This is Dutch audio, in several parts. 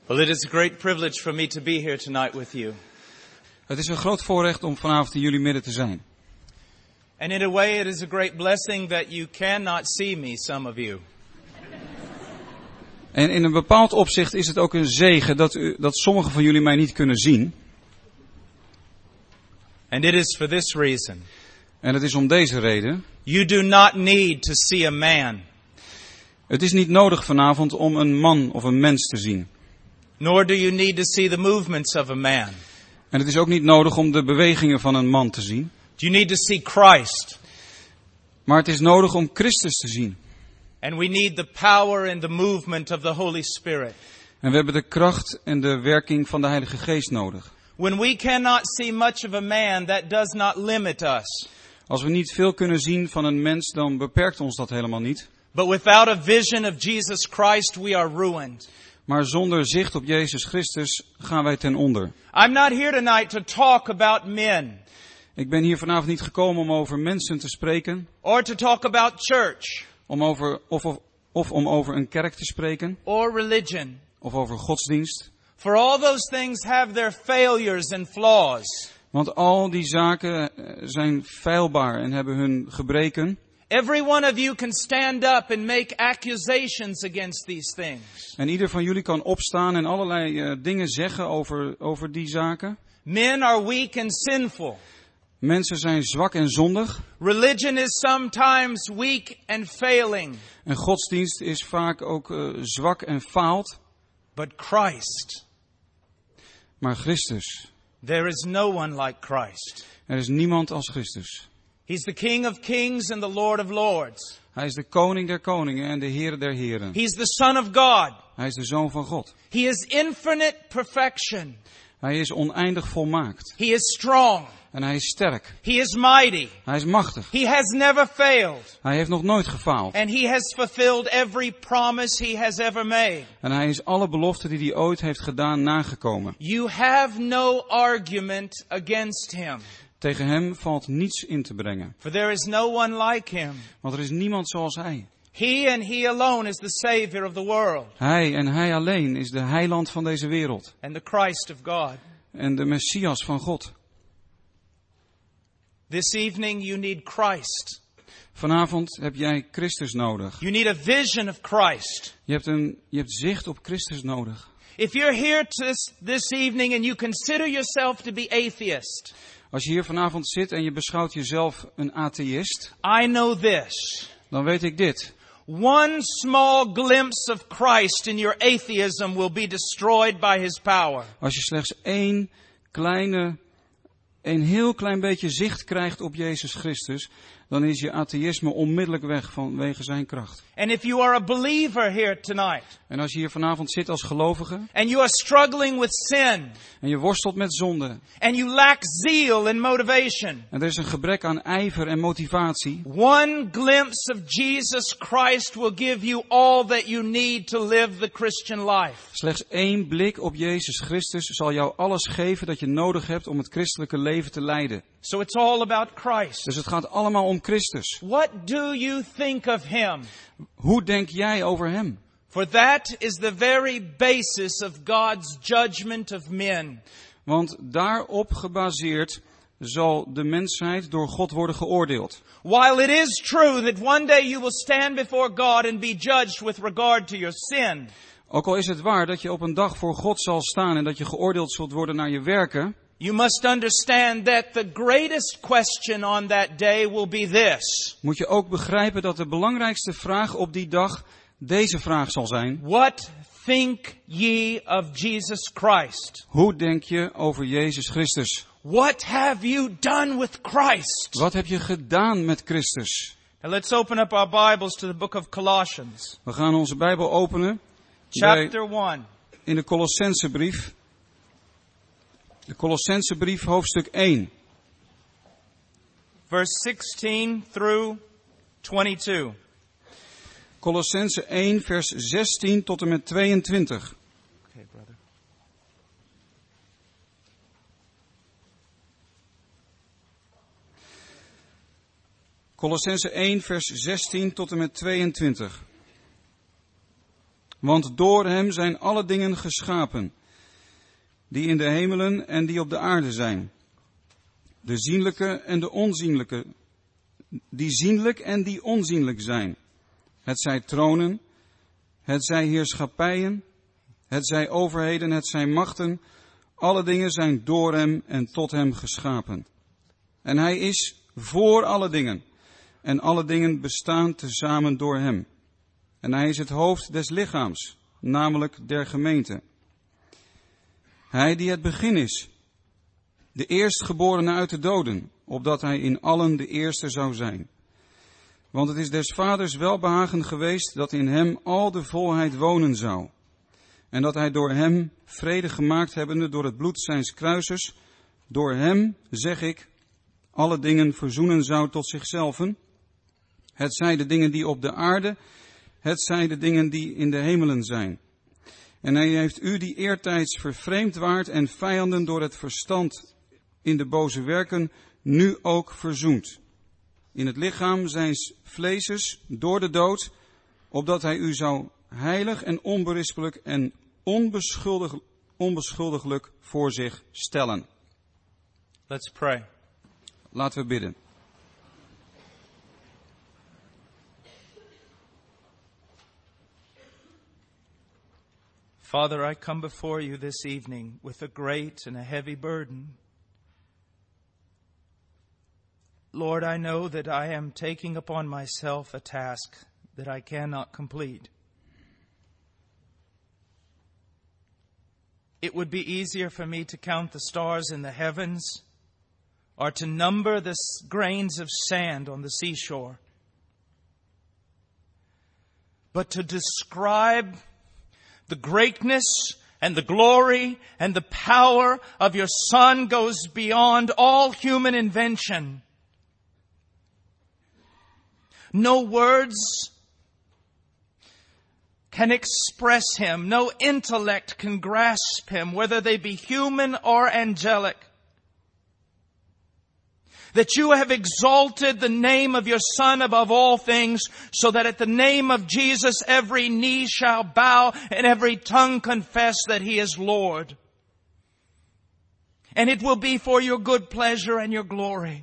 Well, it is a great privilege for me to be here tonight with you. Het is een groot voorrecht om vanavond in jullie midden te zijn. And in a way, it is a great blessing that you cannot see me, some of you. En in een bepaald opzicht is het ook een zegen dat sommigen van jullie mij niet kunnen zien. And it is for this reason. En het is om deze reden. You do not need to see a man. Het is niet nodig vanavond om een man of een mens te zien. Nor do you need to see the movements of a man. En het is ook niet nodig om de bewegingen van een man te zien. You need to see Christ. Maar het is nodig om Christus te zien. And we need the power and the movement of the Holy Spirit. En we hebben de kracht en de werking van de Heilige Geest nodig. When we cannot see much of a man, that does not limit us. Als we niet veel kunnen zien van een mens, dan beperkt ons dat helemaal niet. But without a vision of Jesus Christ, we are ruined. Maar zonder zicht op Jezus Christus gaan wij ten onder. I'm not here tonight to talk about men. Ik ben hier vanavond niet gekomen om over mensen te spreken. Or to talk about church. Om over een kerk te spreken. Or religion. Of over godsdienst. For all those things have their failures and flaws. Want al die zaken zijn feilbaar en hebben hun gebreken. Every one of you can stand up and make accusations against these things. En ieder van jullie kan opstaan en allerlei dingen zeggen over die zaken. Men are weak and sinful. Mensen zijn zwak en zondig. Religion is sometimes weak and failing. En godsdienst is vaak ook zwak en faalt. But Christ. Maar Christus. There is no one like Christ. Er is niemand als Christus. He's the King of Kings and the Lord of Lords. Hij is de koning der koningen en de Heer der heren. He's the Son of God. Hij is de Zoon van God. He is infinite perfection. Hij is oneindig volmaakt. He is strong. En hij is sterk. He is mighty. Hij is machtig. He has never failed. Hij heeft nog nooit gefaald. And he has fulfilled every promise he has ever made. En hij is alle beloften die hij ooit heeft gedaan nagekomen. You have no argument against him. Tegen hem valt niets in te brengen. For there is no one like him. Want er is niemand zoals hij. He and he alone is the Savior of the world. Hij en hij alleen is de heiland van deze wereld. And the Christ of God. En de Messias van God. This evening you need Christ. Vanavond heb jij Christus nodig. You need a vision of Christ. Je hebt zicht op Christus nodig. If you're here this evening and you consider yourself to be atheist. Als je hier vanavond zit en je beschouwt jezelf een atheïst. I know this. Dan weet ik dit. One small glimpse of Christ in your atheism will be destroyed by his power. Als je slechts een heel klein beetje zicht krijgt op Jezus Christus, dan is je atheïsme onmiddellijk weg vanwege zijn kracht. And if you are a believer here tonight. En als je hier vanavond zit als gelovige. And you are struggling with sin. En je worstelt met zonde. And you lack zeal and motivation. En er is een gebrek aan ijver en motivatie. One glimpse of Jesus Christ will give you all that you need to live the Christian life. Slechts één blik op Jezus Christus zal jou alles geven dat je nodig hebt om het christelijke leven te leiden. So it's all about Christ. Dus het gaat allemaal om Christus. What do you think of him? Hoe denk jij over hem? For that is the very basis of God's judgment of men. Want daarop gebaseerd zal de mensheid door God worden geoordeeld. While it is true that one day you will stand before God and be judged with regard to your sin. Ook al is het waar dat je op een dag voor God zal staan en dat je geoordeeld zult worden naar je werken. You must understand that the greatest question on that day will be this. Moet je ook begrijpen dat de belangrijkste vraag op die dag deze vraag zal zijn. What think ye of Jesus Christ? Hoe denk je over Jezus Christus? What have you done with Christ? Wat heb je gedaan met Christus? Now let's open up our Bibles to the book of Colossians. We gaan onze Bijbel openen. Chapter 1. In de Colossensebrief. De Colossensebrief hoofdstuk 1. Verse 16 through 22. Colossense 1 vers 16 tot en met 22. Okay, brother. Colossense 1 vers 16 tot en met 22. Want door hem zijn alle dingen geschapen, die in de hemelen en die op de aarde zijn. De zienlijke en de onzienlijke, die zienlijk en die onzienlijk zijn. Het zij tronen, het zij heerschappijen, het zij overheden, het zij machten. Alle dingen zijn door hem en tot hem geschapen. En hij is voor alle dingen. En alle dingen bestaan tezamen door hem. En hij is het hoofd des lichaams, namelijk der gemeente. Hij die het begin is, de eerstgeborene uit de doden, opdat hij in allen de eerste zou zijn. Want het is des vaders welbehagen geweest dat in hem al de volheid wonen zou. En dat hij door hem vrede gemaakt hebbende door het bloed zijns kruises, door hem, zeg ik, alle dingen verzoenen zou tot zichzelven. Het zij de dingen die op de aarde, het zij de dingen die in de hemelen zijn. En hij heeft u die eertijds vervreemd waart en vijanden door het verstand in de boze werken, nu ook verzoend. In het lichaam zijns vleeses door de dood, opdat hij u zou heilig en onberispelijk en onbeschuldiglijk voor zich stellen. Let's pray. Laten we bidden. Father, I come before you this evening with a great and a heavy burden. Lord, I know that I am taking upon myself a task that I cannot complete. It would be easier for me to count the stars in the heavens or to number the grains of sand on the seashore. But to describe the greatness and the glory and the power of your Son goes beyond all human invention. No words can express him. No intellect can grasp him, whether they be human or angelic. That you have exalted the name of your Son above all things, so that at the name of Jesus every knee shall bow and every tongue confess that He is Lord. And it will be for your good pleasure and your glory.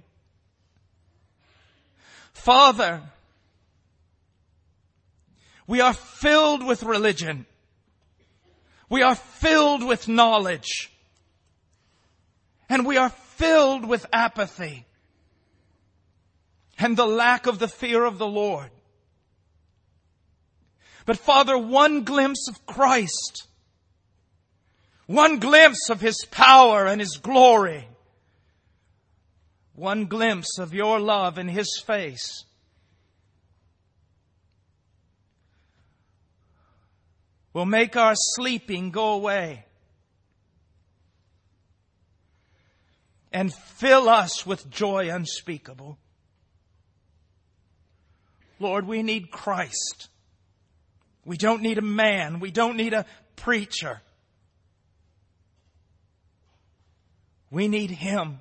Father, we are filled with religion. We are filled with knowledge. And we are filled with apathy and the lack of the fear of the Lord. But Father, one glimpse of Christ, one glimpse of His power and His glory, one glimpse of your love in His face, will make our sleeping go away and fill us with joy unspeakable. Lord, we need Christ. We don't need a man. We don't need a preacher. We need Him.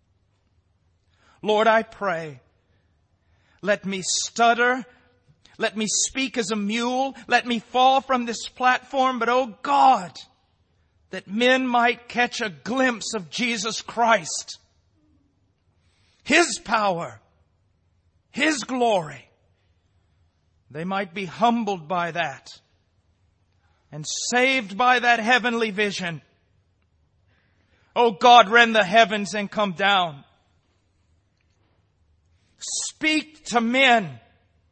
Lord, I pray, let me stutter. Let me speak as a mule. Let me fall from this platform. But, oh God, that men might catch a glimpse of Jesus Christ, His power, His glory. They might be humbled by that and saved by that heavenly vision. Oh God, rend the heavens and come down. Speak to men.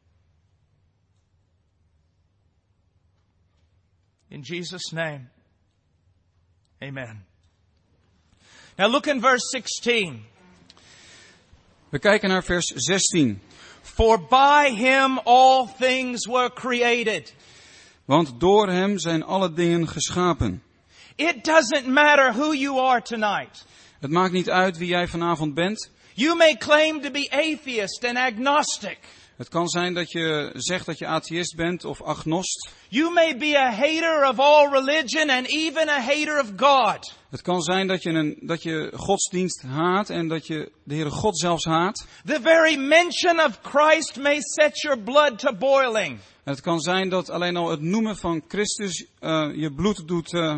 In Jesus' name, amen. Now look in verse 16. We kijken naar vers 16. For by Him all things were created. Want door hem zijn alle dingen geschapen. It doesn't matter who you are tonight. Het maakt niet uit wie jij vanavond bent. You may claim to be atheist and agnostic. Het kan zijn dat je zegt dat je atheïst bent of agnost. You may be a hater of all religion and even a hater of God. Het kan zijn dat je godsdienst haat en dat je de Heere God zelfs haat. The very mention of Christ may set your blood to boiling. En het kan zijn dat alleen al het noemen van Christus je bloed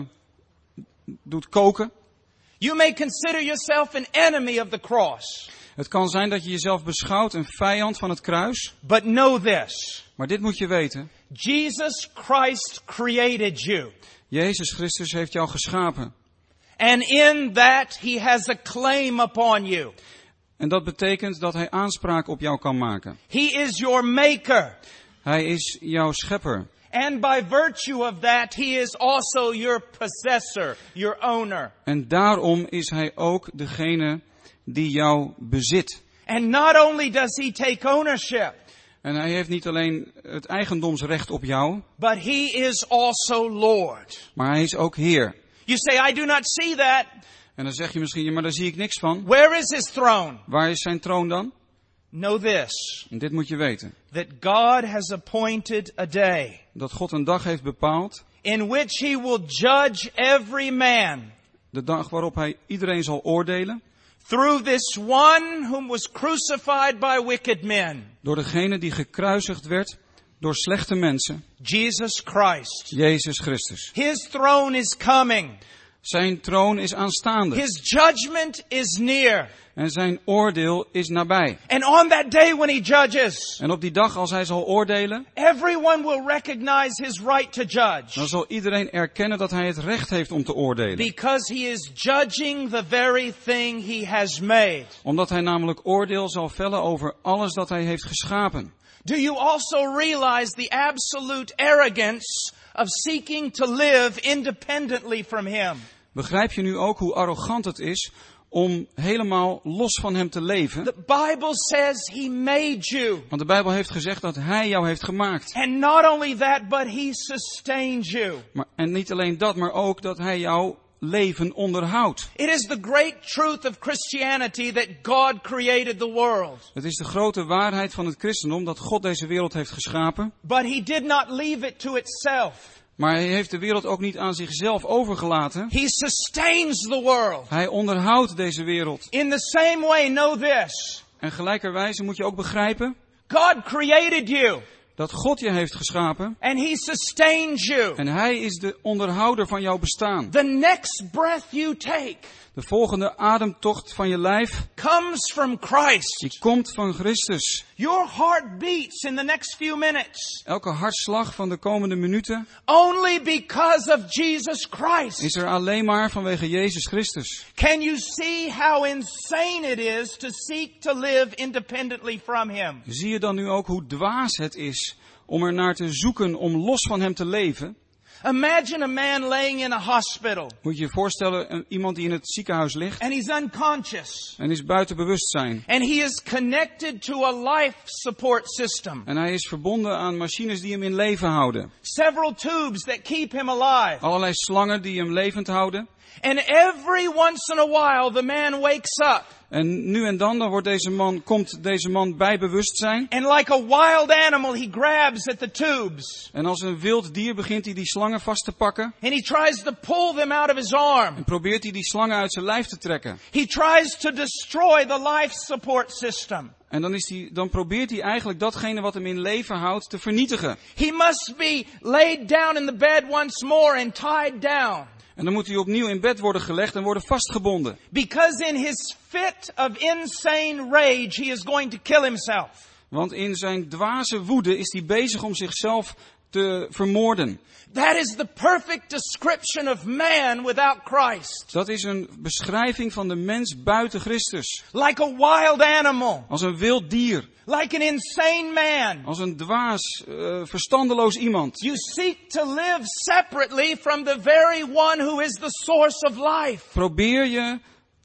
doet koken. You may consider yourself an enemy of the cross. Het kan zijn dat je jezelf beschouwt een vijand van het kruis. But know this. Maar dit moet je weten. Jesus Christ created you. Jezus Christus heeft jou geschapen. And in that he has a claim upon you. En dat betekent dat hij aanspraak op jou kan maken. He is your maker. Hij is jouw schepper. And by virtue of that, he is also your possessor, your owner. En daarom is hij ook degene die jou bezit. And not only does he take ownership, En hij heeft niet alleen het eigendomsrecht op jou, but he is also Lord. maar hij is ook Heer. You say, I do not see that. En dan zeg je misschien, ja, maar daar zie ik niks van. Where is his throne? Waar is zijn troon dan? Know this, En dit moet je weten. that God has appointed a day Dat God een dag heeft bepaald. in which he will judge every man De dag waarop hij iedereen zal oordelen. through this one whom was crucified by wicked men, Door degene die gekruisigd werd door slechte mensen. Jesus Christ. Jezus Christus. His throne is coming. Zijn troon is aanstaande. His judgment is near. En zijn oordeel is nabij. And on that day when he judges, En op die dag als hij zal oordelen, everyone will recognize his right to dan judge. zal iedereen erkennen dat hij het recht heeft om te oordelen. Because he is judging the very thing he has made. Omdat hij namelijk oordeel zal vellen over alles dat hij heeft geschapen. Do you also realize the absolute arrogance of seeking to live independently from him? Begrijp je nu ook hoe arrogant het is om helemaal los van hem te leven? The Bible says he made you. Want de Bijbel heeft gezegd dat hij jou heeft gemaakt. And not only that, but he sustains you. En niet alleen dat, maar ook dat hij jouw leven onderhoudt. It is the great truth of Christianity that God created the world. Het is de grote waarheid van het christendom dat God deze wereld heeft geschapen. But he did not leave it to itself. Maar hij heeft de wereld ook niet aan zichzelf overgelaten. He sustains the world. Hij onderhoudt deze wereld. In the same way, know this. En gelijkerwijze moet je ook begrijpen God created you. dat God je heeft geschapen. And he sustains you. En hij is de onderhouder van jouw bestaan. The next breath you take De volgende ademtocht van je lijf, comes from Christ. die komt van Christus. Your heart beats in the next few minutes Elke hartslag van de komende minuten only because of Jesus Christ. is er alleen maar vanwege Jezus Christus. Can you see how insane it is to seek to live independently from him? Zie je dan nu ook hoe dwaas het is om er naar te zoeken om los van hem te leven? Imagine a man laying in a hospital Moet je je voorstellen, iemand die in het ziekenhuis ligt and he's unconscious en is buiten bewustzijn. and he is connected to a life support system. En hij is verbonden aan machines die hem in leven houden. Several tubes that keep him alive. Allerlei slangen die hem levend houden. And every once in a while the man wakes up. En nu en dan komt deze man bij bewustzijn. And like a wild animal he grabs at the tubes. En als een wild dier begint hij die slangen vast te pakken. And he tries to pull them out of his arm. En probeert hij die slangen uit zijn lijf te trekken. He tries to destroy the life support system. En dan probeert hij eigenlijk datgene wat hem in leven houdt te vernietigen. He must be laid down in the bed once more and tied down. En dan moet hij opnieuw in bed worden gelegd en worden vastgebonden. Because in his fit of insane rage, he is going to kill himself. Want in zijn dwaze woede is hij bezig om zichzelf te vermoorden. That is the perfect description of man without Christ. Dat is een beschrijving van de mens buiten Christus. Like a wild animal. Als een wild dier. Like an insane man. Als een dwaas, verstandeloos iemand. You seek to live separately from the very one who is the source of life. Probeer je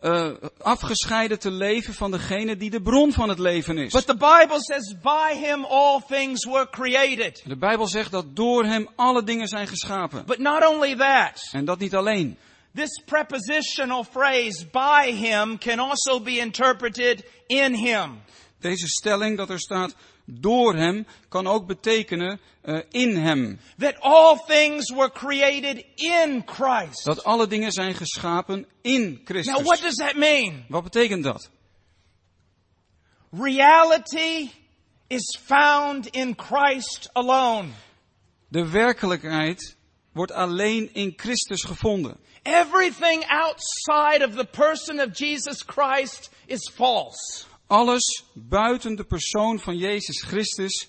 afgescheiden te leven van degene die de bron van het leven is. But the Bible says, by him all things were created. De Bijbel zegt dat door hem alle dingen zijn geschapen. But not only that. En dat niet alleen. This prepositional phrase, by him, can also be interpreted in him. Deze stelling dat er staat, door hem kan ook betekenen in hem. That all things were created in Christ. Dat alle dingen zijn geschapen in Christus. Now what does that mean? Wat betekent dat? Reality is found in Christ alone. De werkelijkheid wordt alleen in Christus gevonden. Everything outside of the person of Jesus Christ is false. Alles buiten de persoon van Jezus Christus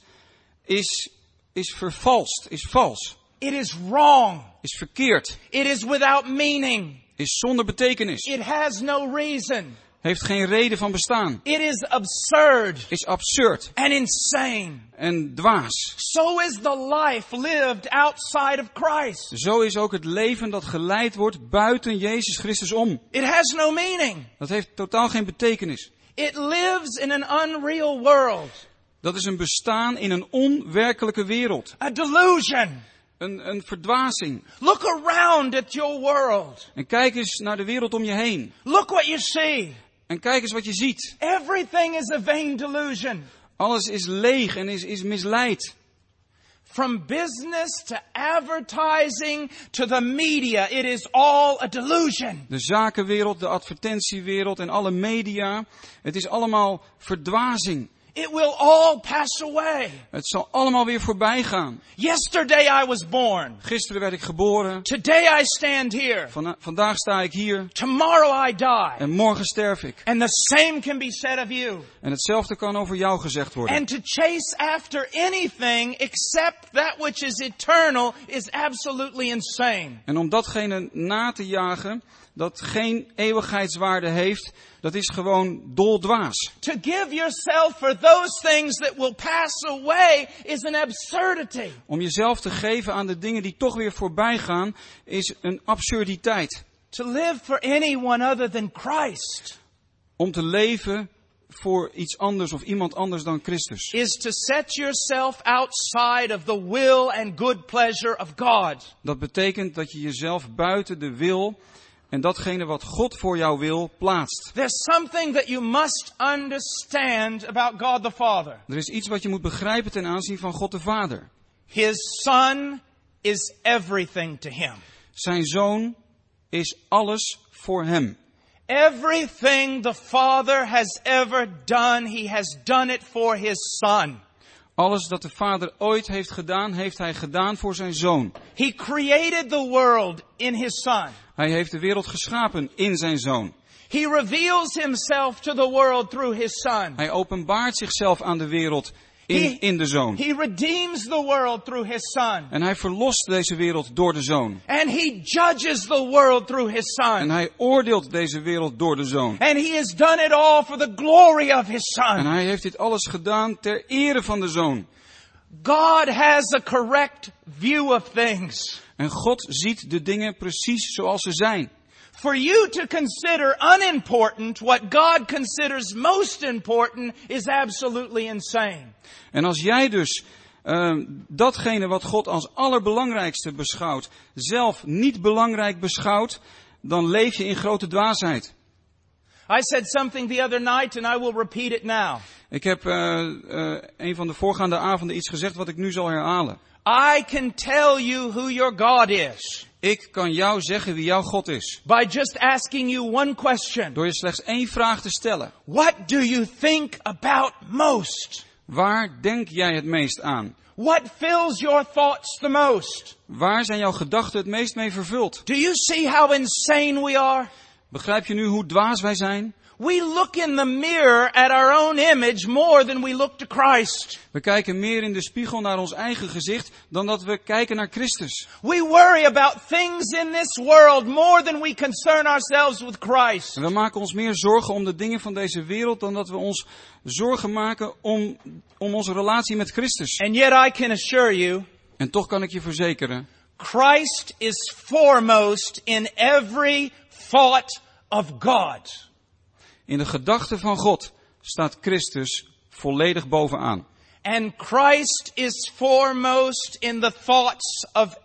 is vervalst, is vals, It is wrong. is verkeerd, It is without meaning. is zonder betekenis, It has no reason. heeft geen reden van bestaan, It is absurd is absurd and insane. en dwaas. So is the life lived outside of Christ. Zo is ook het leven dat geleid wordt buiten Jezus Christus om. It has no meaning. Dat heeft totaal geen betekenis. It lives in an unreal world. Dat is een bestaan in een onwerkelijke wereld. A delusion. Een verdwazing. Look around at your world. En kijk eens naar de wereld om je heen. Look what you see. En kijk eens wat je ziet. Everything is a vain delusion. Alles is leeg en is misleid. From business to advertising to the media, it is all a delusion. De zakenwereld, de advertentiewereld en alle media. Het is allemaal verdwazing. It will all pass away. Het zal allemaal weer voorbij gaan. Yesterday I was born. Gisteren werd ik geboren. Today I stand here. Vandaag sta ik hier. Tomorrow I die. En morgen sterf ik. And the same can be said of you. En hetzelfde kan over jou gezegd worden. And to chase after anything except that which is eternal is absolutely insane. En om datgene na te jagen dat geen eeuwigheidswaarde heeft, dat is gewoon doldwaas. To give yourself for those things that will pass away is an absurdity. Om jezelf te geven aan de dingen die toch weer voorbij gaan, is een absurditeit. To live for anyone other than Christ Om te leven voor iets anders of iemand anders dan Christus is to set yourself outside of the will and good pleasure of God. Dat betekent dat je jezelf buiten de wil en datgene wat God voor jou wil plaatst. There's something that you must understand about God the Father. Er is iets wat je moet begrijpen ten aanzien van God de Vader. His Son is everything to him. Zijn Zoon is alles voor hem. Everything the Father has ever done, He has done it for His Son. Alles dat de Vader ooit heeft hij gedaan voor zijn Zoon. He created the world in His Son. Hij heeft de wereld geschapen in zijn Zoon. He reveals Himself to the world through His Son. Hij openbaart zichzelf aan de wereld in de Zoon. He redeems the world through His Son. En hij verlost deze wereld door de Zoon. And He judges the world through His Son. En hij oordeelt deze wereld door de Zoon. And He has done it all for the glory of His Son. En hij heeft dit alles gedaan ter ere van de Zoon. God has a correct view of things. En God ziet de dingen precies zoals ze zijn. For you to consider unimportant what God considers most important is absolutely insane. En als jij dus datgene wat God als allerbelangrijkste beschouwt, zelf niet belangrijk beschouwt, dan leef je in grote dwaasheid. I said something the other night and I will repeat it now. Ik heb een van de voorgaande avonden iets gezegd wat ik nu zal herhalen. I can tell you who your God is. Ik kan jou zeggen wie jouw God is. By just asking you one question. Door je slechts één vraag te stellen. What do you think about most? Waar denk jij het meest aan? What fills your thoughts the most? Waar zijn jouw gedachten het meest mee vervuld? Do you see how insane we are? Begrijp je nu hoe dwaas wij zijn? We look in the mirror at our own image more than we look to Christ. We kijken meer in de spiegel naar ons eigen gezicht dan dat we kijken naar Christus. We worry about things in this world more than we concern ourselves with Christ. En we maken ons meer zorgen om de dingen van deze wereld dan dat we ons zorgen maken om onze relatie met Christus. And yet I can assure you, En toch kan ik je verzekeren, Christ is foremost in every thought of God. in de gedachten van God staat Christus volledig bovenaan. And Christ is foremost in the thoughts of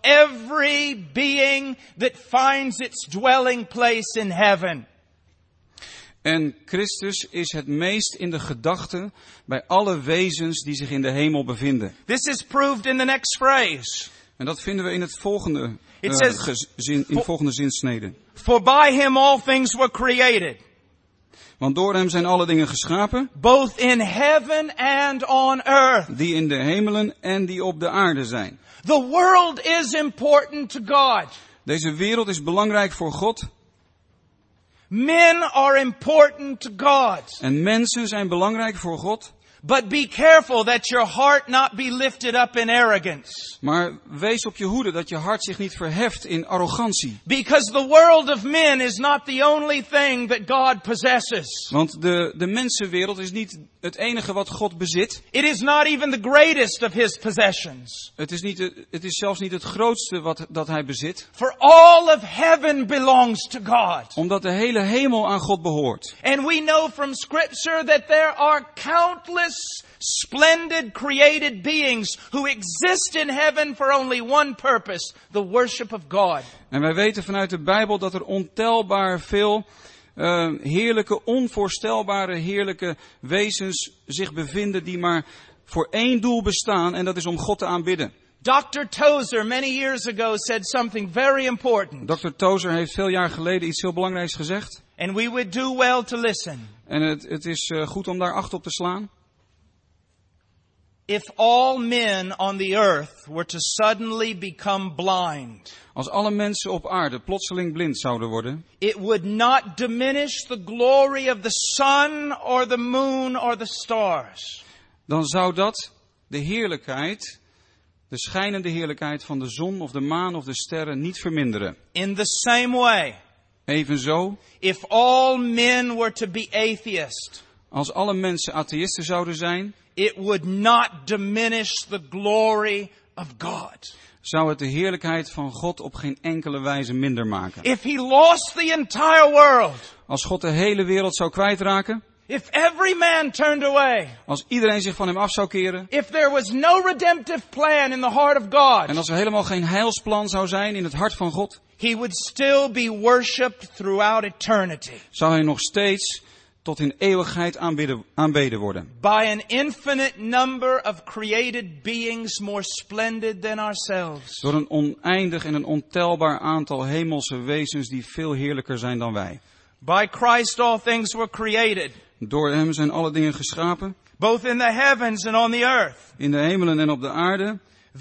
every being that finds its dwelling place in heaven. En Christus is het meest in de gedachten bij alle wezens die zich in de hemel bevinden. This is proved in the next phrase. En dat vinden we in het volgende, It says, in de volgende zinsnede. For by him all things were created, Want door hem zijn alle dingen geschapen, both in heaven and on earth. die in de hemelen en die op de aarde zijn. The world is important to God. Deze wereld is belangrijk voor God. Men are important to God. En mensen zijn belangrijk voor God. But be careful that your heart not be lifted up in arrogance. Maar wees op je hoede dat je hart zich niet verheft in arrogantie. Because the world of men is not the only thing that God possesses. Want de mensenwereld is niet het enige wat God bezit. It is not even the greatest of his possessions. Het is zelfs niet het grootste dat hij bezit. For all of heaven belongs to God. Omdat de hele hemel aan God behoort. And we know from Scripture that there are countless splendid created beings who exist in heaven for only one purpose, the worship of God. En wij weten vanuit de Bijbel dat er ontelbaar veel heerlijke, onvoorstelbare heerlijke wezens zich bevinden die maar voor één doel bestaan en dat is om God te aanbidden. Dr. Tozer many years ago said something very important. Dr. Tozer heeft veel jaar geleden iets heel belangrijks gezegd. And we would do well to listen. En het is goed om daar acht op te slaan. If all men on the earth were to suddenly become blind, Als alle mensen op aarde plotseling blind zouden worden, it would not diminish the glory of the sun or the moon or the stars. dan zou dat de heerlijkheid, de schijnende heerlijkheid van de zon of de maan of de sterren niet verminderen. In the same way, Evenzo, if all men were to be atheists, als alle mensen atheïsten zouden zijn, it would not diminish the glory of God. zou het de heerlijkheid van God op geen enkele wijze minder maken. If he lost the entire world, Als God de hele wereld zou kwijtraken, if every man turned away, als iedereen zich van hem af zou keren, if there was no redemptive plan in the heart of God, en als er helemaal geen heilsplan zou zijn in het hart van God, he would still be worshipped throughout eternity zou hij nog steeds tot in eeuwigheid aanbeden worden. by an infinite number of created beings more splendid than ourselves. Door een oneindig en een ontelbaar aantal hemelse wezens die veel heerlijker zijn dan wij. By Christ all things were created, Door hem zijn alle dingen geschapen, both in the heavens and on the earth, in de hemelen en op de aarde,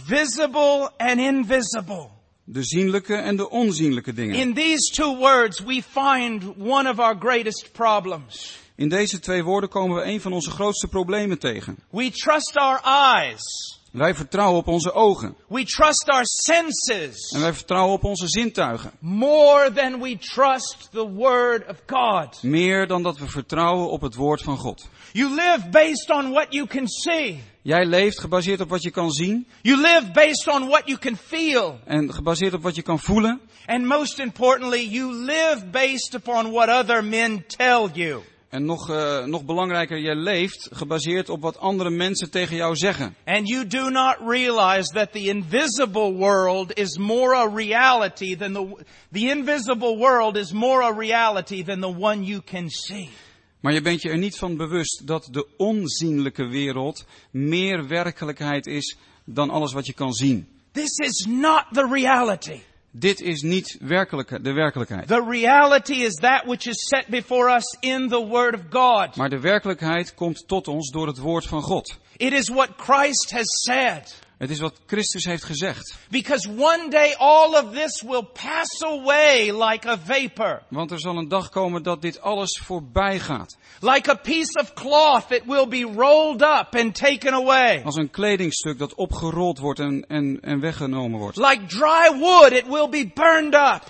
visible and invisible. de zienlijke en de onzienlijke dingen. In these two words we find one of our greatest problems. In deze twee woorden komen we een van onze grootste problemen tegen. We trust our eyes. Wij vertrouwen op onze ogen. We trust our senses En wij vertrouwen op onze zintuigen. more than we trust the Word of God. Meer dan dat we vertrouwen op het woord van God. You live based on what you can see. Jij leeft gebaseerd op wat je kan zien. You live based on what you can feel. En gebaseerd op wat je kan voelen. And most importantly, you live based upon what other men tell you. En nog belangrijker, jij leeft gebaseerd op wat andere mensen tegen jou zeggen. And you do not realize that the invisible world is more a reality than the invisible world is more a reality than the one you can see. Maar je bent je er niet van bewust dat de onzienlijke wereld meer werkelijkheid is dan alles wat je kan zien. This is not the reality. Dit is niet de werkelijkheid. The reality is that which is set before us in the Word of God. Maar de werkelijkheid komt tot ons door het woord van God. It is what Christ has said. Het is wat Christus heeft gezegd. Because one day all of this will pass away like a vapor. Want er zal een dag komen dat dit alles voorbij gaat. Like a piece of cloth, it will be rolled up and taken away. Als een kledingstuk dat opgerold wordt en weggenomen wordt. Like dry wood, it will be burned up.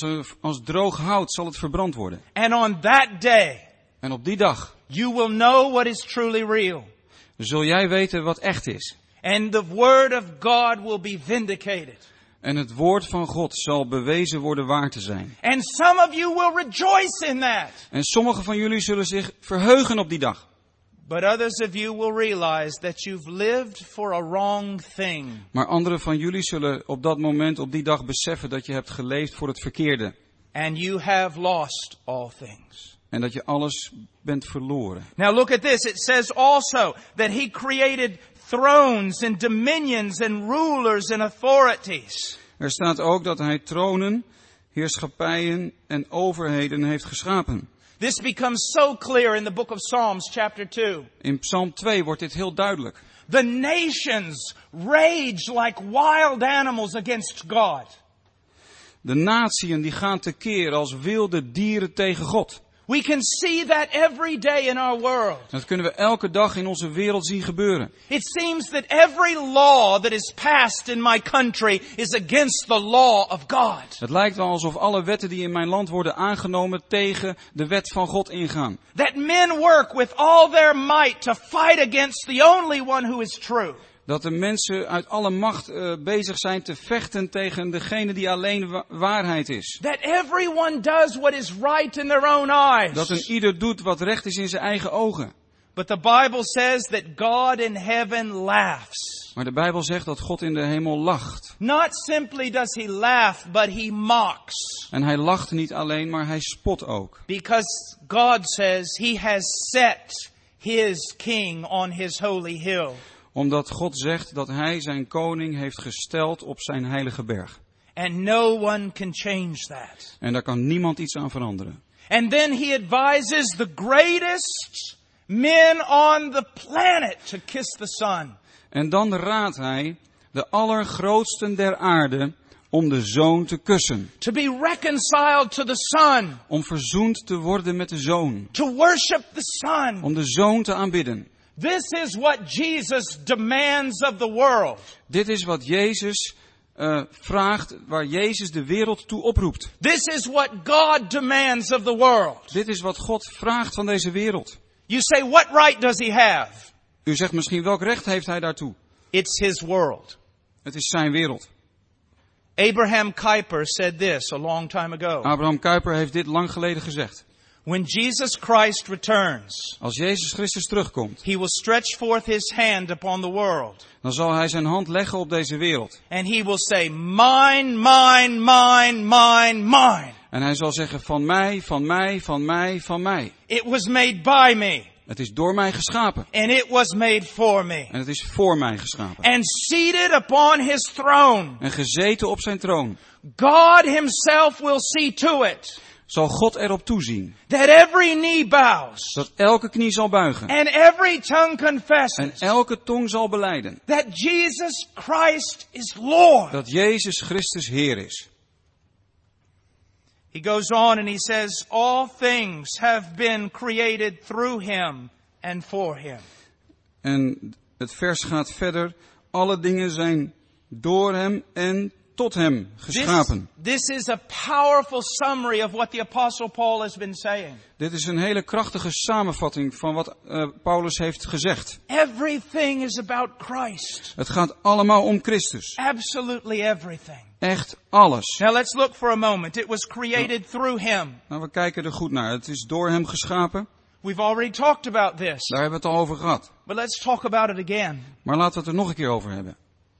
Als droog hout zal het verbrand worden. And on that day, En op die dag you will know what is truly real. zul jij weten wat echt is. And the Word of God will be vindicated. En het woord van God zal bewezen worden waar te zijn. And some of you will rejoice in that. En sommigen van jullie zullen zich verheugen op die dag. But others of you will realize that you've lived for a wrong thing. Maar anderen van jullie zullen op dat moment, op die dag beseffen dat je hebt geleefd voor het verkeerde. And you have lost all things. En dat je alles bent verloren. Now look at this. It says also that he created thrones and dominions and rulers and authorities. Er staat ook dat hij tronen, heerschappijen en overheden heeft geschapen. This becomes so clear in the book of Psalms chapter 2. In Psalm 2 wordt dit heel duidelijk. The nations rage like wild animals against God. De natieën die gaan tekeer als wilde dieren tegen God. We can see that every day in our world. Dat kunnen we elke dag in onze wereld zien gebeuren. It seems that every law that is passed in my country is against the law of God. Het lijkt wel alsof alle wetten die in mijn land worden aangenomen tegen de wet van God ingaan. That men work with all their might to fight against the only one who is true. Dat de mensen uit alle macht bezig zijn te vechten tegen degene die alleen waarheid is. That everyone does what is right in their own eyes. Dat een ieder doet wat recht is in zijn eigen ogen. But the Bible says that God in heaven laughs. Maar de Bijbel zegt dat God in de hemel lacht. Not simply does he laugh, but he mocks. En hij lacht niet alleen, maar hij spot ook. Because God says he has set his king on his holy hill. Omdat God zegt dat hij zijn koning heeft gesteld op zijn heilige berg. And no one can change that. En daar kan niemand iets aan veranderen. And then he advises the greatest men on the planet to kiss the sun. En dan raadt hij de allergrootsten der aarde om de zoon te kussen. To be reconciled to the sun. Om verzoend te worden met de zoon. To worship the sun. Om de zoon te aanbidden. This is what Jesus demands of the world. Dit is wat Jezus vraagt, waar Jezus de wereld toe oproept. This is what God demands of the world. Dit is wat God vraagt van deze wereld. You say, what right does he have? U zegt misschien, welk recht heeft hij daartoe? It's his world. Het is zijn wereld. Abraham Kuyper said this a long time ago. Abraham Kuyper heeft dit lang geleden gezegd. When Jesus Christ returns, als Jezus Christus terugkomt, he will stretch forth his hand upon the world. Dan zal hij zijn hand leggen op deze wereld. And he will say, mine, mine, mine, mine, mine. En hij zal zeggen, van mij, van mij, van mij, van mij. It was made by me. Het is door mij geschapen. And it was made for me. En het is voor mij geschapen. And seated upon his throne. En gezeten op zijn troon. God himself will see to it. Zal God erop toezien. That every knee bows. Dat elke knie zal buigen. And every tongue confesses. En elke tong zal belijden. That Jesus Christ is Lord. Dat Jezus Christus Heer is. He goes on and he says, all things have been created through him and for him. En het vers gaat verder. Alle dingen zijn door hem en tot hem geschapen. This is a powerful summary of what the Apostle Paul has been saying. Dit is een hele krachtige samenvatting van wat Paulus heeft gezegd. Everything is about Christ. Het gaat allemaal om Christus. Absolutely everything. Echt alles. Now let's look for a moment. It was created through him. Nou, we kijken er goed naar. Het is door hem geschapen. We've already talked about this. Daar hebben we het al over gehad. But let's talk about it again. Maar laten we het er nog een keer over hebben.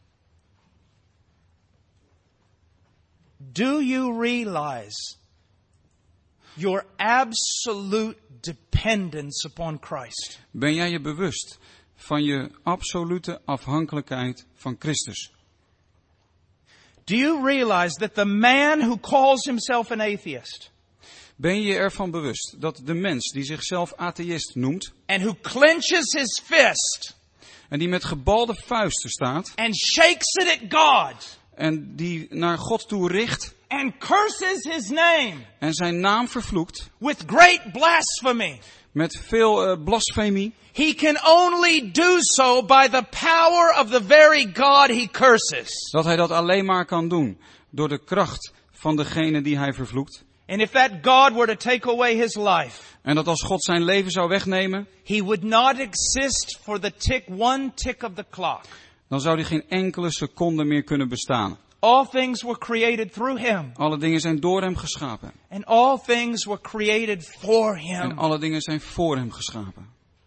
Do you realize your absolute dependence upon Christ? Ben jij je bewust van je absolute afhankelijkheid van Christus? Do you realize that the man who calls himself an atheist, ben je ervan bewust dat de mens die zichzelf atheïst noemt, and who clenches his fist, en die met gebalde vuisten staat, and shakes it at God, en die naar God toe richt, and curses his name, en zijn naam vervloekt, with great blasphemy, met veel blasfemie, he can only do so by the power of the very God he curses. dat hij dat alleen maar kan doen door de kracht van degene die hij vervloekt. And if that God were to take away his life, En dat als God zijn leven zou wegnemen, he would not exist for the one tick of the clock. dan zou hij geen enkele seconde meer kunnen bestaan. All things were created through him. Alle dingen zijn door hem geschapen. And all things were created for him. En alle dingen zijn voor hem geschapen.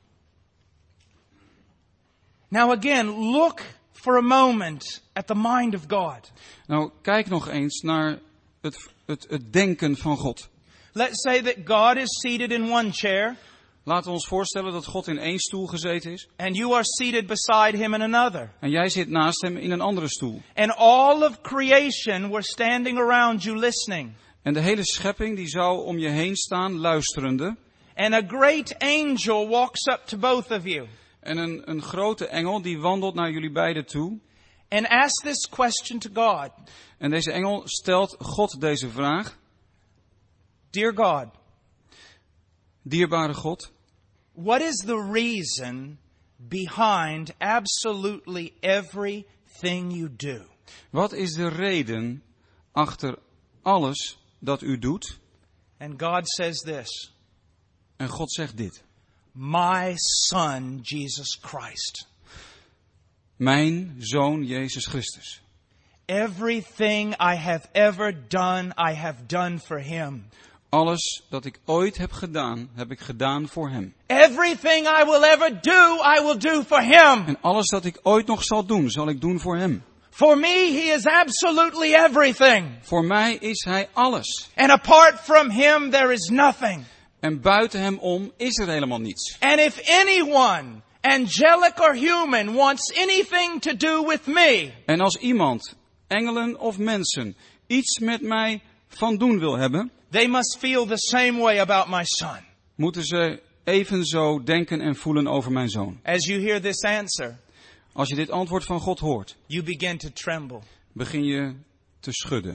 Now again, look for a moment at the mind of God. Nou, kijk nog eens naar het denken van God. Let's say that God is seated in one chair Laten we ons voorstellen dat God in één stoel gezeten is. and you are seated beside him in another. En jij zit naast hem in een andere stoel. And all of creation were standing around you listening. En de hele schepping die zou om je heen staan luisterende. And a great angel walks up to both of you En een grote engel die wandelt naar jullie beiden toe. and asks this question to God. En deze engel stelt God deze vraag. Dear God, Dierbare God, what is the reason behind absolutely everything you do? wat is de reden achter alles dat u doet? And God says this, En God zegt dit. my son, Jesus Christ. Mijn zoon Jezus Christus. Everything I have ever done, I have done for him. Alles dat ik ooit heb ik gedaan voor hem. Everything I will ever do, I will do for him. En alles dat ik ooit nog zal ik doen voor hem. For me, he is absolutely everything. Voor mij is hij alles. And apart from him, there is nothing. En buiten hem om is er helemaal niets. And if anyone, angelic or human, wants anything to do with me, En als iemand, engelen of mensen, iets met mij van doen wil hebben, they must feel the same way about my son. moeten ze evenzo denken en voelen over mijn zoon. As you hear this answer, Als je dit antwoord van God hoort, you begin to tremble. begin je te schudden.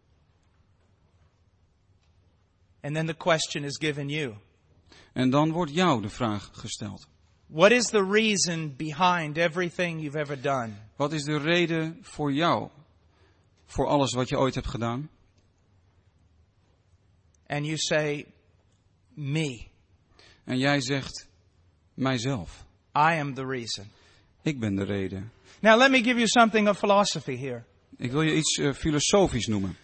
And then the question is given you. En dan wordt jou de vraag gesteld. What is the reason behind everything you've ever done? Wat is de reden voor jou? Voor alles wat je ooit hebt gedaan? And you say, me. En jij zegt, mijzelf. I am the reason. Ik ben de reden. Now let me give you something of philosophy here. Ik wil je iets filosofisch noemen.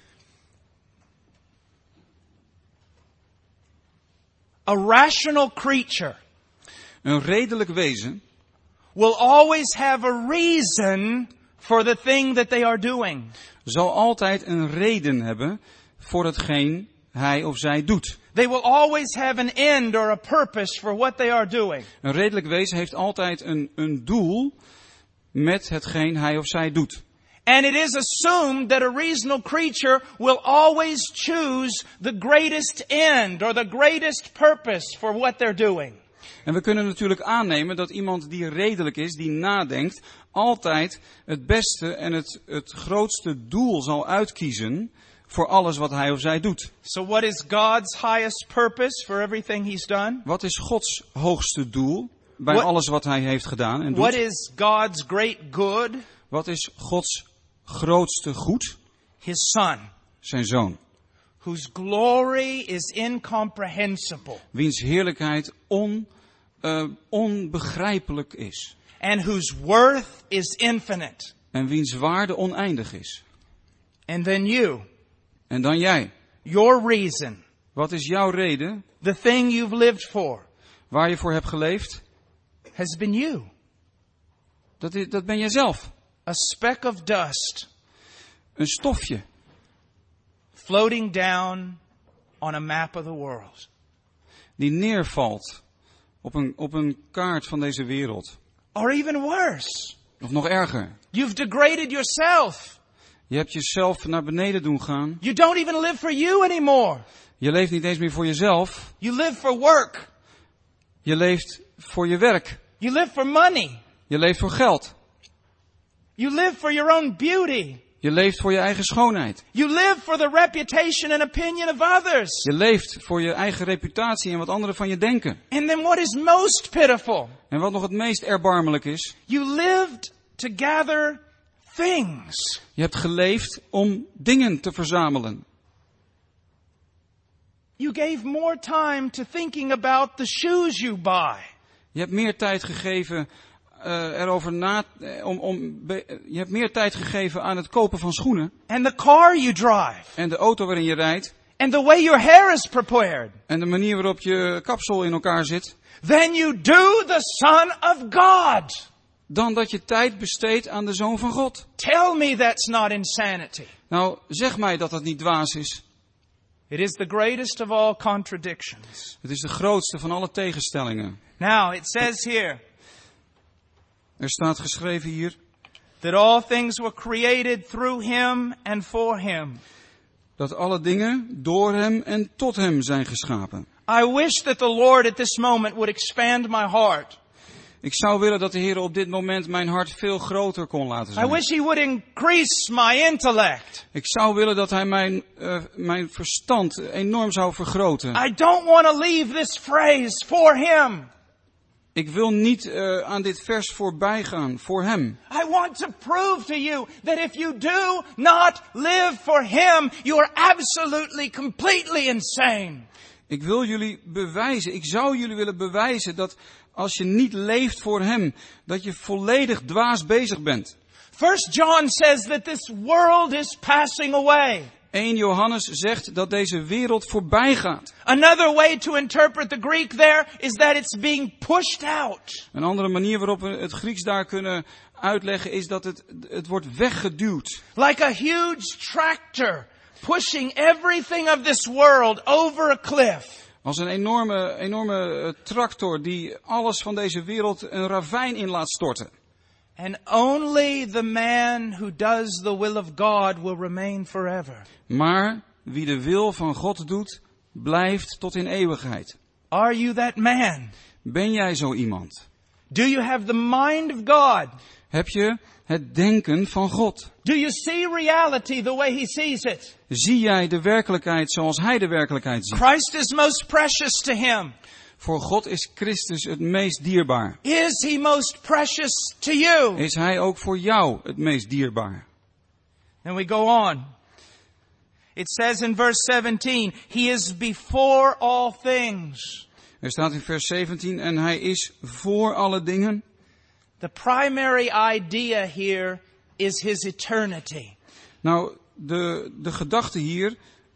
A rational creature Een redelijk wezen will always have a reason for the thing that they are doing. zal altijd een reden hebben voor hetgeen hij of zij doet. They will always have an end or a purpose for what they are doing. Een redelijk wezen heeft altijd een doel met hetgeen hij of zij doet. And it is assumed that a reasonable creature will always choose the greatest end or the greatest purpose for what they're doing. En we kunnen natuurlijk aannemen dat iemand die redelijk is, die nadenkt, altijd het beste en het grootste doel zal uitkiezen voor alles wat hij of zij doet. So what is God's highest purpose for everything he's done? Wat is Gods hoogste doel bij What- alles wat hij heeft gedaan en What doet? is God's great good? Wat is Gods grootste goed? His son, Zijn zoon. whose glory is incomprehensible Wiens heerlijkheid onbegrijpelijk is. and whose worth is infinite. En wiens waarde oneindig is. And then you, En dan jij. your reason, Wat is jouw reden? the thing you've lived for, Waar je voor hebt geleefd? has been you. Dat ben jij zelf. A speck of dust Een stofje. floating down on a map of the world. Die neervalt op een kaart van deze wereld. Or even worse, Of nog erger. you've degraded yourself. Je hebt jezelf naar beneden doen gaan. You don't even live for you anymore. Je leeft niet eens meer voor jezelf. You live for work. Je leeft voor je werk. You live for money. Je leeft voor geld. You live for your own beauty. Je leeft voor je eigen schoonheid. You live for the reputation and opinion of others. Je leeft voor je eigen reputatie en wat anderen van je denken. And then what is most pitiful? En wat nog het meest erbarmelijk is. You lived to gather things. Je hebt geleefd om dingen te verzamelen. You gave more time to thinking about the shoes you buy. Je hebt meer tijd gegeven je hebt meer tijd gegeven aan het kopen van schoenen. And the car you drive. En de auto waarin je rijdt. And the way your hair is prepared. En de manier waarop je kapsel in elkaar zit. Than you do the Son of God. Dan dat je tijd besteedt aan de Zoon van God. Tell me that's not insanity. Nou, zeg mij dat dat niet dwaas is. It is the greatest of all contradictions. Het is de grootste van alle tegenstellingen. Now, it says here Er staat geschreven hier that all things were created through him and for him. dat alle dingen door hem en tot hem zijn geschapen. I wish that the Lord at this moment would expand my heart. Ik zou willen dat de Heer op dit moment mijn hart veel groter kon laten I zijn. wish he would increase my intellect. Ik zou willen dat hij mijn verstand enorm zou vergroten. I don't want to leave this phrase for him. Ik wil niet aan dit vers voorbij gaan voor hem. I want to prove to you that if you do not live for him, you are absolutely, completely insane. Ik wil jullie bewijzen, ik zou jullie willen bewijzen dat als je niet leeft voor hem, dat je volledig dwaas bezig bent. 1 John says that this world is passing away. 1 Johannes zegt dat deze wereld voorbij gaat. Another way to interpret the Greek there is that it's being pushed out. Een andere manier waarop we het Grieks daar kunnen uitleggen is dat het wordt weggeduwd. Like a huge tractor pushing everything of this world over a cliff. Als een enorme tractor die alles van deze wereld een ravijn in laat storten. And only the man who does the will of God will remain forever. Maar wie de wil van God doet, blijft tot in eeuwigheid. Are you that man? Ben jij zo iemand? Do you have the mind of God? Heb je het denken van God? Do you see reality the way he sees it? Zie jij de werkelijkheid zoals hij de werkelijkheid ziet? Christ is most precious to him. Voor God is Christus het meest dierbaar. Is he most precious to you? Is hij ook voor jou het meest dierbaar? And we go on. It says in verse 17, he is before all things. Er staat in vers 17, en hij is voor alle dingen. The primary idea here is his eternity. Nou, de gedachte hier,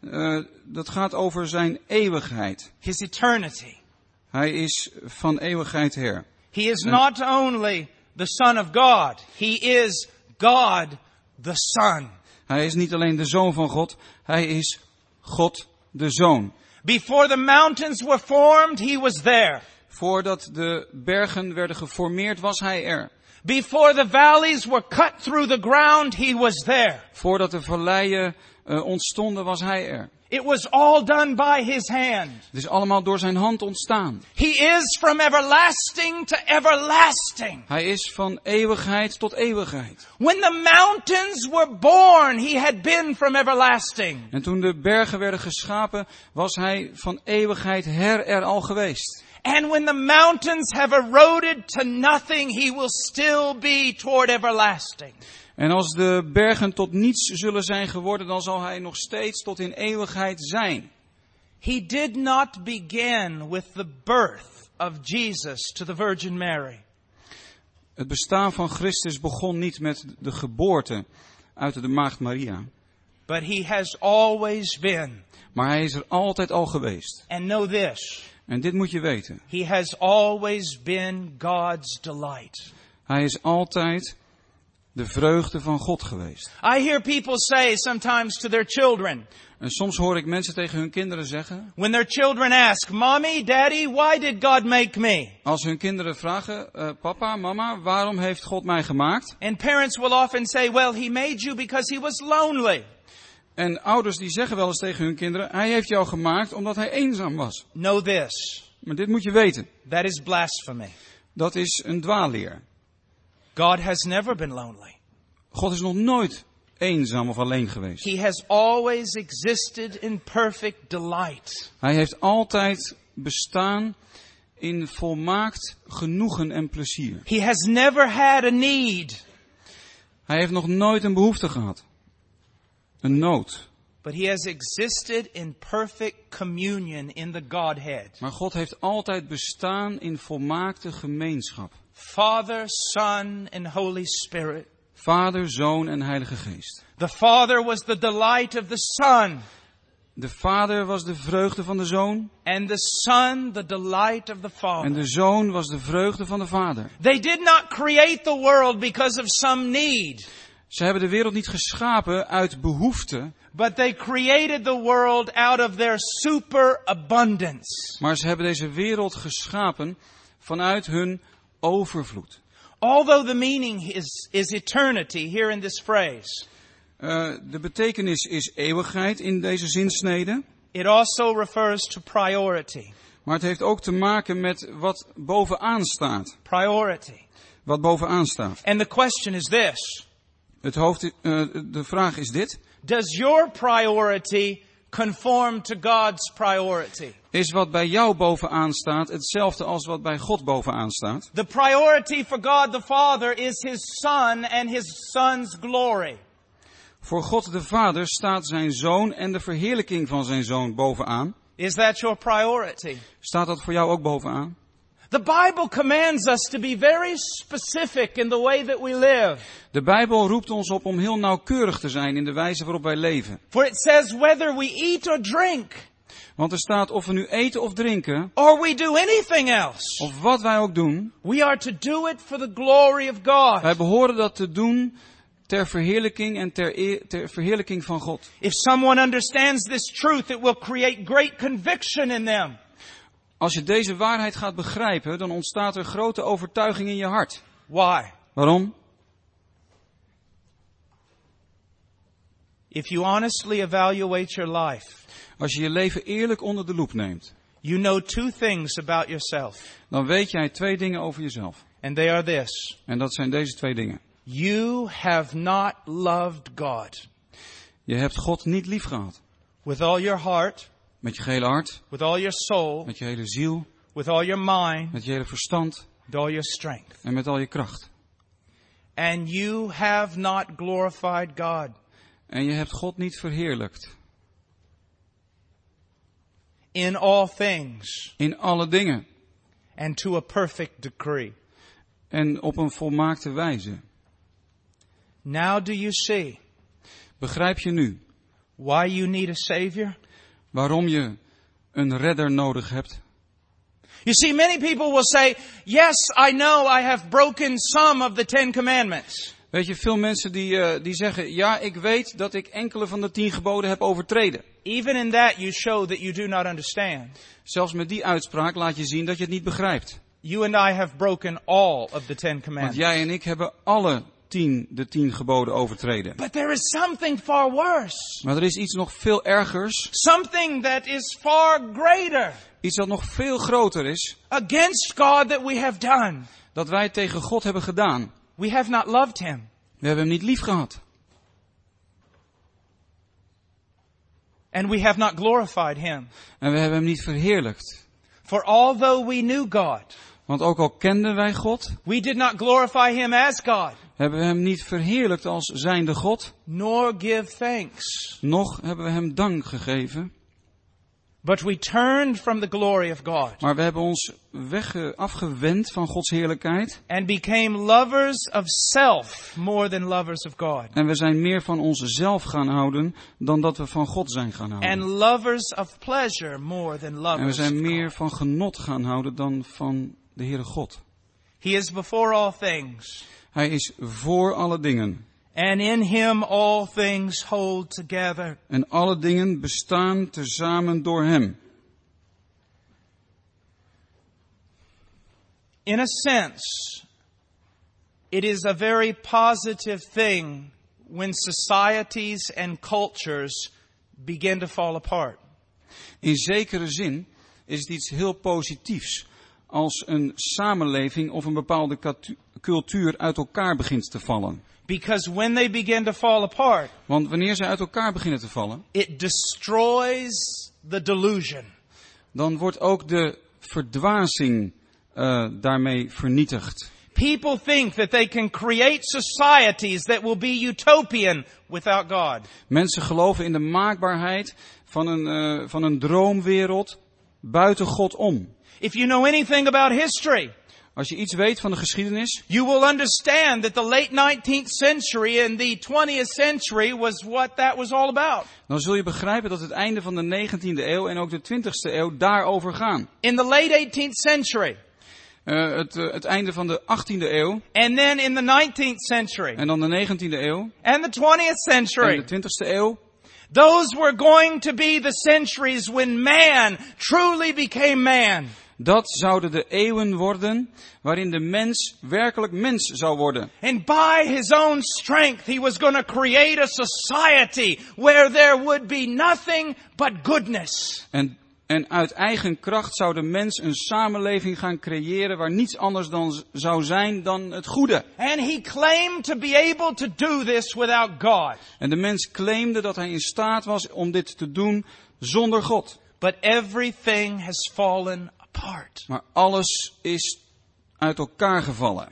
dat gaat over zijn eeuwigheid. His eternity. Hij is van eeuwigheid her. He is not only the Son of God. He is God the Son. Hij is niet alleen de Zoon van God, hij is God de Zoon. Before the mountains were formed, he was there. Voordat de bergen werden geformeerd, was hij er. Before the valleys were cut through the ground, he was there. Voordat de valleien ontstonden, was hij er. It was all done by his hand. Het is allemaal door zijn hand ontstaan. He is from everlasting to everlasting. Hij is van eeuwigheid tot eeuwigheid. When the mountains were born, he had been from everlasting. En toen de bergen werden geschapen, was hij van eeuwigheid her er al geweest. And when the mountains have eroded to nothing, he will still be toward everlasting. En als de bergen tot niets zullen zijn geworden, dan zal hij nog steeds tot in eeuwigheid zijn. He did not begin with the birth of Jesus to the Virgin Mary. Het bestaan van Christus begon niet met de geboorte uit de maagd Maria. But he has always been. Maar hij is er altijd al geweest. And know this. En dit moet je weten. He has always been God's delight. Hij is altijd de vreugde van God geweest. I hear people say sometimes to their children. En soms hoor ik mensen tegen hun kinderen zeggen. When their children ask, Mommy, Daddy, why did God make me? Als hun kinderen vragen, papa, mama, waarom heeft God mij gemaakt? And parents will often say, well, he made you because he was lonely. En ouders die zeggen wel eens tegen hun kinderen, hij heeft jou gemaakt omdat hij eenzaam was. Know this. Maar dit moet je weten. That is blasphemy. Dat is een dwaalleer. God has never been lonely. God is nog nooit eenzaam of alleen geweest. He has always existed in perfect delight. Hij heeft altijd bestaan in volmaakt genoegen en plezier. He has never had a need. Hij heeft nog nooit een behoefte gehad. Een nood. But he has existed in perfect communion in the Godhead. Maar God heeft altijd bestaan in volmaakte gemeenschap. Father, Son, and Holy Spirit. Vader, Zoon en Heilige Geest. The Father was the delight of the Son. De Vader was de vreugde van de Zoon. And the Son the delight of the Father. En de Zoon was de vreugde van de Vader. They did not create the world because of some need. Ze hebben de wereld niet geschapen uit behoefte, but they created the world out of their superabundance. maar ze hebben deze wereld geschapen vanuit hun overvloed. Although the meaning is eternity here in this phrase, De betekenis is eeuwigheid in deze zinsnede, it also refers to priority. maar het heeft ook te maken met wat bovenaan staat. Priority. Wat bovenaan staat. And the question is this: De vraag is dit. does your priority conform to God's priority? Is wat bij jou bovenaan staat hetzelfde als wat bij God bovenaan staat? The priority for God the Father is His Son and His Son's glory. Voor God de Vader staat zijn Zoon en de verheerlijking van zijn Zoon bovenaan. Is that your priority? Staat dat voor jou ook bovenaan? The Bible commands us to be very specific in the way that we live. De Bijbel roept ons op om heel nauwkeurig te zijn in de wijze waarop wij leven. For it says whether we eat or drink, Want er staat of we nu eten of drinken, or we do anything else, of wat wij ook doen, we are to do it for the glory of God. wij behoren dat te doen ter verheerlijking en ter verheerlijking van God. If someone understands this truth, it will create great conviction in them. Als je deze waarheid gaat begrijpen, dan ontstaat er grote overtuiging in je hart. Why? Waarom? If you honestly evaluate your life, Als je je leven eerlijk onder de loep neemt, you know two things about yourself. dan weet jij 2 dingen over jezelf. And they are this: En dat zijn deze 2 dingen. you have not loved God Je hebt God niet lief gehad. with all your heart, Met je gehele hart, with all your soul, met je hele ziel, with all your mind, met je hele verstand with all your strength. en met al je kracht. And you have not glorified God. En je hebt God niet verheerlijkt. In all things, In alle dingen. and to a perfect decree. En op een volmaakte wijze. Now do you see Begrijp je nu why you need a Savior? waarom je een redder nodig hebt? You see, many people will say, yes, I know I have broken some of the 10 commandments. Weet je, veel mensen die zeggen, ja, ik weet dat ik enkele van de 10 geboden heb overtreden. Even in that you show that you do not understand. Zelfs met die uitspraak laat je zien dat je het niet begrijpt. You and I have broken all of the 10 Want commandments. jij en ik hebben alle de 10 geboden overtreden. But there is something far worse. Maar er is iets nog veel ergers. Something that is far greater Iets dat nog veel groter is. against God that we have done. Dat wij tegen God hebben gedaan. We have not loved Him. We hebben hem niet lief gehad. And we have not glorified Him. En we hebben hem niet verheerlijkt. For although we knew God, Want ook al kenden wij God, we did not glorify Him as God, hebben we hem niet verheerlijkt als zijnde God. nor give thanks. Nog hebben we hem dank gegeven. But we turned from the glory of God Maar we hebben ons afgewend van Gods heerlijkheid. and became lovers of self more than lovers of God. En we zijn meer van onszelf gaan houden dan dat we van God zijn gaan And houden. lovers of pleasure more than En we lovers of zijn meer God. van genot gaan houden dan van de Heere God. He is before all things, Hij is voor alle dingen. and in Him all things hold together. En alle dingen bestaan tezamen door hem. In a sense, it is a very positive thing when societies and cultures begin to fall apart. In zekere zin is het iets heel positiefs als een samenleving of een bepaalde cultuur uit elkaar begint te vallen. Because when they begin to fall apart, Want wanneer ze uit elkaar beginnen te vallen, it destroys the delusion. dan wordt ook de verdwazing daarmee vernietigd. People think that they can create societies that will be utopian without God. Mensen geloven in de maakbaarheid van een droomwereld buiten God om. If you know anything about history, Als je iets weet van de geschiedenis, you will understand that the late 19th century and the 20th century was what that was all about. dan zul je begrijpen dat het einde van de 19e eeuw en ook de 20e eeuw daarover gaan. In the late 18th century, Het einde van de 18e eeuw. And then in the 19th century. En dan de 19e eeuw. And the 20th century. En de 20e eeuw. Those were going to be the centuries when man truly became man. Dat zouden de eeuwen worden waarin de mens werkelijk mens zou worden. And by his own strength he was going to create a society where there would be nothing but goodness. En uit eigen kracht zou de mens een samenleving gaan creëren waar niets anders dan zou zijn dan het goede. And he claimed to be able to do this without God. En de mens claimde dat hij in staat was om dit te doen zonder God. But everything has fallen apart. Maar alles is uit elkaar gevallen.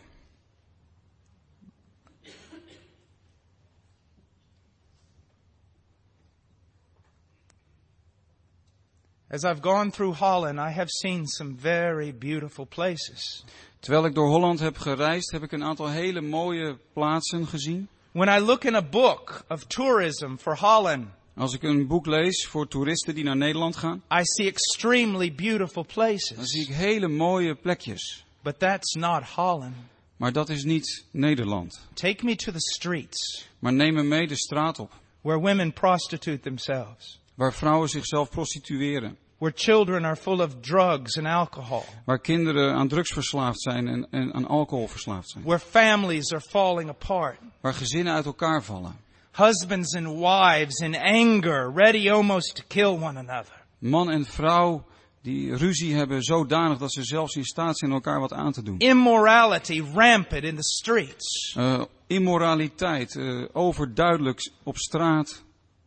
As I've gone through Holland, I have seen some very beautiful places. Terwijl ik door Holland heb gereisd, heb ik een aantal hele mooie plaatsen gezien. When I look in a book of tourism for Holland, als ik een boek lees voor toeristen die naar Nederland gaan, I see extremely beautiful places. Dan zie ik hele mooie plekjes. But that's not Holland. Maar dat is niet Nederland. Take me to the streets. Maar neem me mee de straat op. Where women prostitute themselves. Waar vrouwen zichzelf prostitueren. Where children are full of drugs and alcohol. Waar kinderen aan drugs verslaafd zijn en aan alcohol verslaafd zijn. Where families are falling apart. Waar gezinnen uit elkaar vallen. Husbands and wives in anger, ready almost to kill one another. Man en vrouw die ruzie hebben zodanig dat ze zelfs in staat zijn elkaar wat aan te doen. Immorality rampant in the streets. Immoraliteit, overduidelijk op straat.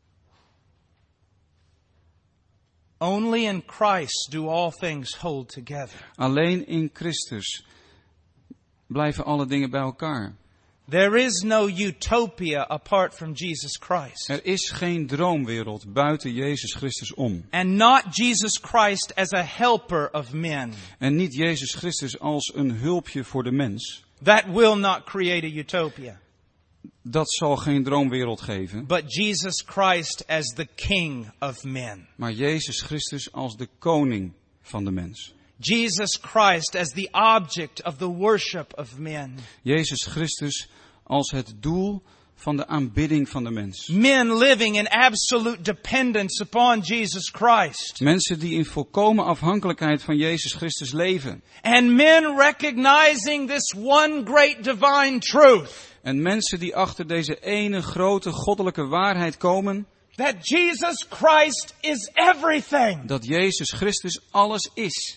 Only in Christ do all things hold together. Alleen in Christus blijven alle dingen bij elkaar. There is no utopia apart from Jesus Christ. Er is geen droomwereld buiten Jezus Christus om. And not Jesus Christ as a helper of men. En niet Jezus Christus als een hulpje voor de mens. That will not create a utopia. Dat zal geen droomwereld geven. But Jesus Christ as the King of men. Maar Jezus Christus als de koning van de mens. Jesus Christ as the object of the worship of men. Jezus Christus als het doel van de aanbidding van de mens. Men living in absolute dependence upon Jesus Christ. Mensen die in volkomen afhankelijkheid van Jezus Christus leven. And men recognizing this one great divine truth. En mensen die achter deze ene grote goddelijke waarheid komen. That Jesus Christ is everything. Dat Jezus Christus alles is.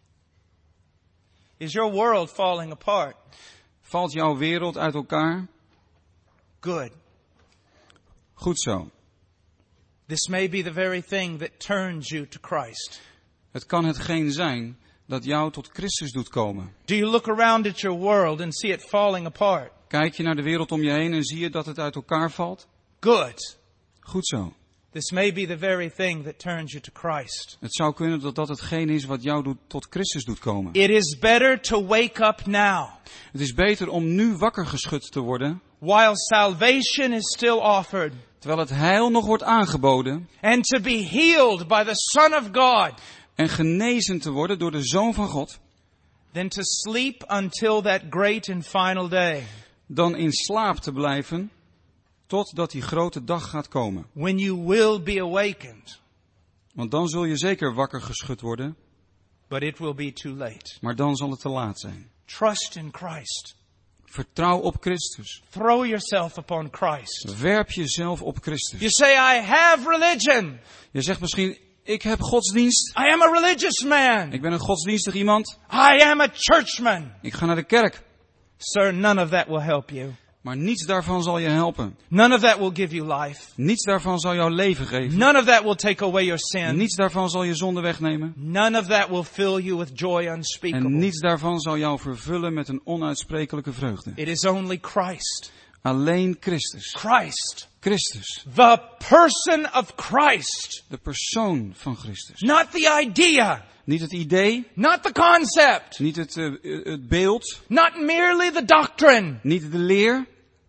Is your world falling apart? Valt jouw wereld uit elkaar? Good. Goed zo. This may be the very thing that turns you to Christ. Het kan hetgeen zijn dat jou tot Christus doet komen. Do you look around at your world and see it falling apart? Kijk je naar de wereld om je heen en zie je dat het uit elkaar valt? Good. Goed zo. This may be the very thing that turns you to Christ. Het zou kunnen dat dat hetgeen is wat jou tot Christus doet komen. It is better to wake up now. Het is beter om nu wakker geschud te worden. While salvation is still offered. Terwijl het heil nog wordt aangeboden. And to be healed by the Son of God. En genezen te worden door de Zoon van God. Than to sleep until that great and final day. Dan in slaap te blijven totdat die grote dag gaat komen. When you will be awakened. Want dan zul je zeker wakker geschud worden. But it will be too late. Maar dan zal het te laat zijn. Trust in Christ. Vertrouw op Christus. Throw yourself upon Christ. Werp jezelf op Christus. You say, I have religion. Je zegt misschien, ik heb godsdienst. I am a religious man. Ik ben een godsdienstig iemand. I am a churchman. Ik ga naar de kerk. Sir, none of that will help you. Maar niets daarvan zal je helpen. None of that will give you life. Niets daarvan zal jou leven geven. None of that will take away your sin. Niets daarvan zal je zonde wegnemen. None of that will fill you with joy unspeakable. En niets daarvan zal jou vervullen met een onuitsprekelijke vreugde. It is only Christ. Alleen Christus. Christ. Christus. The person of Christ. De persoon van Christus. Not the idea. Niet het idee. Not the concept. Niet het beeld. Not merely the doctrine. Niet de leer.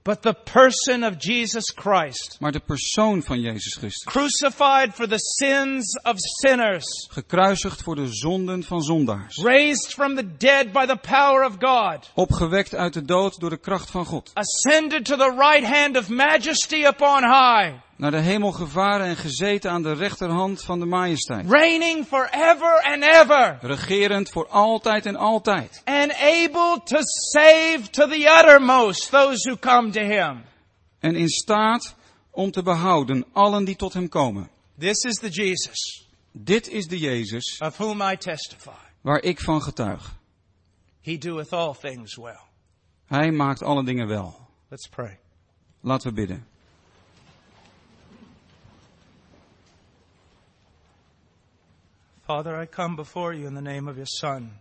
but the person of Jesus Christ. maar de persoon van Jezus Christus. Crucified for the sins of sinners. Gekruisigd voor de zonden van zondaars. Raised from the dead by the power of God. Opgewekt uit de dood door de kracht van God. Ascended to the right hand of majesty upon high. Naar de hemel gevaren en gezeten aan de rechterhand van de majesteit. Reigning forever and ever. Regerend voor altijd en altijd. And able to save to the uttermost those who come to him. En in staat om te behouden allen die tot hem komen. This is the Jesus. Dit is de Jezus Of whom I testify. waar ik van getuig. He doeth all things well. Hij maakt alle dingen wel. Let's pray. Laten we bidden. Father, I come before you in the name of your Son,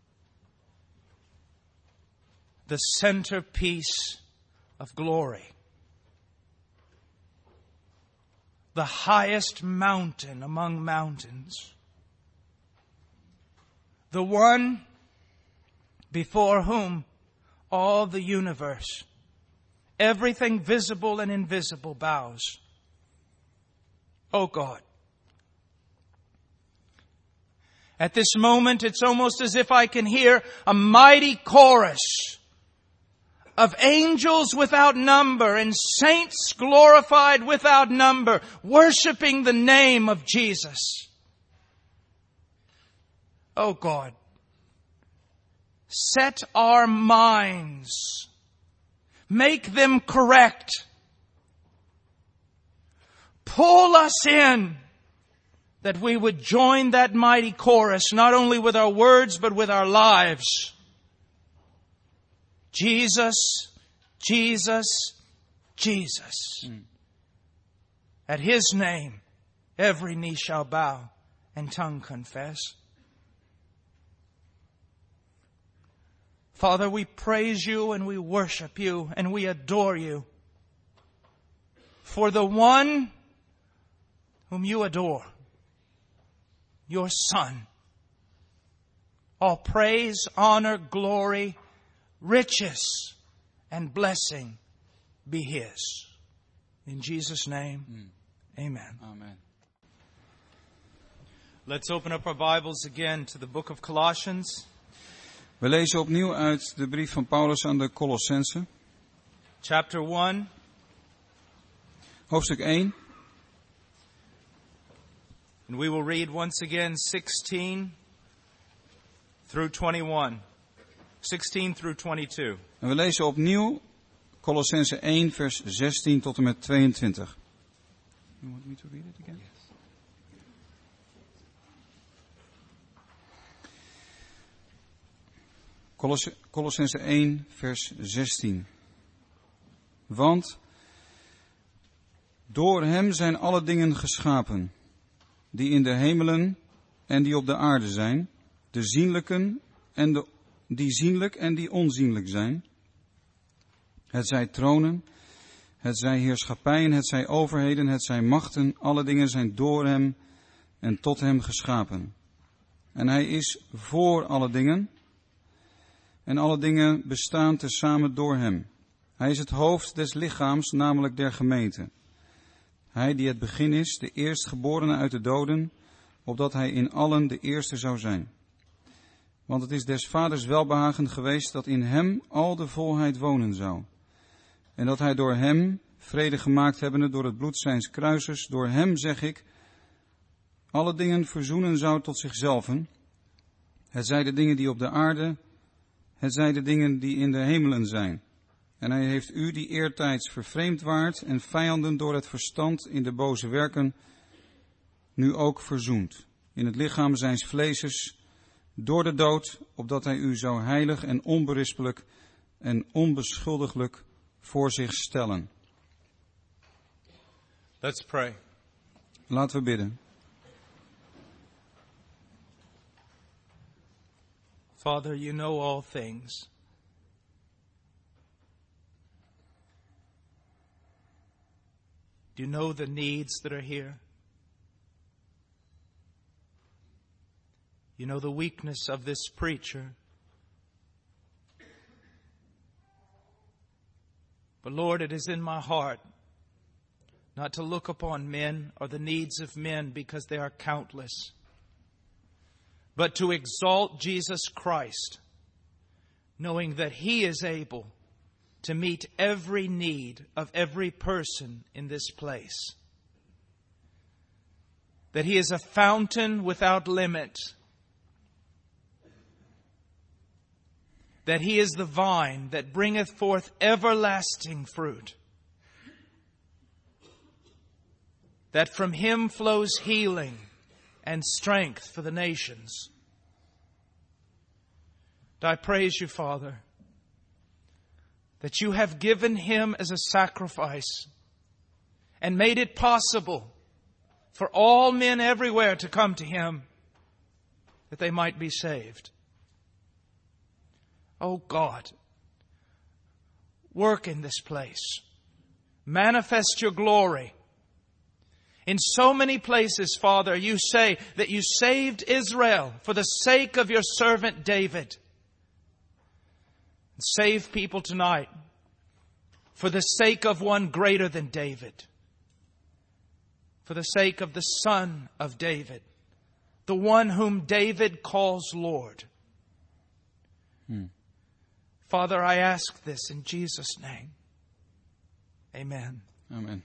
the centerpiece of glory, the highest mountain among mountains, the one before whom all the universe, everything visible and invisible, bows. O God, at this moment, it's almost as if I can hear a mighty chorus of angels without number and saints glorified without number, worshiping the name of Jesus. Oh God, set our minds, make them correct, pull us in, that we would join that mighty chorus, not only with our words, but with our lives. Jesus, Jesus, Jesus. At His name, every knee shall bow and tongue confess. Father, we praise you and we worship you and we adore you for the one whom you adore, your Son. All praise, honor, glory, riches, and blessing be His. In Jesus' name, amen. Amen. Let's open up our Bibles again to the book of Colossians. We lezen opnieuw uit de brief van Paulus aan de Colossenzen. Chapter 1. Hoofdstuk 1. And we will read once again 16 through 21. 16 through 22. En we lezen opnieuw Colossenzen 1 vers 16 tot en met 22. You want me to read it again? Yes. Colossenzen 1 vers 16. Want door hem zijn alle dingen geschapen, die in de hemelen en die op de aarde zijn, de zienlijken en die zienlijk en die onzienlijk zijn. Het zij tronen, het zij heerschappijen, het zij overheden, het zij machten, alle dingen zijn door hem en tot hem geschapen. En hij is voor alle dingen, en alle dingen bestaan tezamen door hem. Hij is het hoofd des lichaams, namelijk der gemeente. Hij die het begin is, de eerstgeborene uit de doden, opdat hij in allen de eerste zou zijn. Want het is des vaders welbehagen geweest dat in hem al de volheid wonen zou. En dat hij door hem, vrede gemaakt hebbende door het bloed zijns kruises, door hem, zeg ik, alle dingen verzoenen zou tot zichzelven. Het zij de dingen die op de aarde, het zij de dingen die in de hemelen zijn. En hij heeft u die eertijds vervreemd waart en vijanden door het verstand in de boze werken, nu ook verzoend. In het lichaam zijns vleeses, door de dood, opdat hij u zou heilig en onberispelijk en onbeschuldiglijk voor zich stellen. Let's pray. Laten we bidden. Father, you know all things. You know the needs that are here. You know the weakness of this preacher. But Lord, it is in my heart not to look upon men or the needs of men because they are countless, but to exalt Jesus Christ, knowing that He is able to meet every need of every person in this place. That He is a fountain without limit. That He is the vine that bringeth forth everlasting fruit. That from Him flows healing and strength for the nations. And I praise You, Father, that You have given Him as a sacrifice and made it possible for all men everywhere to come to Him, that they might be saved. Oh God, work in this place. Manifest Your glory. In so many places, Father, You say that You saved Israel for the sake of Your servant David. Save people tonight for the sake of one greater than David. For the sake of the Son of David, the one whom David calls Lord. Father, I ask this in Jesus' name. Amen. Amen.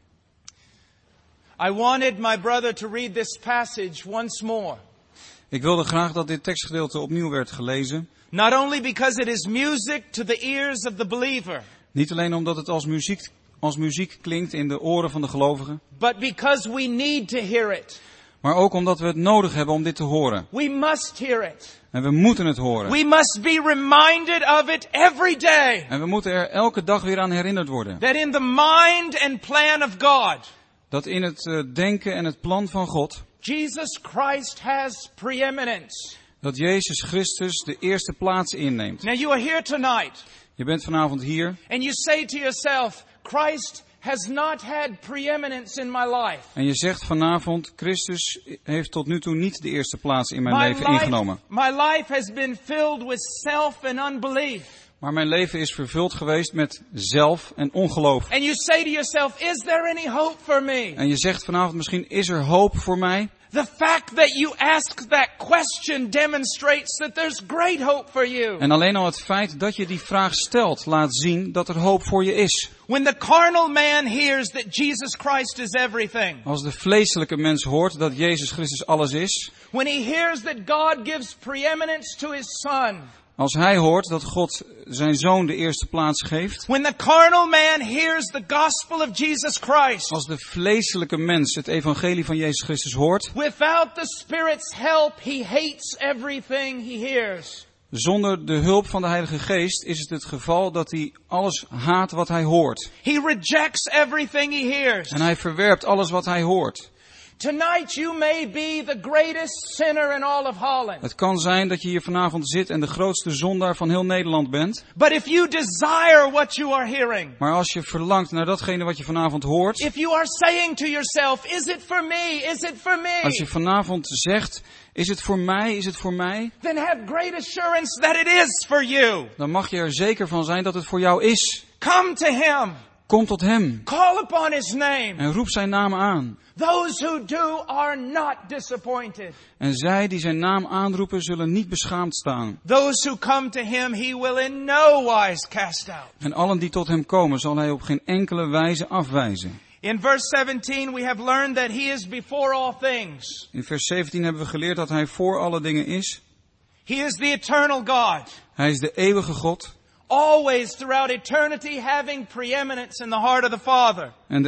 I wanted my brother to read this passage once more. Ik wilde graag dat dit tekstgedeelte opnieuw werd gelezen. Not only because it is music to the ears of the believer. Niet alleen omdat het als muziek klinkt in de oren van de gelovigen. But because we need to hear it. Maar ook omdat we het nodig hebben om dit te horen. We must hear it. En we moeten het horen. We must be reminded of it every day. En we moeten er elke dag weer aan herinnerd worden. That in the mind and plan of God. Dat in het denken en het plan van God. Jesus Christ has preeminence. Dat Jezus Christus de eerste plaats inneemt. Now you are here tonight. Je bent vanavond hier. And you say to yourself, Christ has not had preeminence in my life. En je zegt vanavond, Christus heeft tot nu toe niet de eerste plaats in mijn leven ingenomen. My life has been filled with self and unbelief. Maar mijn leven is vervuld geweest met zelf en ongeloof. And you say to yourself, is there any hope for me? En je zegt vanavond, misschien is er hoop voor mij. The fact that you ask that question demonstrates that there's great hope for you. En alleen al het feit dat je die vraag stelt, laat zien dat er hoop voor je is. When the carnal man hears that Jesus Christ is everything. Als de vleeselijke mens hoort dat Jezus Christus alles is. When he hears that God gives preeminence to His Son. Als hij hoort dat God zijn zoon de eerste plaats geeft. When the carnal man hears the gospel of Jesus Christ. Als de vleeselijke mens het evangelie van Jezus Christus hoort. Without the Spirit's help, he hates everything he hears. Zonder de hulp van de Heilige Geest is het geval dat hij alles haat wat hij hoort. He rejects everything he hears. En hij verwerpt alles wat hij hoort. Tonight you may be the greatest sinner in all of Holland. Het kan zijn dat je hier vanavond zit en de grootste zondaar van heel Nederland bent. But if you desire what you are hearing. Maar als je verlangt naar datgene wat je vanavond hoort. If you are saying to yourself, is it for me? Is it for me? Als je vanavond zegt, is het voor mij? Is het voor mij? Then have great assurance that it is for you. Dan mag je er zeker van zijn dat het voor jou is. Come to Him. Kom tot Hem. Call upon His name. En roep zijn naam aan. Those who do are not disappointed. En zij die zijn naam aanroepen zullen niet beschaamd staan. Those who come to Him, He will in no wise cast out. En allen die tot Hem komen zal Hij op geen enkele wijze afwijzen. In verse 17 we have learned that He is before all things. In vers 17 hebben we geleerd dat Hij voor alle dingen is. He is the eternal God. Hij is de eeuwige God. Always throughout eternity having preeminence in the heart of the Father. En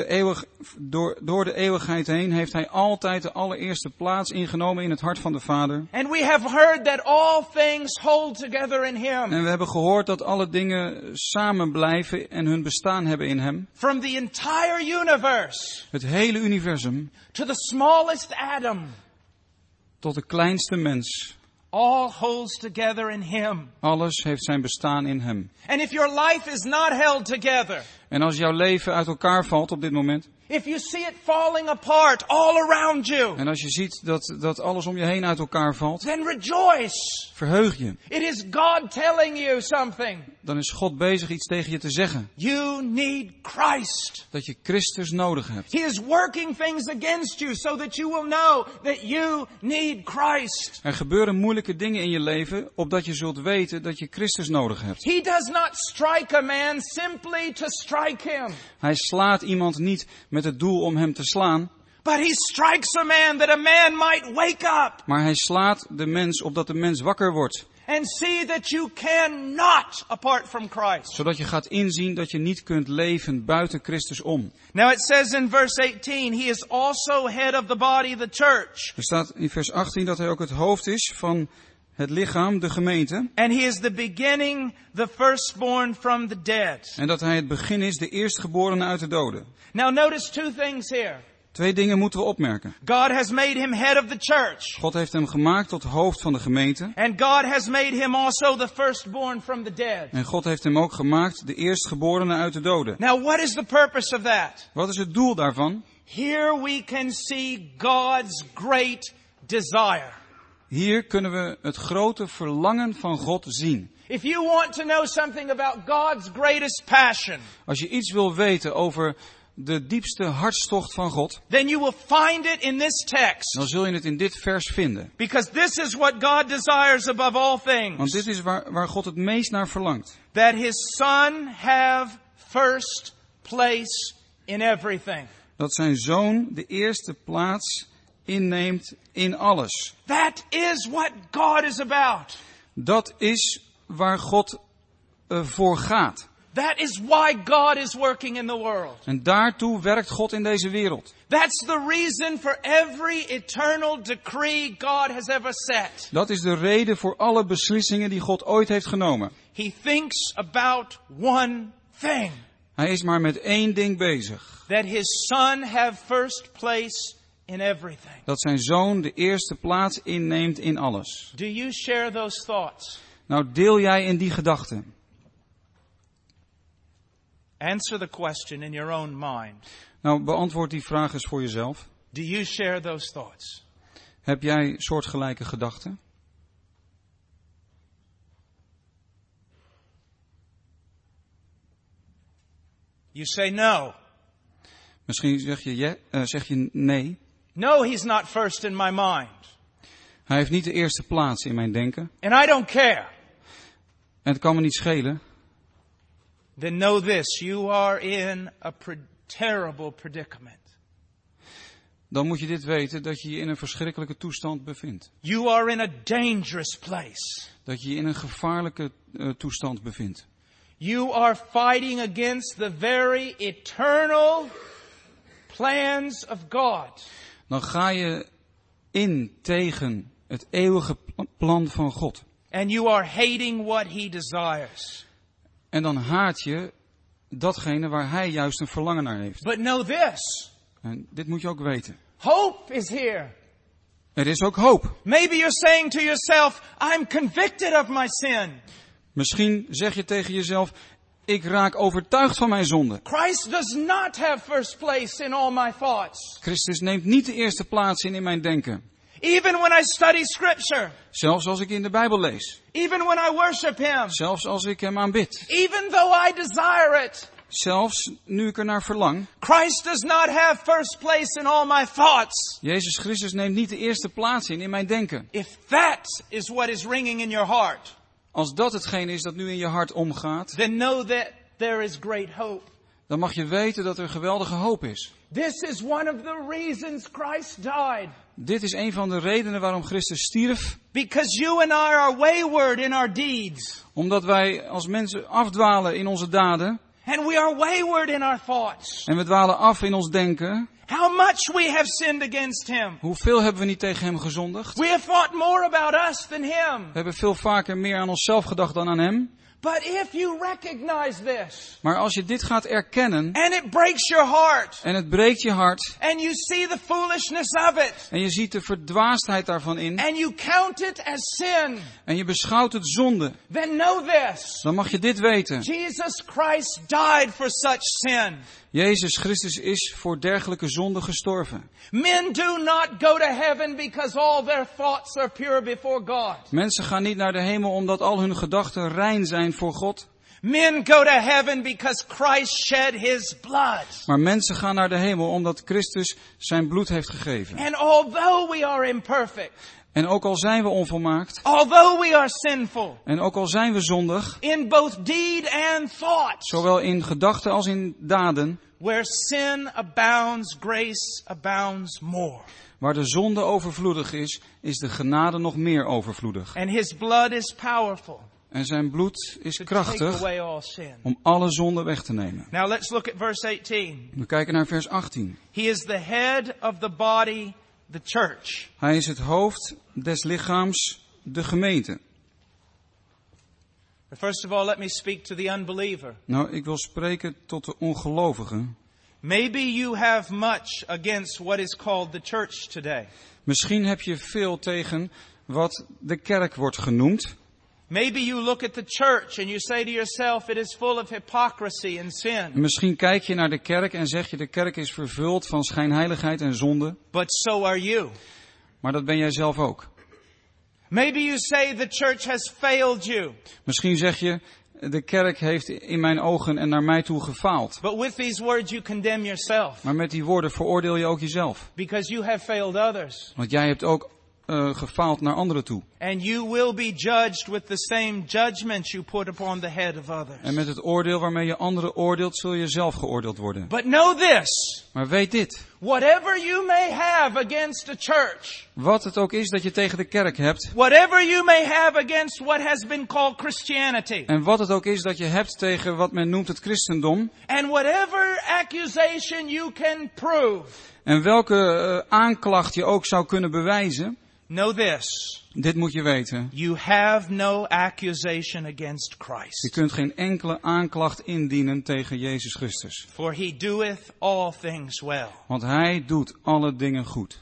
door de eeuwigheid heen heeft Hij altijd de allereerste plaats ingenomen in het hart van de Vader. And we have heard that all things hold together in Him. En we hebben gehoord dat alle dingen samen blijven en hun bestaan hebben in Hem. From the entire universe. Het hele universum. To the smallest atom. Tot de kleinste mens. All holds together in Him. Alles heeft zijn bestaan in Hem. And if your life is not held together. En als jouw leven uit elkaar valt op dit moment. if you see it falling apart all around you, En als je ziet dat alles om je heen uit elkaar valt. then rejoice. Verheug je. It is God telling you something. Dan is God bezig iets tegen je te zeggen. You need Christ. Dat je Christus nodig hebt. He is working things against you so that you will know that you need Christ. Er gebeuren moeilijke dingen in je leven, opdat je zult weten dat je Christus nodig hebt. He does not strike a man simply to strike him, Hij slaat iemand niet met het doel om hem te slaan, but he strikes a man that a man might wake up maar hij slaat de mens opdat de mens wakker wordt. and see that you cannot apart from Christ. Zodat je gaat inzien dat je niet kunt leven buiten Christus om. Now it says in verse 18, he is also head of the body, the church. Er staat in vers 18 dat hij ook het hoofd is van het lichaam, de gemeente. And he is the beginning, the firstborn from the dead. En dat hij het begin is, de eerstgeborene uit de doden. Now notice two things here. 2 dingen moeten we opmerken. God has made him head of the church. God heeft hem gemaakt tot hoofd van de gemeente. And God has made him also the firstborn from the dead. En God heeft hem ook gemaakt, de eerstgeborene uit de doden. Now what is the purpose of that? Wat is het doel daarvan? Here we can see God's great desire. Hier kunnen we het grote verlangen van God zien. If you want to know something about God's greatest passion, Als je iets wil weten over de diepste hartstocht van God, then you will find it in this text. dan zul je het in dit vers vinden. Because this is what God desires above all Want things. dit is waar God het meest naar verlangt. That his son have first place in everything. Dat zijn zoon de eerste plaats inneemt in alles. That is what God is about. Dat is waar God voor gaat. That is why God is working in the world. En daartoe werkt God in deze wereld. That's the reason for every eternal decree God has ever set. Dat is de reden voor alle beslissingen die God ooit heeft genomen. He thinks about one thing. Hij is maar met 1 ding bezig. That his son have first place in everything. Dat zijn zoon de eerste plaats inneemt in alles. Do you share those thoughts? Nou, deel jij in die gedachten? Answer the question in your own mind. Nou, beantwoord die vraag eens voor jezelf. Do you share those thoughts? Heb jij soortgelijke gedachten? You say no. Misschien zeg je nee. No, he's not first in my mind. Hij heeft niet de eerste plaats in mijn denken. And I don't care. En het kan me niet schelen. Then know this, you are in a terrible predicament. Dan moet je dit weten, dat je je in een verschrikkelijke toestand bevindt. You are in a dangerous place. Dat je je in een gevaarlijke toestand bevindt. You are fighting against the very eternal plans of God. Dan ga je in tegen het eeuwige plan van God. And you are hating what he desires. En dan haat je datgene waar hij juist een verlangen naar heeft. But know this. En dit moet je ook weten. Hope is here. Er is ook hoop. Maybe you're saying to yourself, I'm convicted of my sin. Misschien zeg je tegen jezelf, ik raak overtuigd van mijn zonde. Christ does not have first place in all my thoughts. Christus neemt niet de eerste plaats in mijn denken. Even when I study scripture. Zelfs als ik in de Bijbel lees. Even when I worship him. Zelfs als ik hem aanbid. Even though I desire it. Zelfs nu ik er naar verlang. Christ does not have first place in all my thoughts. Jezus Christus neemt niet de eerste plaats in mijn denken. If that is what is ringing in your heart. Als dat hetgeen is dat nu in je hart omgaat. Then know that there is great hope. Dan mag je weten dat er geweldige hoop is. This is one of the reasons Christ died. Dit is een van de redenen waarom Christus stierf. Because you and I are wayward in our deeds. Omdat wij als mensen afdwalen in onze daden. And we are wayward in our thoughts. En we dwalen af in ons denken. How much we have sinned against him. Hoeveel hebben we niet tegen hem gezondigd? We have thought more about us than him. We hebben veel vaker meer aan onszelf gedacht dan aan hem. But if you recognize this, Maar als je dit gaat erkennen and it breaks your heart, en het breekt je hart and you see the foolishness of it, en je ziet de verdwaasdheid daarvan in and you count it as sin, en je beschouwt het zonde, then know this. dan mag je dit weten. Jesus Christ died for such sin. Jezus Christus is voor dergelijke zonde gestorven. Men do not go to heaven because all their thoughts are pure before God. Mensen gaan niet naar de hemel omdat al hun gedachten rein zijn voor God. Men go to heaven because Christ shed his blood. Maar mensen gaan naar de hemel omdat Christus zijn bloed heeft gegeven. And although we are imperfect, En ook al zijn we onvolmaakt, although we are sinful, en ook al zijn we zondig, in both deed and thought, zowel in gedachten als in daden, where sin abounds, grace abounds more. waar de zonde overvloedig is de genade nog meer overvloedig. And his blood is powerful En zijn bloed is to take krachtig away all sin. om alle zonde weg te nemen. Now let's look at verse 18. We kijken naar vers 18. He is the head of the body, the church. Hij is het hoofd des lichaams, de gemeente. But first of all, let me speak to the unbeliever. Nou, ik wil spreken tot de ongelovigen. Maybe you have much against what is called the church today. Misschien heb je veel tegen wat de kerk wordt genoemd. Maybe you look at the church and you say to yourself, it is full of hypocrisy and sin. Misschien kijk je naar de kerk en zeg je de kerk is vervuld van schijnheiligheid en zonde. But so are you. Maar dat ben jij zelf ook. Maybe you say the church has failed you. Misschien zeg je de kerk heeft in mijn ogen en naar mij toe gefaald. But with these words you condemn yourself. Maar met die woorden veroordeel je ook jezelf. Because you have failed others. Want jij hebt ook gefaald naar anderen toe. And you will be judged with the same judgment you put upon the head of others. En met het oordeel waarmee je anderen oordeelt, zul je zelf geoordeeld worden. But know this. Maar weet dit. Whatever you may have against the church. Wat het ook is dat je tegen de kerk hebt. Whatever you may have against what has been called Christianity. En wat het ook is dat je hebt tegen wat men noemt het christendom. And whatever accusation you can prove. En welke aanklacht je ook zou kunnen bewijzen. Know this. Dit moet je weten. You have no accusation against Christ. Je kunt geen enkele aanklacht indienen tegen Jezus Christus. For he doeth all things well. Want hij doet alle dingen goed.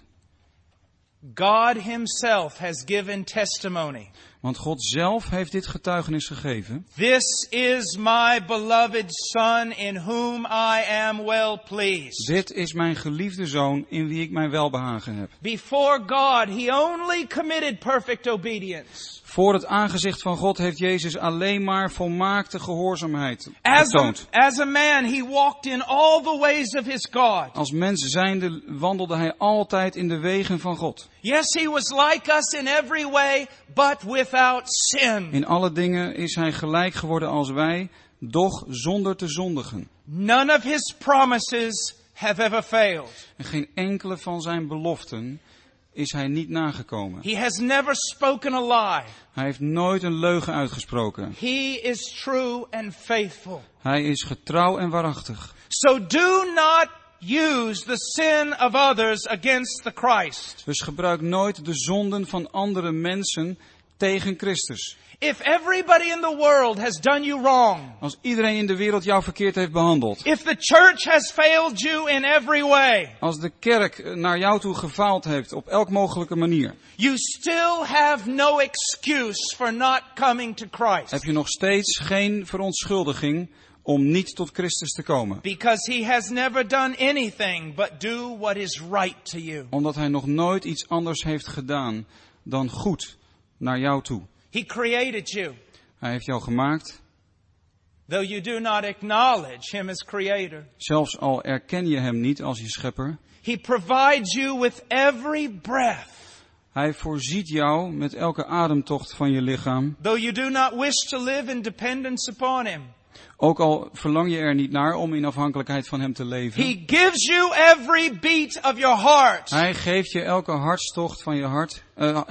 God himself has given testimony. Want God zelf heeft dit getuigenis gegeven. This is my beloved Son in whom I am well pleased. Dit is mijn geliefde zoon in wie ik mijn welbehagen heb. Before God, he only committed perfect obedience. Voor het aangezicht van God heeft Jezus alleen maar volmaakte gehoorzaamheid getoond. As a man, he walked in all the ways of his God. Als mens zijnde wandelde hij altijd in de wegen van God. Yes, he was like us in every way, but without sin. In alle dingen is hij gelijk geworden als wij, doch zonder te zondigen. None of his promises have ever failed. En geen enkele van zijn beloften is hij niet nagekomen. He has never spoken a lie. Hij heeft nooit een leugen uitgesproken. He is true and faithful. Hij is getrouw en waarachtig. So do not use the sin of others against the Christ. Dus gebruik nooit de zonden van andere mensen tegen Christus. If everybody in the world has done you wrong. Als iedereen in de wereld jou verkeerd heeft behandeld. If the church has failed you in every way. Als de kerk naar jou toe gefaald heeft op elk mogelijke manier. You still have no excuse for not coming to Christ. Heb je nog steeds geen verontschuldiging om niet tot Christus te komen. Because he has never done anything but do what is right to you. Omdat hij nog nooit iets anders heeft gedaan dan goed naar jou toe. He created you. Hij heeft jou gemaakt. Though you do not acknowledge him as creator. Zelfs al erken je hem niet als je schepper. He provides you with every breath. Hij voorziet jou met elke ademtocht van je lichaam. Though you do not wish to live in dependence upon him. Ook al verlang je er niet naar om in afhankelijkheid van hem te leven. He gives you every beat of your heart. Hij geeft je elke hartstocht van je hart,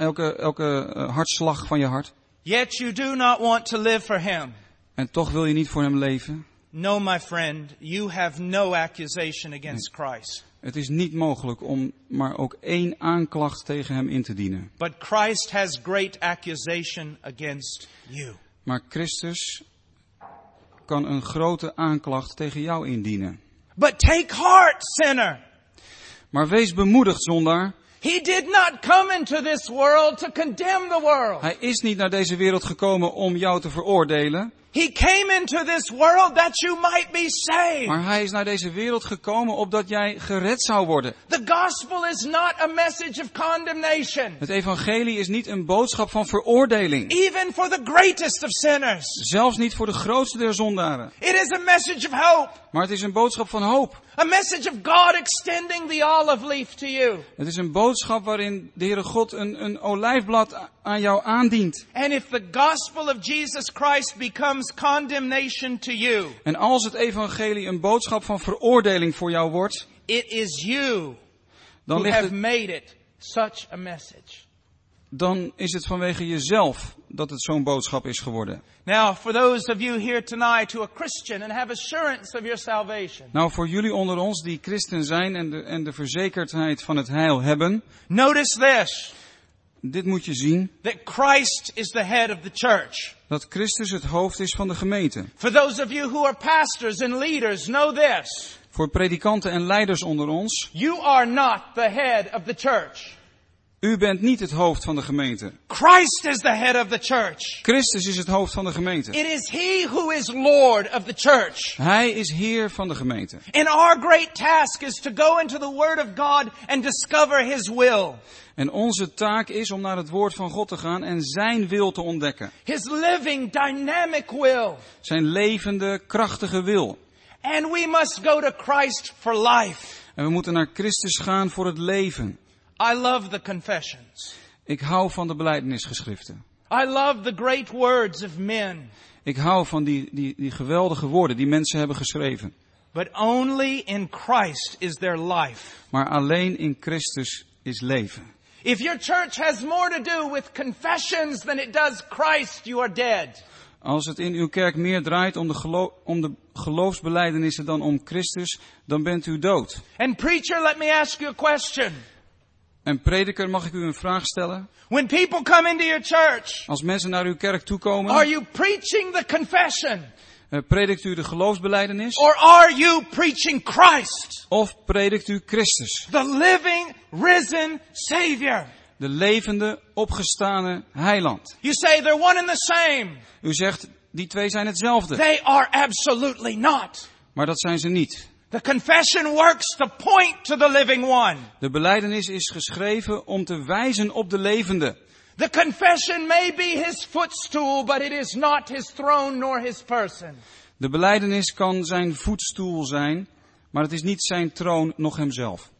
elke hartslag van je hart. Yet you do not want to live for him. En toch wil je niet voor hem leven. No, my friend, you have no accusation against Christ. Het is niet mogelijk om maar ook één aanklacht tegen hem in te dienen. But Christ has great accusation against you. Maar Christus kan een grote aanklacht tegen jou indienen. But take heart, sinner. Maar wees bemoedigd, zondaar. He did not come into this world to condemn the world. Hij is niet naar deze wereld gekomen om jou te veroordelen. He came into this world that you might be saved. Maar hij is naar deze wereld gekomen opdat jij gered zou worden. The gospel is not a message of condemnation. Het evangelie is niet een boodschap van veroordeling. Even for the greatest of sinners. Zelfs niet voor de grootste der zondaren. It is a message of hope. Maar het is een boodschap van hoop. A message of God extending the olive leaf to you. Het is een boodschap waarin de Heere God een olijfblad aan jou aandient. And if the gospel of Jesus Christ becomes condemnation to you, En als het evangelie een boodschap van veroordeling voor jou wordt, it is you dan, who have het, made it such a message. dan is het vanwege jezelf dat het zo'n boodschap is geworden. Now, for those of you here tonight who are Christian and have assurance of your salvation, Nou, voor jullie onder ons die christen zijn en de verzekerdheid van het heil hebben, notice this, dit moet je zien, that Christ is the head of the church. dat Christus het hoofd is van de gemeente. For those of you who are pastors and leaders, know this. Voor predikanten en leiders onder ons, You are not the head of the church. u bent niet het hoofd van de gemeente. Christ is the head of the church. Christus is het hoofd van de gemeente. It is He who is Lord of the church. Hij is Heer van de gemeente. And our great task is to go into the Word of God and discover His will. En onze taak is om naar het woord van God te gaan en zijn wil te ontdekken. His living, dynamic will. Zijn levende, krachtige wil. And we must go to Christ for life. En we moeten naar Christus gaan voor het leven. I love the confessions. Ik hou van de belijdenisgeschriften. I love the great words of men. Ik hou van die geweldige woorden die mensen hebben geschreven. But only in Christ is there life. Maar alleen in Christus is leven. If your church has more to do with confessions than it does Christ, you are dead. Als het in uw kerk meer draait om de geloofsbelijdenissen dan om Christus, dan bent u dood. And preacher, let me ask you a question. En prediker, mag ik u een vraag stellen? When people come into your church, Als mensen naar uw kerk toekomen, are you preaching the confession? Predikt u de geloofsbelijdenis? Or are you preaching Christ? Of predikt u Christus? The living, risen Savior. De levende, opgestane heiland. You say they're one and the same. U zegt, die twee zijn hetzelfde. They are absolutely not. Maar dat zijn ze niet. The confession works to point to the living one. De belijdenis is geschreven om te wijzen op de levende. The confession may be his footstool, but it is not his throne nor his person. De belijdenis kan zijn voetstoel zijn, maar het is niet zijn troon, noch hemzelf.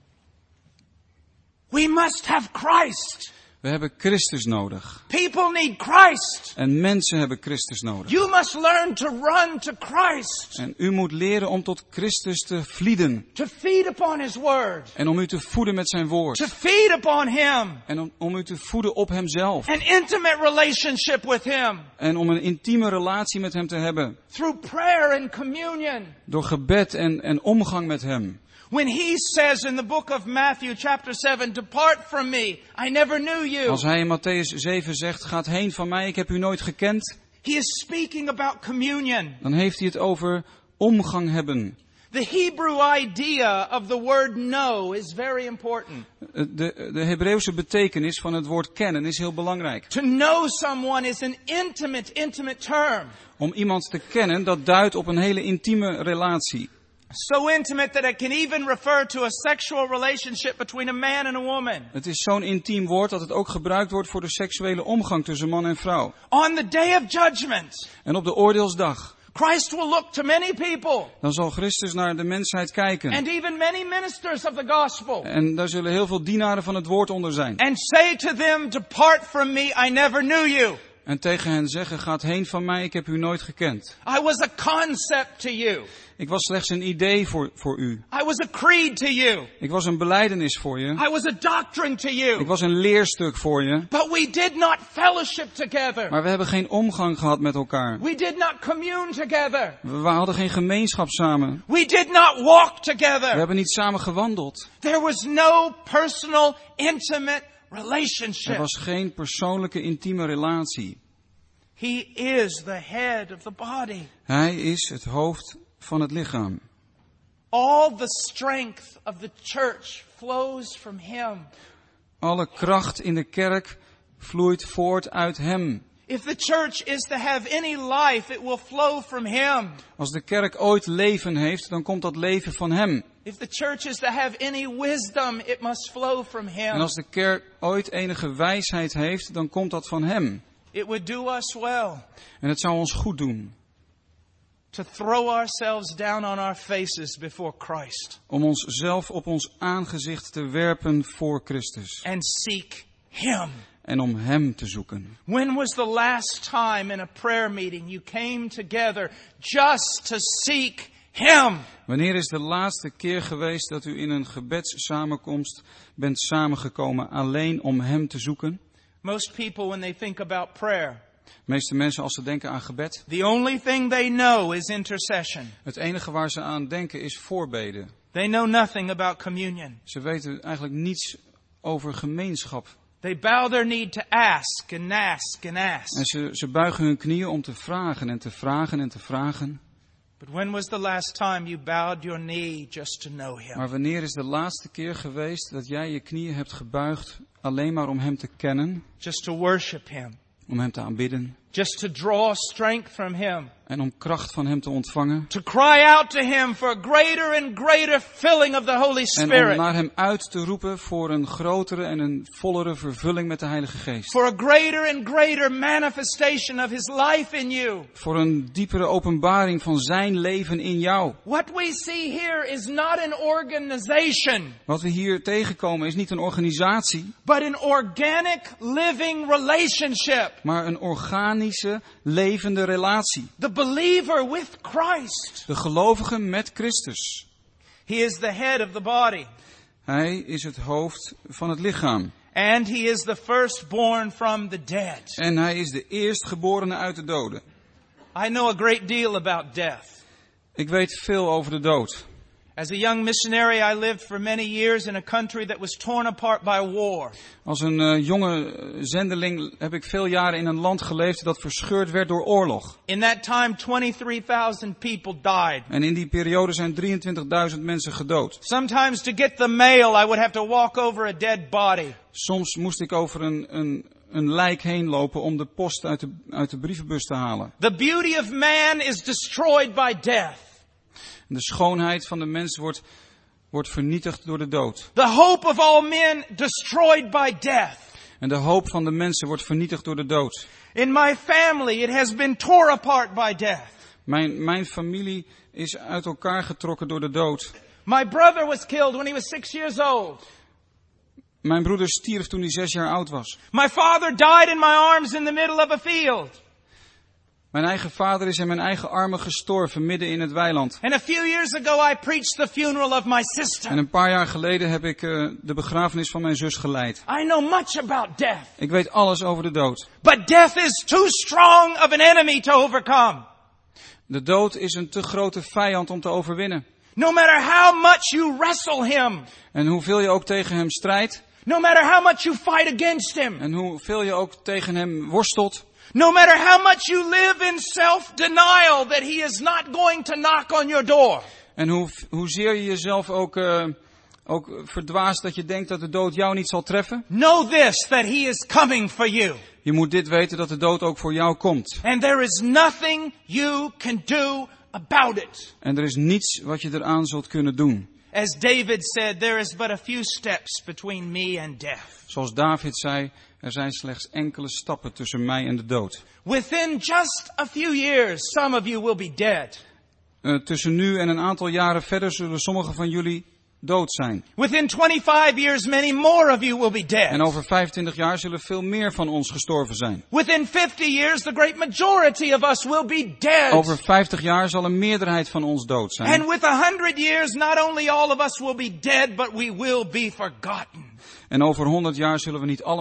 We must have Christ. We hebben Christus nodig. People need Christ. En mensen hebben Christus nodig. You must learn to run to Christ. En u moet leren om tot Christus te vlieden. To feed upon his word. En om u te voeden met zijn woord. To feed upon him. En om u te voeden op hemzelf. An intimate relationship with him. En om een intieme relatie met hem te hebben. Through prayer and communion. Door gebed en omgang met hem. When he says in the book of Matthew chapter 7, depart from me, I never knew you. Als hij in Matthäus 7 zegt, gaat heen van mij, ik heb u nooit gekend. He is speaking about communion. Dan heeft hij het over omgang hebben. The Hebrew idea of the word know is very important. De Hebreeuwse betekenis van het woord kennen is heel belangrijk. To know someone is an intimate term. Om iemand te kennen, dat duidt op een hele intieme relatie. So intimate that it can even refer to a sexual relationship between a man and a woman. Het is zo'n intiem woord dat het ook gebruikt wordt voor de seksuele omgang tussen man en vrouw. On the day of judgment, En op de oordeelsdag, Christ will look to many people. dan zal Christus naar de mensheid kijken. And even many ministers of the gospel. En daar zullen heel veel dienaren van het woord onder zijn. And say to them, depart from me, I never knew you. En tegen hen zeggen, gaat heen van mij, ik heb u nooit gekend. I was a concept to you. Ik was slechts een idee voor u. I was a creed to you. Ik was een belijdenis voor je. I was a doctrine to you. Ik was een leerstuk voor je. But we did not fellowship together. Maar we hebben geen omgang gehad met elkaar. We did not commune together. We hadden geen gemeenschap samen. We did not walk We together. hebben niet samen gewandeld. There was no personal, intimate Er relationship. was geen persoonlijke, intieme relatie. He is the head of the body. Hij is het hoofd van het lichaam. All the strength of the church flows from him. Alle kracht in de kerk vloeit voort uit hem. If the church is to have any life, it will flow from him. Als de kerk ooit leven heeft, dan komt dat leven van hem. If the church is to have any wisdom, it must flow from him. En als de kerk ooit enige wijsheid heeft, dan komt dat van hem. It would do us well En het zou ons goed doen to throw ourselves down on our faces before Christ om onszelf op ons aangezicht te werpen voor Christus. and seek him. En om hem te zoeken. When was the last time in a prayer meeting you came together just to seek him? Wanneer is de laatste keer geweest dat u in een gebedssamenkomst bent samengekomen alleen om hem te zoeken? Most people, when they think about prayer, De meeste mensen als ze denken aan gebed, the only thing they know is intercession. het enige waar ze aan denken is voorbeden. They know nothing about communion. Ze weten eigenlijk niets over gemeenschap. They bow their knee to ask and ask and ask. En ze buigen hun knieën om te vragen en te vragen en te vragen. But when was the last time you bowed your knee just to know him? Maar wanneer is de laatste keer geweest dat jij je knieën hebt gebuigd alleen maar om hem te kennen, Just to worship him. om hem te aanbidden Just to draw strength from him. en om kracht van hem te ontvangen? To cry out to him for a greater and greater filling of the Holy En om Spirit. naar hem uit te roepen voor een grotere en een vollere vervulling met de Heilige Geest. For a greater and greater manifestation of his life in you. Voor een diepere openbaring van zijn leven in jou. What we see here is not an organization, Wat we hier tegenkomen is niet een organisatie, but an organic living relationship. maar een organische, levende relatie. The believer with Christ. De gelovige met Christus. He is the head of the body. Hij is het hoofd van het lichaam. And he is the firstborn from the dead. En hij is de eerstgeborene uit de doden. I know a great deal about death. Ik weet veel over de dood. As a young missionary, I lived for many years in a country that was torn apart by war. Als een jonge zendeling heb ik veel jaren in een land geleefd dat verscheurd werd door oorlog. In that time, 23,000 people died. En in die periode zijn 23.000 mensen gedood. Sometimes to get the mail, I would have to walk over a dead body. Soms moest ik over een lijk heen lopen om de post uit de brievenbus te halen. The beauty of man is destroyed by death. De schoonheid van de mens wordt vernietigd door de dood. The hope of all men destroyed by death. En de hoop van de mensen wordt vernietigd door de dood. In my family, it has been torn apart by death. Mijn familie is uit elkaar getrokken door de dood. My brother was killed when he was 6 years old. Mijn broeder stierf toen hij 6 jaar oud was. My father died in my arms in the middle of a field. Mijn eigen vader is in mijn eigen armen gestorven midden in het weiland. And a few years ago I preached the funeral of my En sister. een paar jaar geleden heb ik de begrafenis van mijn zus geleid. I know much about death. Ik weet alles over de dood. But death is too strong of an enemy to overcome. De dood is een te grote vijand om te overwinnen. No matter how much you wrestle him. En hoeveel je ook tegen hem strijdt. No matter how much you fight against him. En hoeveel je ook tegen hem worstelt. No matter how much you live in self-denial that he is not going to knock on your door. En hoezeer je jezelf ook verdwaast dat je denkt dat de dood jou niet zal treffen. Know this, that he is coming for you. Je moet dit weten, dat de dood ook voor jou komt. And there is nothing you can do about it. En er is niets wat je eraan zult kunnen doen. As David said, there is but a few steps between me and death. Zoals David zei, er zijn slechts enkele stappen tussen mij en de dood. Within just a few years, some of you will be dead. Tussen nu en een aantal jaren verder zullen sommigen van jullie dood zijn. Within 25 years, many more of you will be dead. En over 25 jaar zullen veel meer van ons gestorven zijn. Within 50 years, the great majority of us will be dead. Over 50 jaar zal een meerderheid van ons dood zijn. And with 100 years, not only all of us will be dead, but we will be forgotten. En over 100 jaar zullen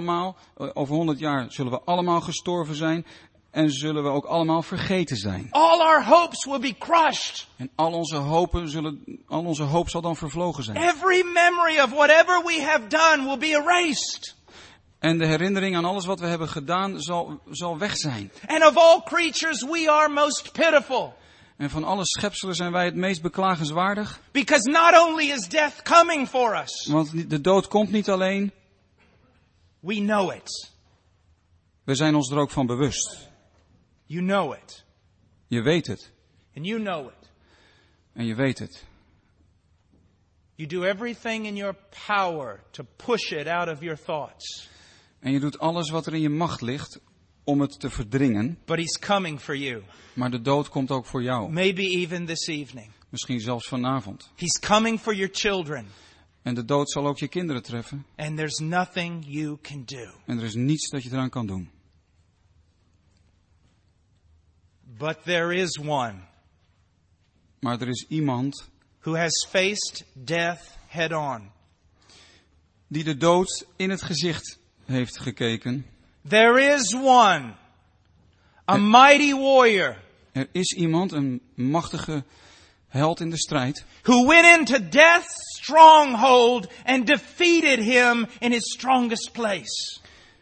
we allemaal gestorven zijn. En zullen we ook allemaal vergeten zijn. All our hopes will be crushed. En al onze hoop zal dan vervlogen zijn. Every memory of whatever we have done will be erased. En de herinnering aan alles wat we hebben gedaan zal weg zijn. And of all creatures, we are most pitiful. En van alle schepselen zijn wij het meest beklagenswaardig. Because not only is death coming for us, Want de dood komt niet alleen. we know it. We zijn ons er ook van bewust. You know it. Je weet het. And you know it. En je weet het. You do everything in your power to push it out of your thoughts. En je doet alles wat er in je macht ligt om het te verdringen. But he's coming for you. Maar de dood komt ook voor jou. Maybe even this evening. Misschien zelfs vanavond. He's coming for your children. En de dood zal ook je kinderen treffen. And there's nothing you can do. En er is niets dat je eraan kan doen. But there is one Maar er is iemand who has faced death head on. die de dood in het gezicht heeft gekeken. There is one, a mighty warrior, Er is iemand, een machtige held in de strijd, who went into death's stronghold and defeated him in his strongest place.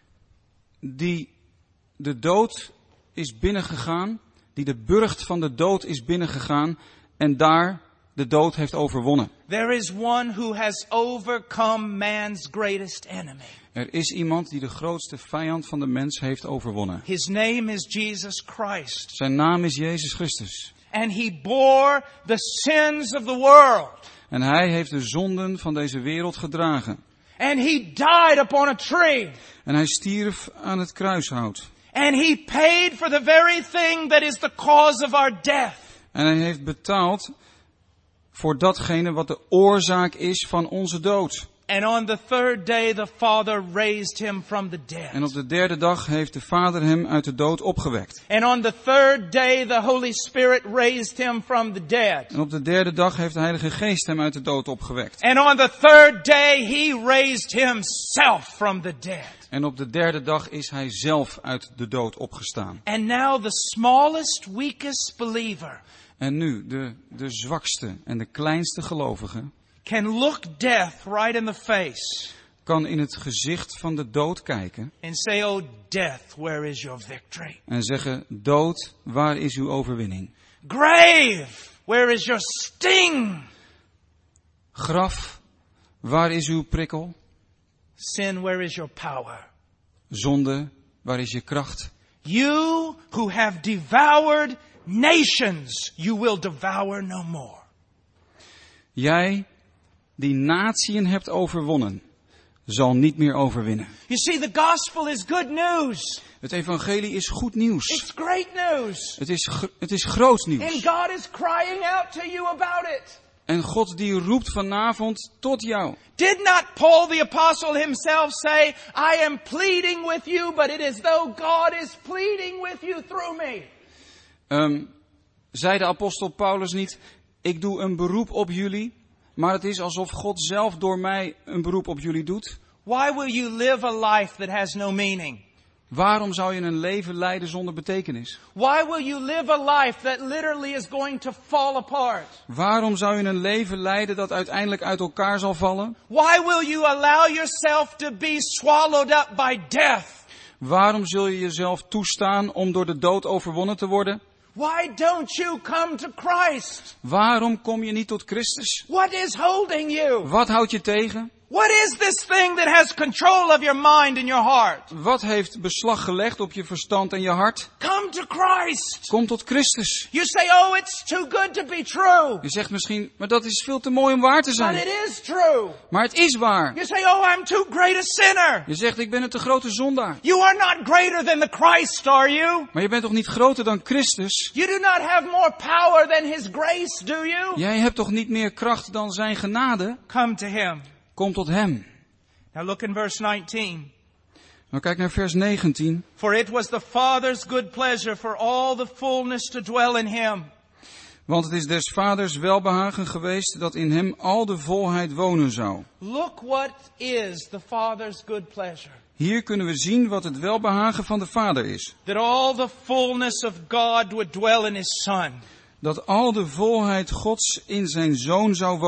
die de dood is binnengegaan, die de burcht van de dood is binnengegaan en daar de dood heeft overwonnen. There is one who has overcome man's greatest enemy. Er is iemand die de grootste vijand van de mens heeft overwonnen. His name is Jesus Christ. Zijn naam is Jezus Christus. And he bore the sins of the world. En hij heeft de zonden van deze wereld gedragen. And he died upon a tree. En hij stierf aan het kruishout. And he paid for the very thing that is the cause of our death. En hij heeft betaald voor datgene wat de oorzaak is van onze dood. And on the third day the Father raised him from the dead. En op de derde dag heeft de Vader hem uit de dood opgewekt. And on the third day the Holy Spirit raised him from the dead. En op de derde dag heeft de Heilige Geest hem uit de dood opgewekt. And on the third day he raised himself from the dead. En op de derde dag is hij zelf uit de dood opgestaan. And now the smallest, weakest believer En nu, de zwakste en de kleinste gelovige can look death right in the face kan in het gezicht van de dood kijken and say, "Oh death, where is your victory? en zeggen, dood, waar is uw overwinning? Grave, where is your sting? Graf, waar is uw prikkel? Sin, where is your power? Zonde, waar is je kracht? You who have devoured nations, you will devour no more." Jij, die natieën hebt overwonnen, zal niet meer overwinnen. You see, the gospel is good news. Het evangelie is goed nieuws. It's great news. Het is groot And nieuws. God is crying out to you about it. En God die roept vanavond tot jou. Did not Paul the apostle himself say, "I am pleading with you, but it is though God is pleading with you through me"? Zei de apostel Paulus niet, ik doe een beroep op jullie, maar het is alsof God zelf door mij een beroep op jullie doet? Why will you live a life that has no meaning? Waarom zou je een leven leiden zonder betekenis? Why will you live a life that literally is going to fall apart? Waarom zou je een leven leiden dat uiteindelijk uit elkaar zal vallen? Why will you allow yourself to be swallowed up by death? Waarom zul je jezelf toestaan om door de dood overwonnen te worden? Why don't you come to Christ? Waarom kom je niet tot Christus? What is holding you? Wat houdt je tegen? What is this thing that has control of your mind and your heart? Wat heeft beslag gelegd op je verstand en je hart? Come to Christ. Kom tot Christus. You say, "Oh, it's too good to be true." Je zegt misschien, maar dat is veel te mooi om waar te But zijn. it is true. Maar het is waar. You say, "Oh, I'm too great a sinner." Je zegt, ik ben een te grote zondaar. You are not greater than the Christ, are you? Maar je bent toch niet groter dan Christus? You do not have more power than His grace, do you? Jij hebt toch niet meer kracht dan zijn genade? Come to Him. Kom tot hem. Now look in verse 19. Nou kijk naar vers 19. For it was the Father's good pleasure for all the fullness to dwell in Him. Want het is des vaders welbehagen geweest dat in hem al de volheid wonen zou. Look what is the Father's good pleasure. Hier kunnen we zien wat het welbehagen van de Vader is. That all the fullness of God would dwell in His Son. Dat al de volheid Gods in zijn Zoon zou wonen.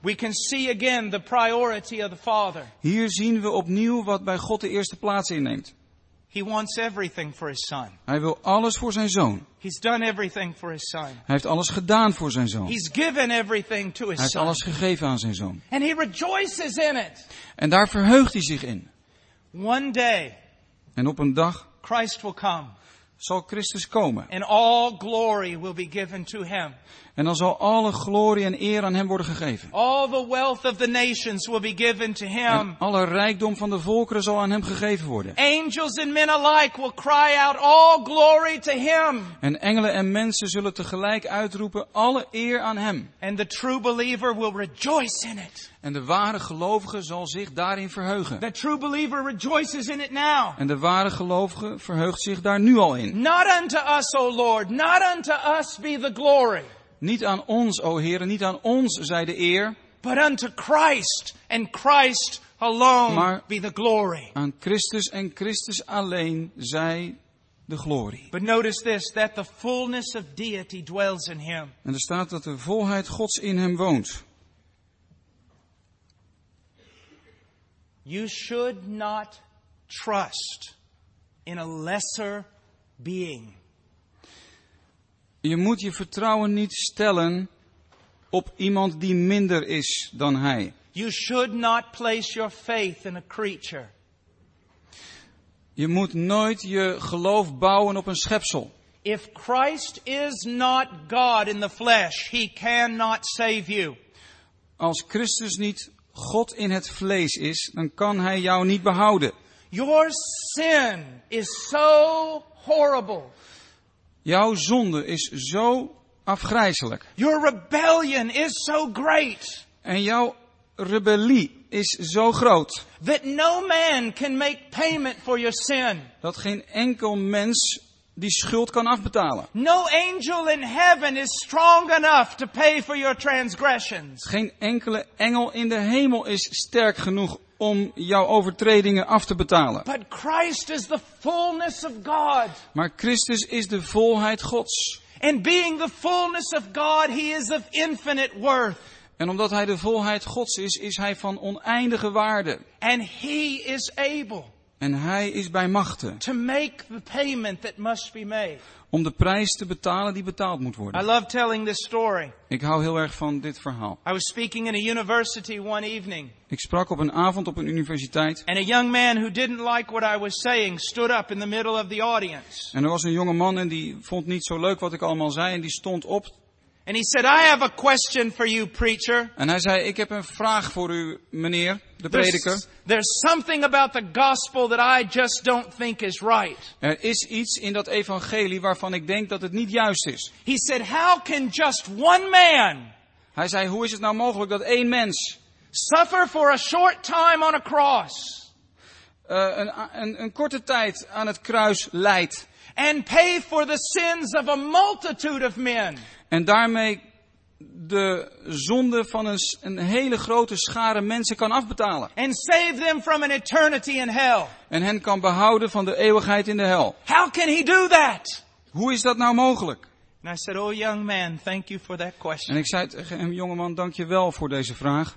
We can see again the priority of the Father. Hier zien we opnieuw wat bij God de eerste plaats inneemt. He wants everything for His Son. Hij wil alles voor zijn zoon. He's done everything for His Son. Hij heeft alles gedaan voor zijn zoon. He's given everything to His Hij heeft Son. alles gegeven aan zijn zoon. And He rejoices in it. En daar verheugt hij zich in. One day, En op een dag Christ will come. zal Christus komen. And all glory will be given to Him. En dan zal alle glorie en eer aan hem worden gegeven. All the wealth of the nations will be given to Him. En alle rijkdom van de volkeren zal aan hem gegeven worden. Angels and men alike will cry out all glory to Him. En engelen en mensen zullen tegelijk uitroepen alle eer aan hem. And the true believer will rejoice in it. En de ware gelovige zal zich daarin verheugen. The true believer rejoices in it now. En de ware gelovige verheugt zich daar nu al in. Not unto us, O Lord, not unto us be the glory. Niet aan ons, o Heere, niet aan ons zij de eer. But unto Christ and Christ alone Maar be the glory. aan Christus en Christus alleen zij de glorie. But notice this, that the fullness of deity dwells in Him. En er staat dat de volheid Gods in hem woont. You should not trust in a lesser being. Je moet je vertrouwen niet stellen op iemand die minder is dan hij. You should not place your faith in a creature. Je moet nooit je geloof bouwen op een schepsel. If Christ is not God in the flesh, He cannot save you. Als Christus niet God in het vlees is, dan kan hij jou niet behouden. Your sin is so horrible. Jouw zonde is zo afgrijselijk. Your rebellion is so great. En jouw rebellie is zo groot. That no man can make payment for your sin. Dat geen enkel mens die schuld kan afbetalen. No angel in heaven is strong enough to pay for your transgressions. Geen enkele engel in de hemel is sterk genoeg om jouw overtredingen af te betalen. But Christ is the fullness of God. Maar Christus is de volheid Gods. And being the fullness of God, He is of infinite worth. En omdat hij de volheid Gods is, is hij van oneindige waarde. And He is able En hij is bij machte to make the payment that must be made. om de prijs te betalen die betaald moet I worden. love telling this story. Ik hou heel erg van dit verhaal. I was speaking in a university one evening. Ik sprak op een avond op een universiteit. And a young man who didn't like what I was saying stood up in the middle of the audience. En er was een jonge man en die vond niet zo leuk wat ik allemaal zei. En die stond op. And he said, I have a question for you, preacher. En hij zei, ik heb een vraag voor u, meneer, de prediker. There's something about the gospel that I just don't think is right. Er is iets in dat evangelie waarvan ik denk dat het niet juist is. He said, how can just one man Hij zei, hoe is het nou mogelijk dat één mens suffer for a short time on a cross een korte tijd aan het kruis lijdt. and pay for the sins of a multitude of men? En daarmee de zonde van een hele grote schare mensen kan afbetalen. And save them from an eternity in hell. En hen kan behouden van de eeuwigheid in de hel. How can he do that? Hoe is dat nou mogelijk? And I said, oh young man, thank you for that question. En ik zei tegen hem, jongeman, dank je wel voor deze vraag.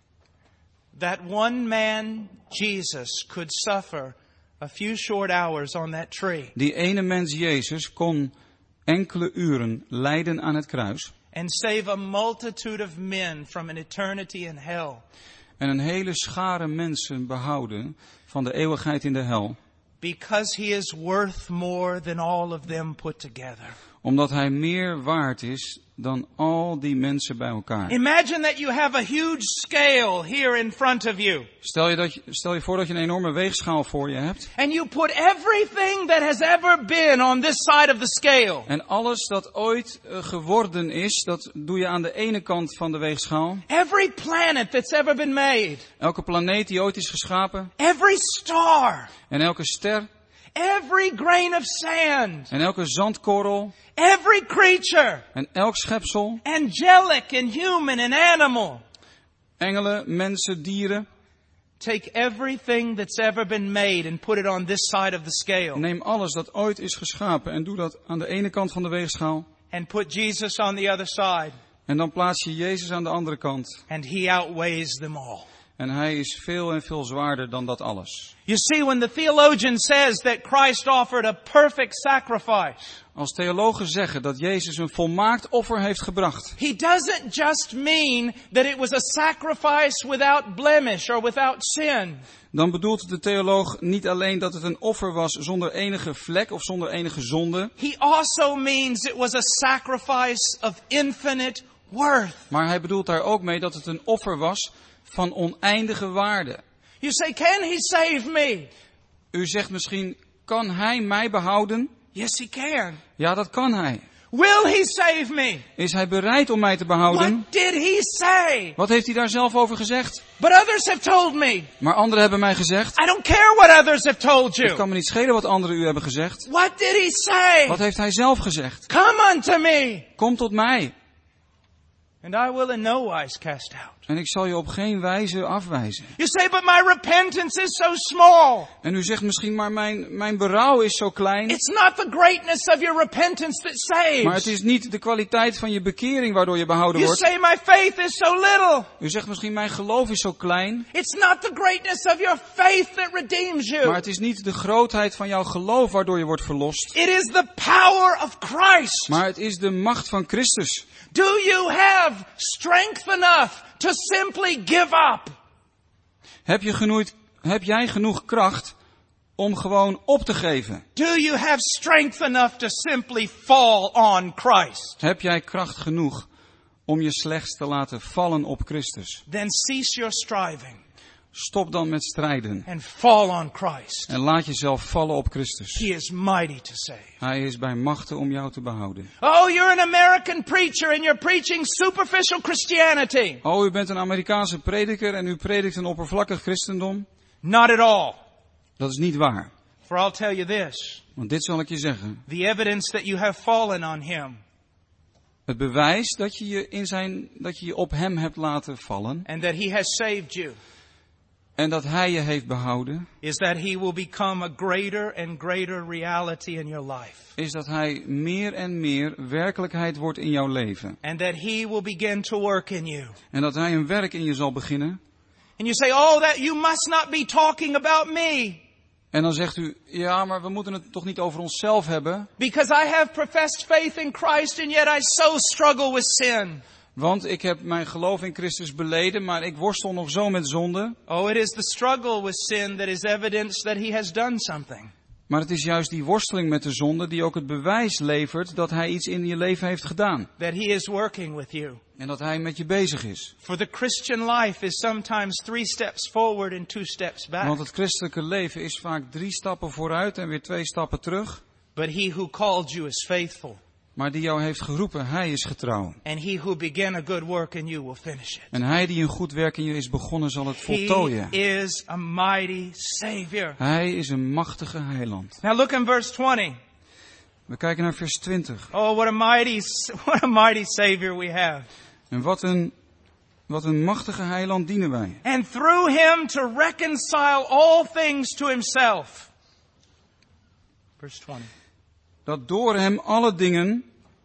That one man, Jesus, could suffer a few short hours on that tree. Die ene mens, Jezus, kon enkele uren lijden aan het kruis. And save a multitude of men from an eternity in hell. En een hele schare mensen behouden van de eeuwigheid in de hel. Because he is worth more than all of them put together. Omdat hij meer waard is dan al die mensen bij elkaar. Imagine that you have a huge scale here in front of you. Stel je voor dat je een enorme weegschaal voor je hebt. And you put everything that has ever been on this side of the scale. En alles dat ooit geworden is, dat doe je aan de ene kant van de weegschaal. Every planet that's ever been made. Elke planeet die ooit is geschapen. Every star. En elke ster. Every grain of sand. En elke zandkorrel. Every creature. En elk schepsel. Angelic and human and animal. Engelen, mensen, dieren. Take everything that's ever been made and put it on this side of the scale. Neem alles dat ooit is geschapen en doe dat aan de ene kant van de weegschaal. And put Jesus on the other side. En dan plaats je Jezus aan de andere kant. and he outweighs them all. En hij is veel en veel zwaarder dan dat alles. You see, when the theologian says that Christ offered a perfect sacrifice, Als theologen zeggen dat Jezus een volmaakt offer heeft gebracht, he doesn't just mean that it was a sacrifice without blemish or without sin. dan bedoelt de theoloog niet alleen dat het een offer was zonder enige vlek of zonder enige zonde, He also means it was a sacrifice of infinite worth. maar hij bedoelt daar ook mee dat het een offer was van oneindige waarde. You say, can he save me? U zegt misschien, kan hij mij behouden? Yes, he can. Ja, dat kan hij. Will he save me? Is hij bereid om mij te behouden? What did he say? Wat heeft hij daar zelf over gezegd? But others have told me. Maar anderen hebben mij gezegd, I don't care what others have told het you. kan me niet schelen wat anderen u hebben gezegd. What did he say? Wat heeft hij zelf gezegd? Come unto me, Kom tot mij and I will in no wise cast out. en ik zal je op geen wijze afwijzen. You say, but my repentance is so small. En u zegt misschien, maar mijn berouw is zo klein. It's not the greatness of your repentance that saves. Maar het is niet de kwaliteit van je bekering waardoor je behouden You wordt. say, my faith is so little. U zegt misschien, mijn geloof is zo klein. It's not the greatness of your faith that redeems you. Maar het is niet de grootheid van jouw geloof waardoor je wordt verlost. It is the power of Christ. Maar het is de macht van Christus. Do you have strength enough to simply give up? Heb jij genoeg kracht om gewoon op te geven? Do you have strength enough to simply fall on Christ? Heb jij kracht genoeg om je slechts te laten vallen op Christus? Then cease your striving Stop dan met strijden and fall on Christ. en laat jezelf vallen op Christus. He is mighty to save. Hij is bij machte om jou te behouden. Oh, you're an American preacher and you're preaching superficial Christianity. Oh, u bent een Amerikaanse prediker en u predikt een oppervlakkig christendom. Not at all. Dat is niet waar. For I'll tell you this. Want dit zal ik je zeggen. The evidence that you have fallen on him Het bewijs dat je je op hem hebt laten vallen and that he has saved you en dat hij je heeft behouden, is that he will become a greater and greater reality in your life. is dat hij meer en meer werkelijkheid wordt in jouw leven. And that he will begin to work in you. En dat hij een werk in je zal beginnen. And you say, oh, that you must not be talking about me. En dan zegt u, ja, maar we moeten het toch niet over onszelf hebben. Because I have professed faith in Christ and yet I so struggle with sin. Want ik heb mijn geloof in Christus beleden, maar ik worstel nog zo met zonde. Oh, it is the struggle with sin that is evidence that he has done something. Maar het is juist die worsteling met de zonde die ook het bewijs levert dat hij iets in je leven heeft gedaan. That he is working with you. En dat hij met je bezig is. For the Christian life is sometimes 3 steps forward and 2 steps back. Want het christelijke leven is vaak 3 stappen vooruit en weer 2 stappen terug. But he who called you is faithful. Maar die jou heeft geroepen, hij is getrouw. And he who began a good work in you will finish it. En hij die een goed werk in je is begonnen zal het voltooien. He is a mighty Savior. Hij is een machtige heiland. Now look in verse 20. We kijken naar vers 20. Oh, what a mighty Savior we have. En wat een machtige heiland dienen wij. And through him to reconcile all things to himself. Verse 20. Dat door hem alle dingen,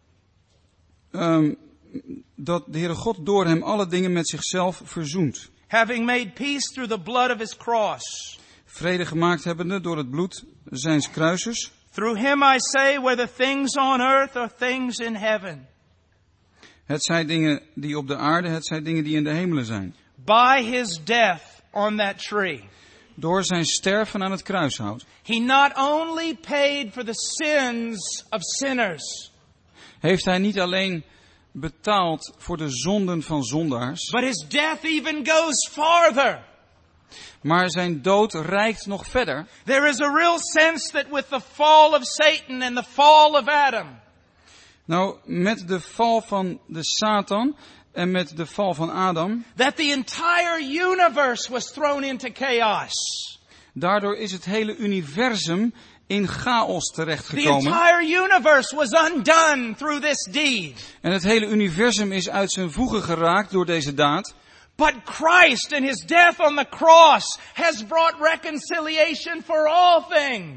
dat de Heere God door hem alle dingen met zichzelf verzoent. Having made peace through the blood of his cross. Vrede gemaakt hebbende door het bloed zijns kruises. Through him I say, whether things on earth or things in heaven. Het zij dingen die op de aarde, het zij dingen die in de hemelen zijn. By his death on that tree. Door zijn sterven aan het kruishout. He not only paid for the sins of sinners. Heeft hij niet alleen betaald voor de zonden van zondaars. But his death even goes farther. Maar zijn dood reikt nog verder. There is a real sense that with the fall of Satan and the fall of Adam. Nou, met de val van de Satan en met de val van Adam. That the entire universe was thrown into chaos. Daardoor is het hele universum in chaos The terechtgekomen. entire universe was undone through this deed. En het hele universum is uit zijn voegen geraakt door deze daad. But Christ and his death on the cross has brought reconciliation for all things.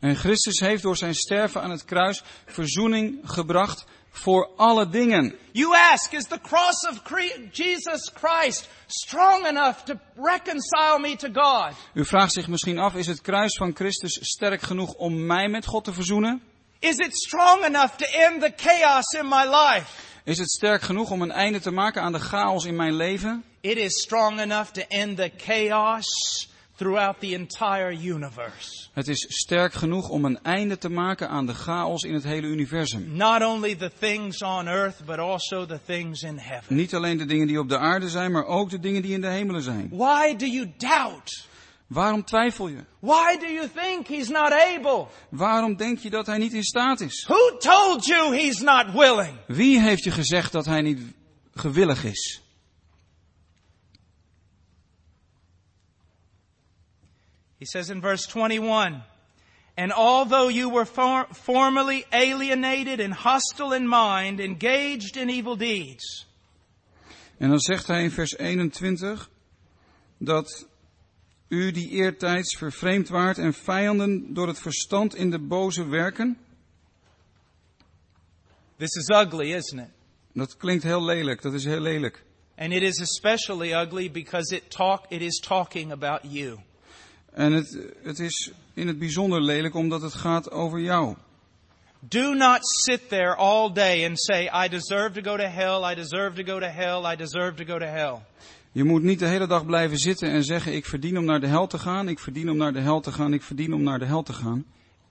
En Christus heeft door zijn sterven aan het kruis verzoening gebracht voor alle dingen. You ask, is the cross of Jesus Christ strong enough to reconcile me to God? U vraagt zich misschien af, is het kruis van Christus sterk genoeg om mij met God te verzoenen? Is it strong enough to end the chaos in my life? Is het sterk genoeg om een einde te maken aan de chaos in mijn leven? It is strong enough to end the chaos throughout the entire universe. Het is sterk genoeg om een einde te maken aan de chaos in het hele universum. Not only the things on earth, but also the things in heaven. Niet alleen de dingen die op de aarde zijn, maar ook de dingen die in de hemelen zijn. Why do you doubt? Waarom twijfel je? Why do you think he's not able? Waarom denk je dat hij niet in staat is? Who told you he's not willing? Wie heeft je gezegd dat hij niet gewillig is? He says in verse 21, and although you were formerly alienated and hostile in mind, engaged in evil deeds. En dan zegt hij in vers 21 dat u die eertijds vervreemd waart en vijanden door het verstand in de boze werken. This is ugly, isn't it? Dat klinkt heel lelijk, dat is heel lelijk. And it is especially ugly because it is talking about you. En het is in het bijzonder lelijk omdat het gaat over jou. Do not sit there all day and say, I deserve to go to hell, I deserve to go to hell, I deserve to go to hell. Je moet niet de hele dag blijven zitten en zeggen, ik verdien om naar de hel te gaan, ik verdien om naar de hel te gaan, ik verdien om naar de hel te gaan.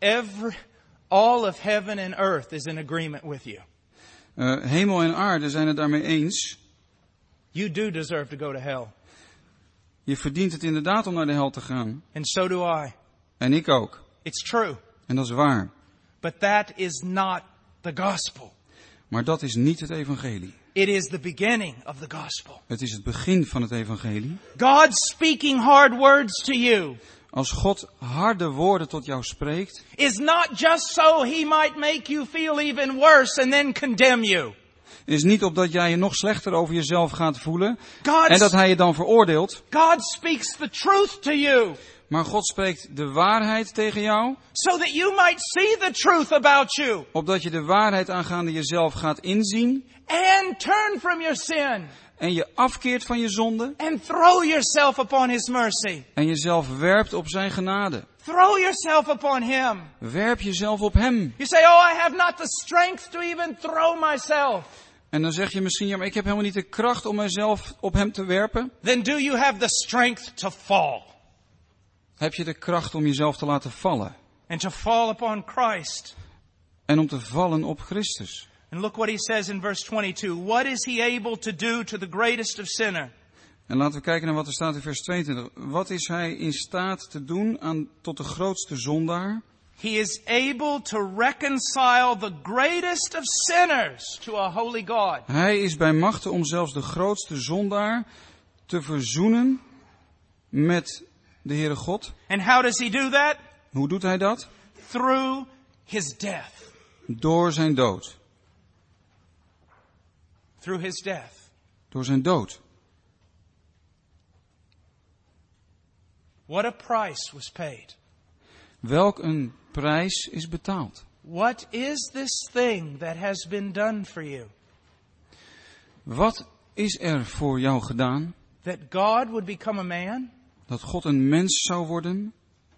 All of heaven and earth is in agreement with you. Hemel en aarde zijn het daarmee eens. You do deserve to go to hell. Je verdient het inderdaad om naar de hel te gaan. And so do I. En ik ook. It's true. En dat is waar. But that is not the gospel. Maar dat is niet het evangelie. It is the beginning of the gospel. Het is het begin van het evangelie. God speaking hard words to you. Als God harde woorden tot jou spreekt, is not just so he might make you feel even worse and then condemn you. Is niet opdat jij je nog slechter over jezelf gaat voelen en dat hij je dan veroordeelt. God speaks the truth to you. Maar God spreekt de waarheid tegen jou. So that you might see the truth about you. Opdat je de waarheid aangaande jezelf gaat inzien. And turn from your sin. En je afkeert van je zonde. And throw yourself upon his mercy. En jezelf werpt op zijn genade. Throw yourself upon him. Werp jezelf op hem. You say, oh, I have not the strength to even throw myself. En dan zeg je misschien, ja, maar ik heb helemaal niet de kracht om mezelf op hem te werpen. Then do you have the strength to fall? Heb je de kracht om jezelf te laten vallen? And to fall upon Christ. En om te vallen op Christus. And look what he says in verse 22. What is he able to do to the greatest of sinners? En laten we kijken naar wat er staat in vers 22. Wat is hij in staat te doen tot de grootste zondaar? He is able to reconcile the greatest of sinners to a holy God. Hij is bij machte om zelfs de grootste zondaar te verzoenen met de Heere God. And how does he do that? Hoe doet hij dat? Through his death. Door zijn dood. Through his death. Door zijn dood. What a price was paid. Welk een prijs is betaald. What is this thing that has been done for you? Wat is er voor jou gedaan? That God would become a man? Dat God een mens zou worden?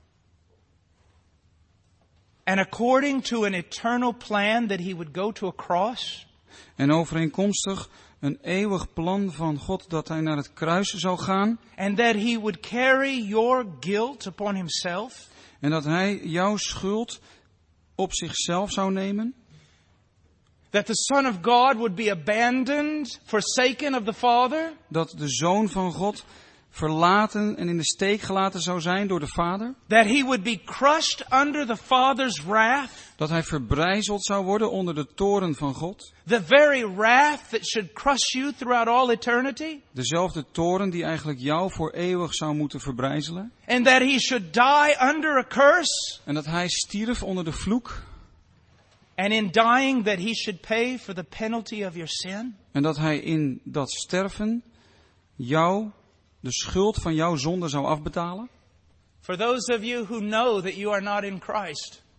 And according to an eternal plan that he would go to a cross? En overeenkomstig een eeuwig plan van God dat hij naar het kruis zou gaan. And that he would carry your guilt upon himself? En dat hij jouw schuld op zichzelf zou nemen. That the Son of God would be abandoned, forsaken of the Father? Dat de Zoon van God verlaten en in de steek gelaten zou zijn door de Vader. That he would be crushed under the Father's wrath? Dat hij verbrijzeld zou worden onder de toorn van God. The very wrath that should crush you throughout all eternity? Dezelfde toorn die eigenlijk jou voor eeuwig zou moeten verbrijzelen. And that he should die under a curse? En dat hij stierf onder de vloek. And in dying that he should pay for the penalty of your sin? En dat hij in dat sterven jou de schuld van jouw zonde zou afbetalen. For those of you who know that you are not in Christ.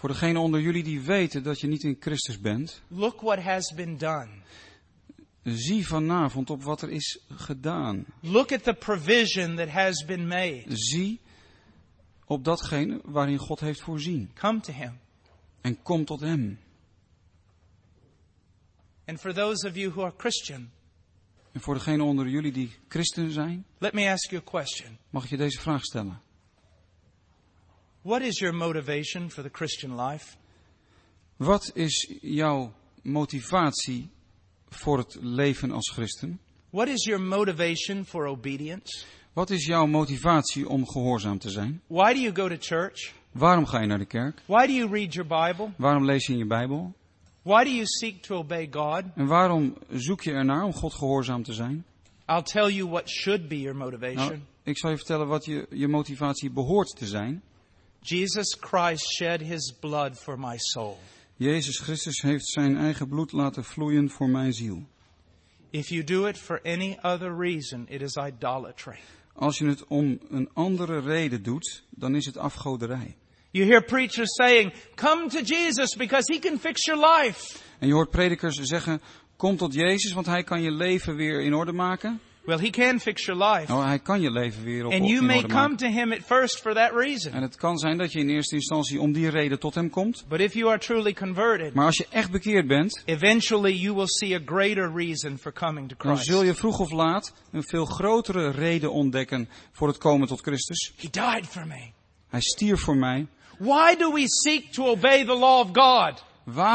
Voor degenen onder jullie die weten dat je niet in Christus bent, look what has been done. zie vanavond op wat er is gedaan. Look at the provision that has been made. Zie op datgene waarin God heeft voorzien. Come to Him. En kom tot Hem. And for those of you who are Christian, En voor degenen onder jullie die christen zijn, let me ask you a question. mag ik je deze vraag stellen. What is your motivation for the Christian life? Wat is jouw motivatie voor het leven als christen? What is your motivation for obedience? Wat is jouw motivatie om gehoorzaam te zijn? Why do you go to church? Waarom ga je naar de kerk? Why do you read your Bible? Waarom lees je in je Bijbel? Why do you seek to obey God? En waarom zoek je ernaar om God gehoorzaam te zijn? I'll tell you what should be your motivation. Nou, ik zal je vertellen wat je motivatie behoort te zijn. Jesus Christ shed His blood for my soul. Jezus Christus heeft zijn eigen bloed laten vloeien voor mijn ziel. If you do it for any other reason, it is idolatry. Als je het om een andere reden doet, dan is het afgoderij. You hear preachers saying, come to Jesus because He can fix your life. En je hoort predikers zeggen, kom tot Jezus, want Hij kan je leven weer in orde maken. Well, He can fix your life. Nou, Hij kan je leven weer And in you may orde come maken. to Him at first for that En reason. het kan zijn dat je in eerste instantie om die reden tot Hem komt. But if you are truly converted, Maar als je echt bekeerd bent, eventually you will see a greater reason for coming to dan Christ. zul je vroeg of laat een veel grotere reden ontdekken voor het komen tot Christus. He died for me. Hij stierf voor mij. Why do we seek to obey the law of God?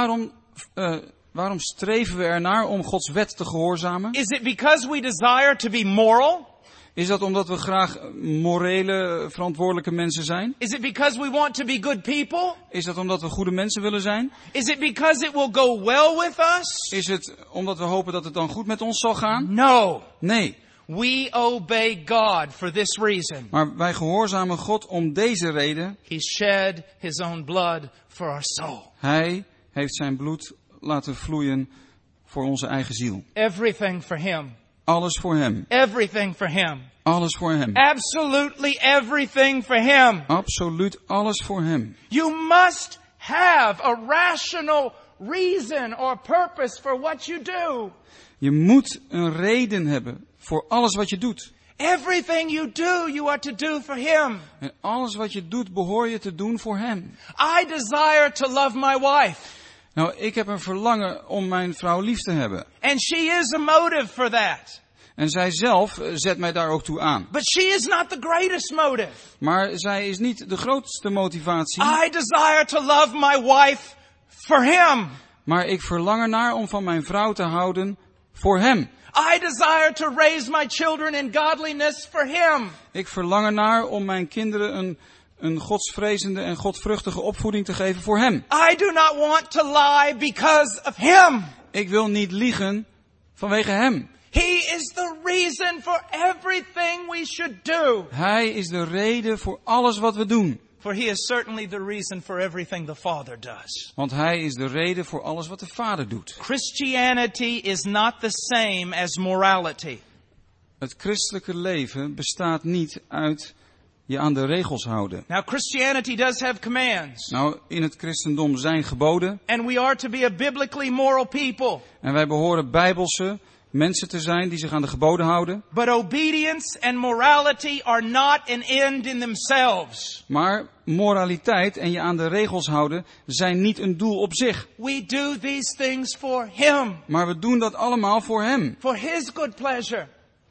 Waarom streven we ernaar om Gods wet te gehoorzamen? Is it because we desire to be moral? Is dat omdat we graag morele, verantwoordelijke mensen zijn? Is it because we want to be good people? Is dat omdat we goede mensen willen zijn? Is it because it will go well with us? Is het omdat we hopen dat het dan goed met ons zal gaan? No. Nee. We obey God for this reason. Maar wij gehoorzamen God om deze reden. He shed His own blood for our soul. Hij heeft zijn bloed laten vloeien voor onze eigen ziel. Everything for Him. Alles voor Hem. Everything for Him. Alles voor Hem. Absolutely everything for Him. Absoluut alles voor Hem. You must have a rational reason or purpose for what you do. Je moet een reden hebben voor alles wat je doet. Everything you do, you are to do for Him. En alles wat je doet, behoor je te doen voor Hem. I desire to love my wife. Nou, ik heb een verlangen om mijn vrouw lief te hebben. And she is a motive for that. En zij zelf zet mij daar ook toe aan. But she is not the greatest motive. Maar zij is niet de grootste motivatie. I desire to love my wife for Him. Maar ik verlang ernaar om van mijn vrouw te houden voor Hem. I desire to raise my children in godliness for Him. Ik verlang ernaar om mijn kinderen een godsvrezende en godvruchtige opvoeding te geven voor Hem. I do not want to lie because of Him. Ik wil niet liegen vanwege Hem. He is the reason for everything we should do. Hij is de reden voor alles wat we doen. For He is certainly the reason for everything the Father does. Want Hij is de reden voor alles wat de Vader doet. Christianity is not the same as morality. Het christelijke leven bestaat niet uit je aan de regels houden. Now Christianity does have commands. Nou, in het christendom zijn geboden. And we are to be a biblically moral people. En wij behoren bijbelse mensen te zijn die zich aan de geboden houden. But obedience and morality are not an end in themselves. Maar moraliteit en je aan de regels houden zijn niet een doel op zich. We do these things for Him. Maar we doen dat allemaal voor Hem. For His good pleasure.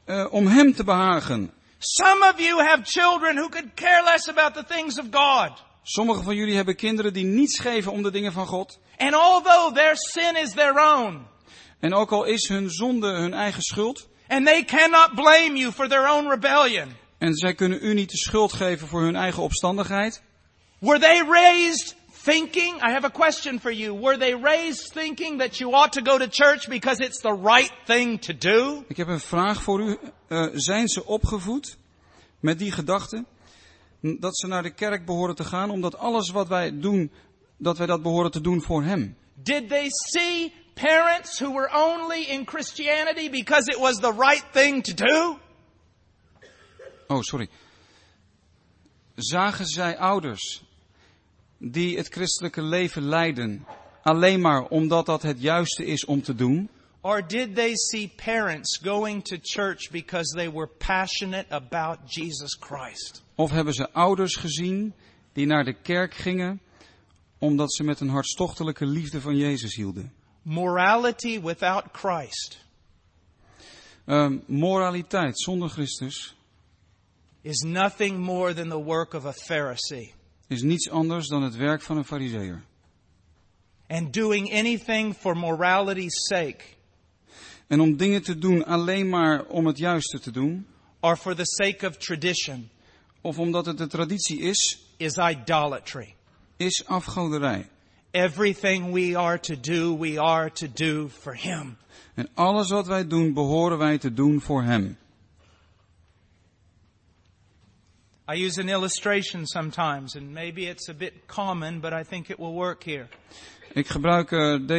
Om Hem te behagen. Some of you have children who could care less about the things of God. Sommigen van jullie hebben kinderen die niets geven om de dingen van God. And although their sin is their own. En ook al is hun zonde hun eigen schuld. And they cannot blame you for their own rebellion. En zij kunnen u niet de schuld geven voor hun eigen opstandigheid. Were they raised thinking, I have a question for you. Were they raised thinking that you ought to go to church because it's the right thing to do? Ik heb een vraag voor u. Zijn ze opgevoed met die gedachte dat ze naar de kerk behoren te gaan omdat alles wat wij doen, dat wij dat behoren te doen voor Hem? Did they see parents who were only in Christianity because it was the right thing to do? Oh, sorry. Zagen zij ouders die het christelijke leven leiden alleen maar omdat dat het juiste is om te doen? Or did they see parents going to church because they were passionate about Jesus Christ? Of hebben ze ouders gezien die naar de kerk gingen omdat ze met een hartstochtelijke liefde van Jezus hielden? Morality without Christ Moraliteit zonder Christus is nothing more than the work of a Pharisee. is niets anders dan het werk van een farizeeër. And doing anything for morality's sake, En om dingen te doen alleen maar om het juiste te doen, or for the sake of tradition, of omdat het de traditie is idolatry. is afgoderij. Everything we are to do for Him. En alles wat wij doen, behoren wij te doen voor Hem. I use an illustration sometimes, and maybe it's a bit common, but I think it will work here. Ik gebruik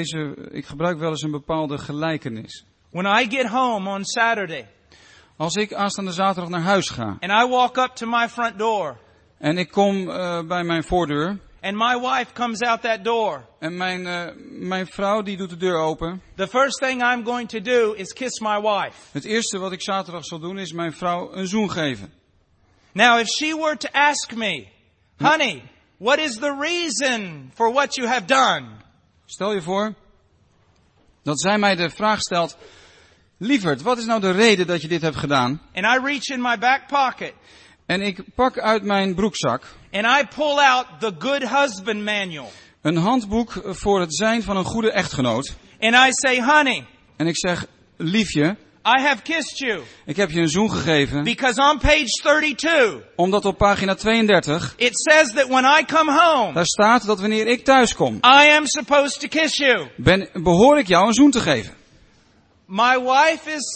wel eens een bepaalde gelijkenis. When I get home on Saturday, Als ik aanstaande zaterdag naar huis ga and I walk up to my front door, en ik kom bij mijn voordeur and my wife comes out that door, en mijn vrouw die doet de deur open. the first thing I'm going to do is kiss my wife. Het eerste wat ik zaterdag zal doen is mijn vrouw een zoen geven. Now, if she were to ask me, honey, what is the reason for what you have done? Stel je voor dat zij mij de vraag stelt: lieverd, wat is nou de reden dat je dit hebt gedaan? And I reach in my back pocket En ik pak uit mijn broekzak and I pull out the Good Husband Manual. een handboek voor het zijn van een goede echtgenoot. And I say, honey, En ik zeg: liefje, I have kissed you ik heb je een zoen gegeven, because on page 32, omdat op pagina 32 it says that when I come home, daar staat dat wanneer ik thuis kom, I am supposed to kiss you. behoor ik jou een zoen te geven. My wife is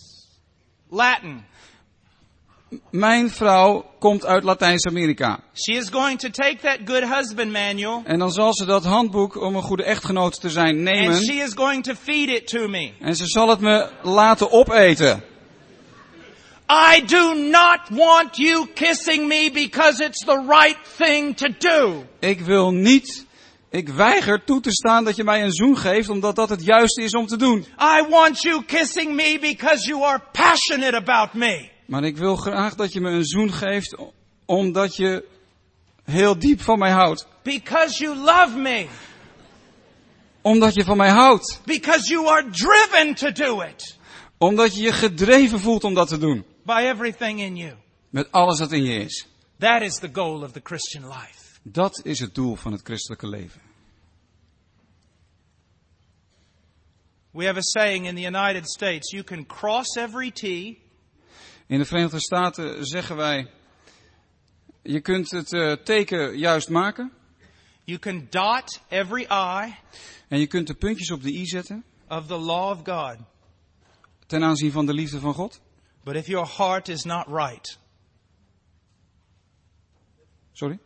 Latin. Mijn vrouw komt uit Latijns-Amerika. She is going to take that Good Husband Manual En dan zal ze dat handboek om een goede echtgenoot te zijn and nemen. she is going to feed it to me. En ze zal het me laten opeten. I do not want you kissing me because it's the right thing to do. Ik weiger toe te staan dat je mij een zoen geeft, omdat dat het juiste is om te doen. I want you kissing me because you are passionate about me. Maar ik wil graag dat je me een zoen geeft, omdat je heel diep van mij houdt. Because you love me. Omdat je van mij houdt. Because you are driven to do it. Omdat je je gedreven voelt om dat te doen. By everything in you. Met alles wat in je is. That is the goal of the Christian life. Dat is het doel van het christelijke leven. We have a saying in the United States, you can cross every T. In de Verenigde Staten zeggen wij: je kunt het teken juist maken. You can dot every I. En je kunt de puntjes op de i zetten. Of the law of God. Ten aanzien van de liefde van God. But if your heart is not right. Sorry?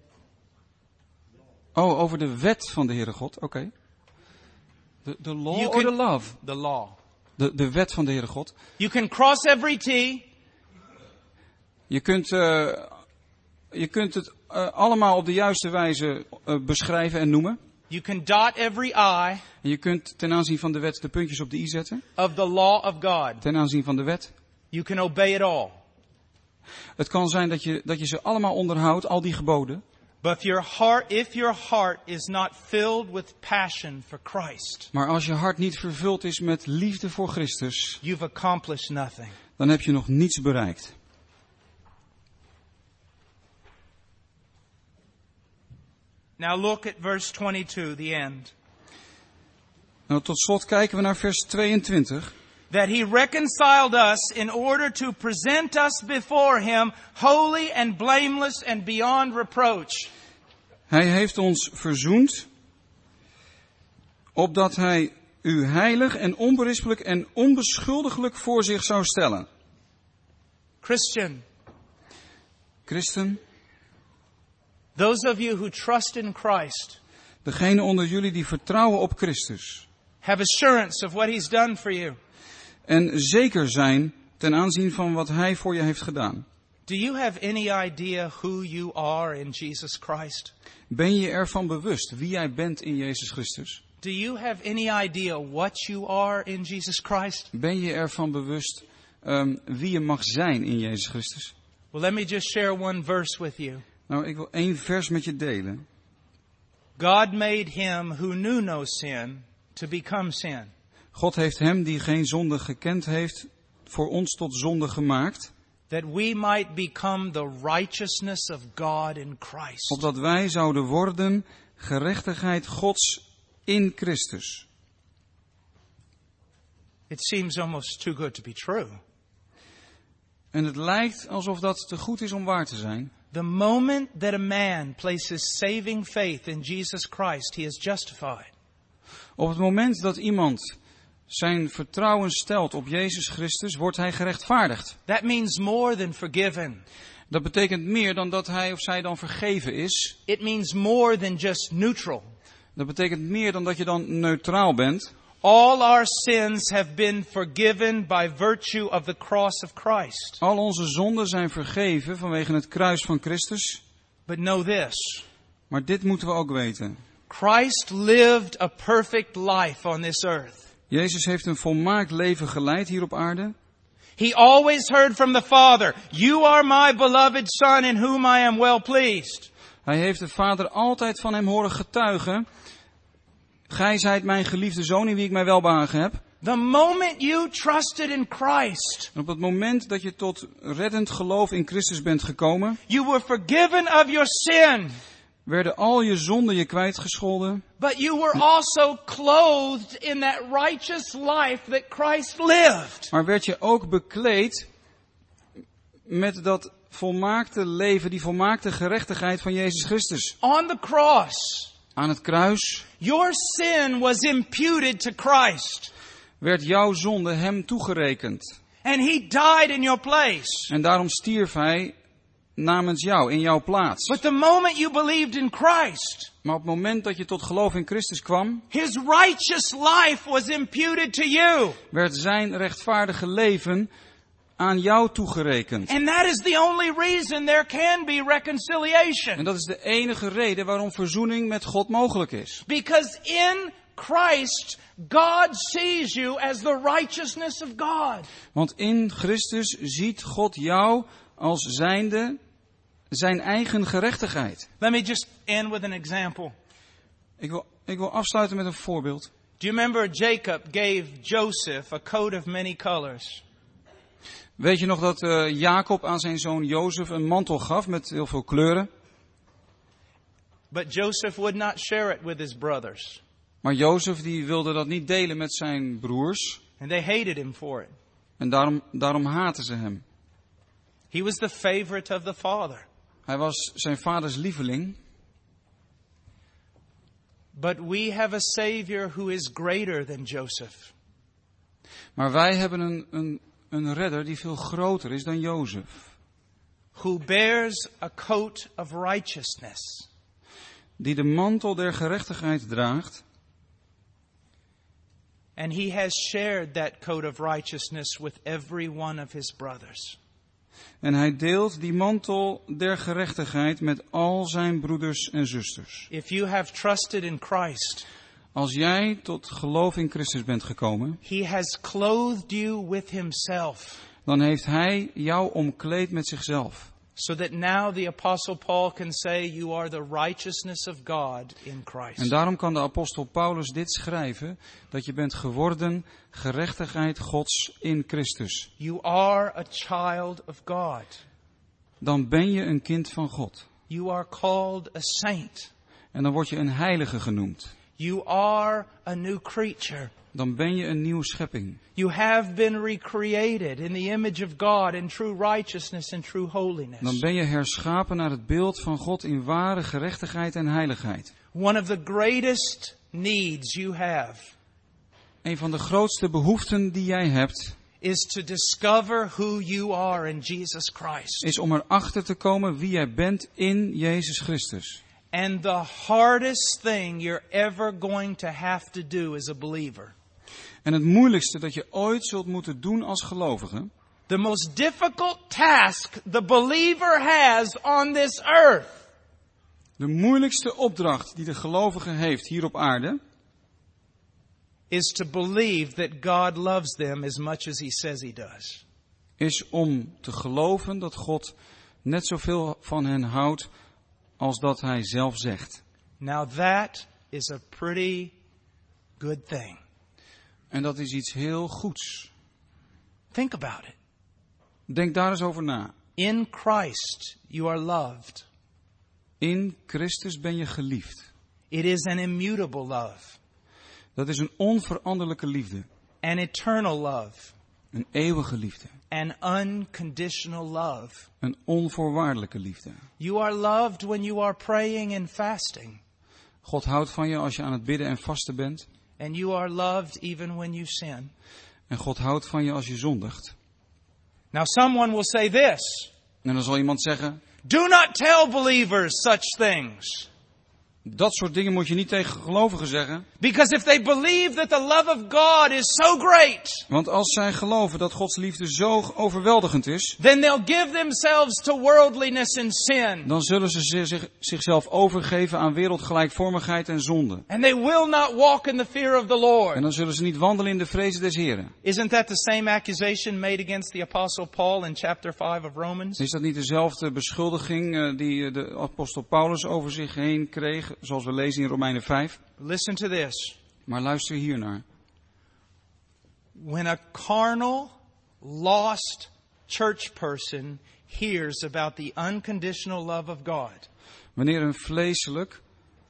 Oh, over de wet van de Heere God. Oké. De law or the love? The law. De wet van de Heere God. You can cross every T. Je kunt het allemaal op de juiste wijze beschrijven en noemen. You can dot every I. En je kunt ten aanzien van de wet de puntjes op de i zetten. Of the law of God. Ten aanzien van de wet. You can obey it all. Het kan zijn dat je ze allemaal onderhoudt, al die geboden. But if your heart is not filled with passion for Christ. Maar als je hart niet vervuld is met liefde voor Christus, you've accomplished nothing. Dan heb je nog niets bereikt. Now look at verse 22, the end. Nou, tot slot kijken we naar vers 22. That he reconciled us in order to present us before him holy and blameless and beyond reproach. Hij heeft ons verzoend, opdat hij u heilig en onberispelijk en onbeschuldiglijk voor zich zou stellen. Christen, those of you who trust in Christ, degene onder jullie die vertrouwen op Christus, have assurance of what he's done for you. En zeker zijn ten aanzien van wat hij voor je heeft gedaan. Do you have any idea who you are in Jesus Christ? Ben je ervan bewust wie jij bent in Jezus Christus? Do you have any idea what you are in Jesus Christ? Ben je ervan bewust wie je mag zijn in Jezus Christus? Well, let me just share one verse with you. Nou, ik wil 1 vers met je delen. God made him who knew no sin to become sin. God heeft hem die geen zonde gekend heeft voor ons tot zonde gemaakt. That we might become the righteousness of God in Christ. Opdat wij zouden worden gerechtigheid Gods in Christus. It seems almost too good to be true. En het lijkt alsof dat te goed is om waar te zijn. The moment that a man places saving faith in Jesus Christ, he is justified. Op het moment dat iemand zijn vertrouwen stelt op Jezus Christus, wordt hij gerechtvaardigd. That means more than forgiven. Dat betekent meer dan dat hij of zij dan vergeven is. It means more than just neutral. Dat betekent meer dan dat je dan neutraal bent. All our sins have been forgiven by virtue of the cross of Christ. Al onze zonden zijn vergeven vanwege het kruis van Christus. But know this. Maar dit moeten we ook weten. Christ lived a perfect life on this earth. Jezus heeft een volmaakt leven geleid hier op aarde. He always heard from the Father, "You are my beloved Son in whom I am well pleased." Hij heeft de Vader altijd van hem horen getuigen. Gij zijt mijn geliefde zoon in wie ik mij welbehagen heb. The moment you trusted in Christ, En op het moment dat je tot reddend geloof in Christus bent gekomen, you were forgiven of your sin. werden al je zonden je kwijtgescholden. But you were also clothed in that righteous life that Christ lived. Maar werd je ook bekleed met dat volmaakte leven, die volmaakte gerechtigheid van Jezus Christus. On the cross, Aan het kruis your sin was imputed to Christ. werd jouw zonde hem toegerekend. And he died in your place. En daarom stierf hij namens jou, in jouw plaats. But the moment you believed in Christ, Maar op het moment dat je tot geloof in Christus kwam, his righteous life was imputed to you. werd zijn rechtvaardige leven aan jou toegerekend. And that is the only reason there can be En reconciliation. dat is de enige reden waarom verzoening met God mogelijk is. Because in Christ, God sees you as the righteousness of God. Want in Christus ziet God jou als zijnde zijn eigen gerechtigheid. Let me just end with an example. Ik wil afsluiten met een voorbeeld. Do you remember Jacob gave Joseph a coat of many colors? Weet je nog dat Jacob aan zijn zoon Jozef een mantel gaf met heel veel kleuren? But Joseph would not share it with his brothers. Maar Jozef die wilde dat niet delen met zijn broers. And they hated him for it. En daarom haatten ze hem. He was the favorite of the father. Hij was zijn vaders lieveling. But we have a Savior who is greater than Joseph. Maar wij hebben een redder die veel groter is dan Jozef. Who bears a coat of righteousness. Die de mantel der gerechtigheid draagt. And he has shared that coat of righteousness with every one of his brothers. En hij deelt die mantel der gerechtigheid met al zijn broeders en zusters. If you have trusted in Christ, Als jij tot geloof in Christus bent gekomen, he has clothed you with himself. dan heeft hij jou omkleed met zichzelf. So that now the Apostle Paul can say you are the righteousness of God in Christ. En daarom kan de apostel Paulus dit schrijven, dat je bent geworden gerechtigheid Gods in Christus. You are a child of God. Dan ben je een kind van God. You are called a saint. En dan word je een heilige genoemd. You are a new creature. Dan ben je een nieuwe schepping. You have been recreated in the image of God in true righteousness and true holiness. Dan ben je herschapen naar het beeld van God in ware gerechtigheid en heiligheid. One of the greatest needs you have Een van de grootste behoeften die jij hebt, is to discover who you are in Jesus Christ. is om erachter te komen wie jij bent in Jezus Christus. And the hardest thing you're ever going to have to do as a believer En het moeilijkste dat je ooit zult moeten doen als gelovige, The most difficult task the believer has on this earth De moeilijkste opdracht die de gelovige heeft hier op aarde is to believe that God loves them as much as he says he does. is om te geloven dat God net zoveel van hen houdt als dat hij zelf zegt. Now that is a pretty good thing. En dat is iets heel goeds. Think about it. Denk daar eens over na. In Christ you are loved. In Christus ben je geliefd. It is an immutable love. Dat is een onveranderlijke liefde. An eternal love. Een eeuwige liefde. An unconditional love. Een onvoorwaardelijke liefde. You are loved when you are praying and fasting. God houdt van je als je aan het bidden en vasten bent. And you are loved even when you sin. En God houdt van je als je zondigt. Now someone will say this. En dan zal iemand zeggen, Do not tell believers such things. dat soort dingen moet je niet tegen gelovigen zeggen. Because if they believe that the love of God is so great, Want als zij geloven dat Gods liefde zo overweldigend is, then they'll give themselves to worldliness and sin. dan zullen ze zichzelf overgeven aan wereldgelijkvormigheid en zonde. And they will not walk in the fear of the En Lord. dan zullen ze niet wandelen in de vrezen des Heren. Isn't that the same accusation made against the Apostle Paul in chapter 5 of Romans? Is dat niet dezelfde beschuldiging die de apostel Paulus over zich heen kreeg, zoals we lezen in Romeinen 5? Listen to this. Maar luister hiernaar. When a carnal, lost church person hears about the unconditional love of God, Wanneer een vleeselijk,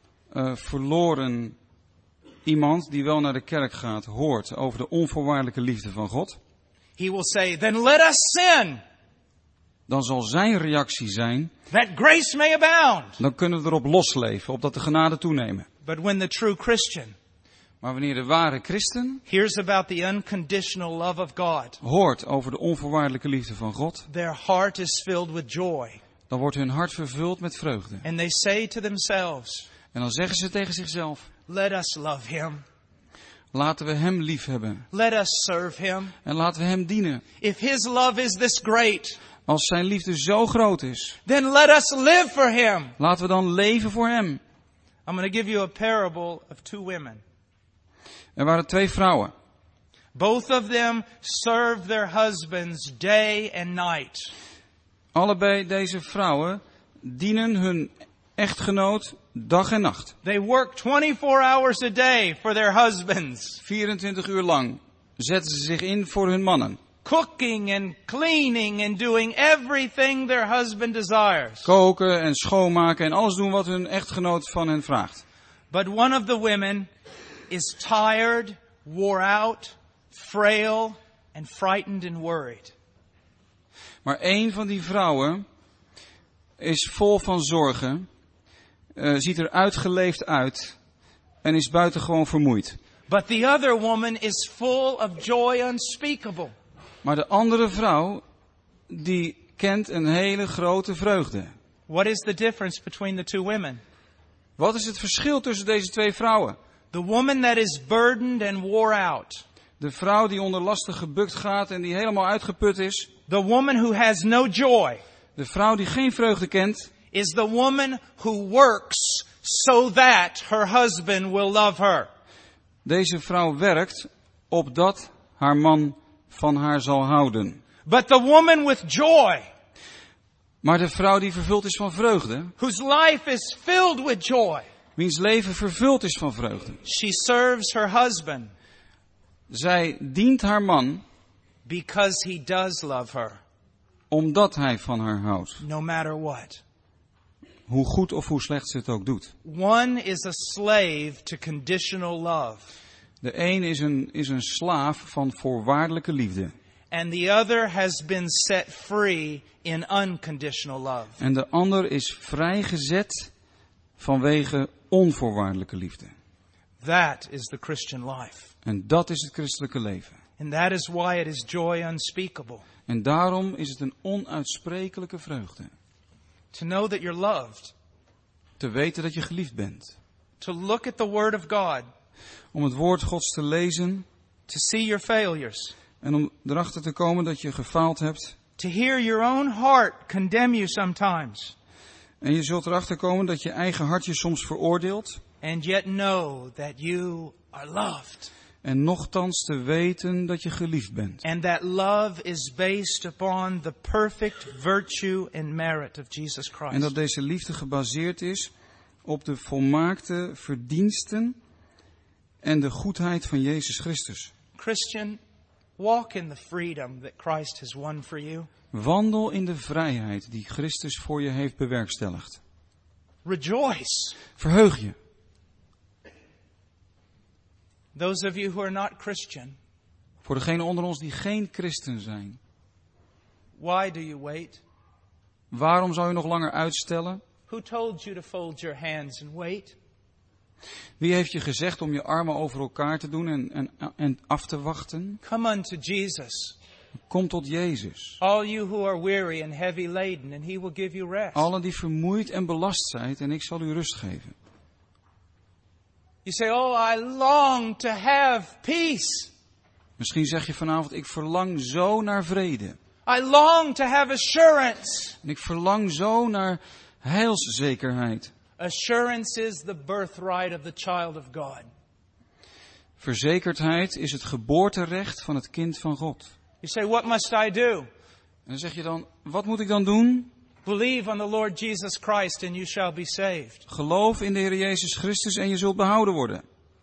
verloren iemand die wel naar de kerk gaat, hoort over de onvoorwaardelijke liefde van God, he will say, then let us sin, dan zal zijn reactie zijn, that grace may abound. dan kunnen we erop losleven, opdat de genade toenemen. But when the true Christian Maar wanneer de ware christen hears about the unconditional love of God, hoort over de onvoorwaardelijke liefde van God, their heart is filled with joy. dan wordt hun hart vervuld met vreugde. And they say to themselves, En dan zeggen ze tegen zichzelf, let us love him. laten we hem lief hebben. Let us serve him. En laten we hem dienen. If his love is this great, Als zijn liefde zo groot is, then let us live for him. laten we dan leven voor hem. I'm going to give you a parable of two women. Er waren 2 vrouwen. Both of them served their husbands day and night. Allebei deze vrouwen dienen hun echtgenoot dag en nacht. They work 24 hours a day for their husbands. 24 uur lang zetten ze zich in voor hun mannen. Cooking and cleaning and doing everything their husband desires. Koken en schoonmaken en alles doen wat hun echtgenoot van hen vraagt. But one of the women is tired, wore out, frail, and frightened and worried. Maar één van die vrouwen is vol van zorgen, ziet er uitgeleefd uit en is buitengewoon vermoeid. But the other woman is full of joy unspeakable. Maar de andere vrouw, die kent een hele grote vreugde. What is the difference between the two women? Wat is het verschil tussen deze 2 vrouwen? The woman that is burdened and wore out. De vrouw die onder lasten gebukt gaat en die helemaal uitgeput is. The woman who has no joy. De vrouw die geen vreugde kent. Is the woman who works so that her husband will love her. Deze vrouw werkt opdat haar man van haar zal houden. But the woman with joy. Maar de vrouw die vervuld is van vreugde. Whose life is filled with joy. Wiens leven vervuld is van vreugde. She serves her husband. Zij dient haar man. Because he does love her. Omdat hij van haar houdt. No matter what. Hoe goed of hoe slecht ze het ook doet. One is a slave to conditional love. De een is een slaaf van voorwaardelijke liefde. And the other has been set free in unconditional love. En de ander is vrijgezet vanwege onvoorwaardelijke liefde. That is the Christian life. En dat is het christelijke leven. And that is why it is joy unspeakable. En daarom is het een onuitsprekelijke vreugde. To know that you're loved. Te weten dat je geliefd bent. To look at the Word of God. Om het woord Gods te lezen. To see your failures. En om erachter te komen dat je gefaald hebt. To hear your own heart condemn you sometimes. En je zult erachter komen dat je eigen hart je soms veroordeelt. And yet know that you are loved. En nochtans te weten dat je geliefd bent. And that love is based upon the perfect virtue and merit of Jesus Christ. En dat deze liefde gebaseerd is op de volmaakte verdiensten en de goedheid van Jezus Christus. Christian, walk in the freedom that Christ has won for you. Wandel in de vrijheid die Christus voor je heeft bewerkstelligd. Rejoice. Verheug je. Those of you who are not Christian. Voor degenen onder ons die geen christen zijn. Why do you wait? Waarom zou je nog langer uitstellen? Who told you to fold your hands and wait? Wie heeft je gezegd om je armen over elkaar te doen en af te wachten? Come unto Jesus. Kom tot Jezus. All you who are weary and heavy laden, and He will give you rest. Allen die vermoeid en belast zijn, en ik zal u rust geven. You say, oh, I long to have peace. Misschien zeg je vanavond, ik verlang zo naar vrede. I long to have assurance. En ik verlang zo naar heilszekerheid. Assurance is the birthright of the child of God. Verzekerdheid is het geboorterecht van het kind van God. You say, what must I do? En dan zeg je dan, wat moet ik dan doen? Believe on the Lord Jesus Christ and you shall be saved. Geloof in de Heer Jezus Christus en je zult behouden worden.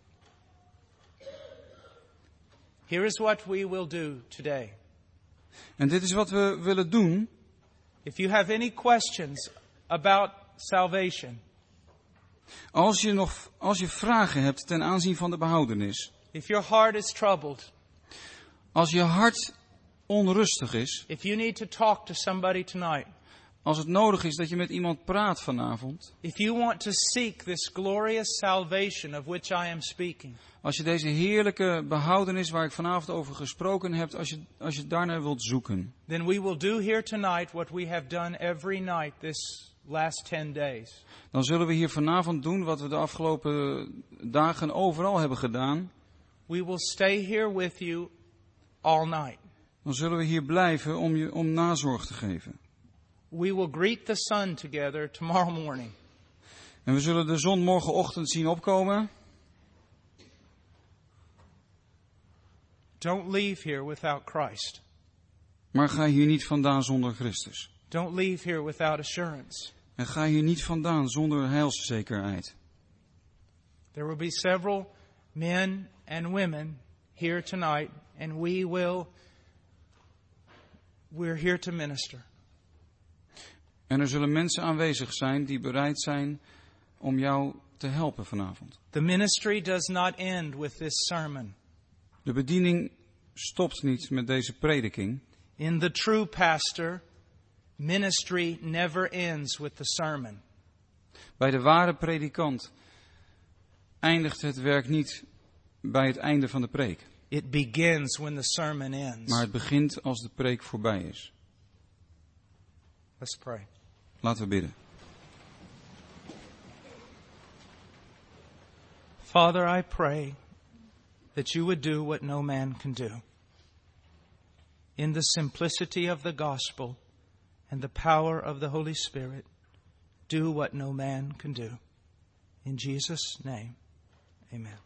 Here is what we will do today. En dit is wat we willen doen. If you have any questions about salvation. Als je vragen hebt ten aanzien van de behoudenis. If your heart is troubled. Als je hart onrustig is. If you need to talk to somebody tonight. Als het nodig is dat je met iemand praat vanavond. If you want to seek this glorious salvation of which I am speaking. Als je deze heerlijke behoudenis waar ik vanavond over gesproken heb, als je daarnaar wilt zoeken. Then we will do here tonight what we have done every night this last 10 days. Dan zullen we hier vanavond doen wat we de afgelopen dagen overal hebben gedaan. We will stay here with you all night. Dan zullen we hier blijven om nazorg te geven. We will greet the sun together tomorrow morning. En we zullen de zon morgenochtend zien opkomen. Don't leave here without Christ. Maar ga hier niet vandaan zonder Christus. Don't leave here without assurance. En ga hier niet vandaan zonder heilszekerheid. There will be several men and women here tonight, and we're here to minister. En er zullen mensen aanwezig zijn die bereid zijn om jou te helpen vanavond. The ministry does not end with this sermon. De bediening stopt niet met deze prediking. In the true pastor, ministry never ends with the sermon. Bij de ware predikant eindigt het werk niet bij het einde van de preek. It begins when the sermon ends. Maar het begint als de preek voorbij is. Let's pray. Laten we bidden. Father, I pray that you would do what no man can do. In the simplicity of the gospel and the power of the Holy Spirit, do what no man can do. In Jesus' name, amen.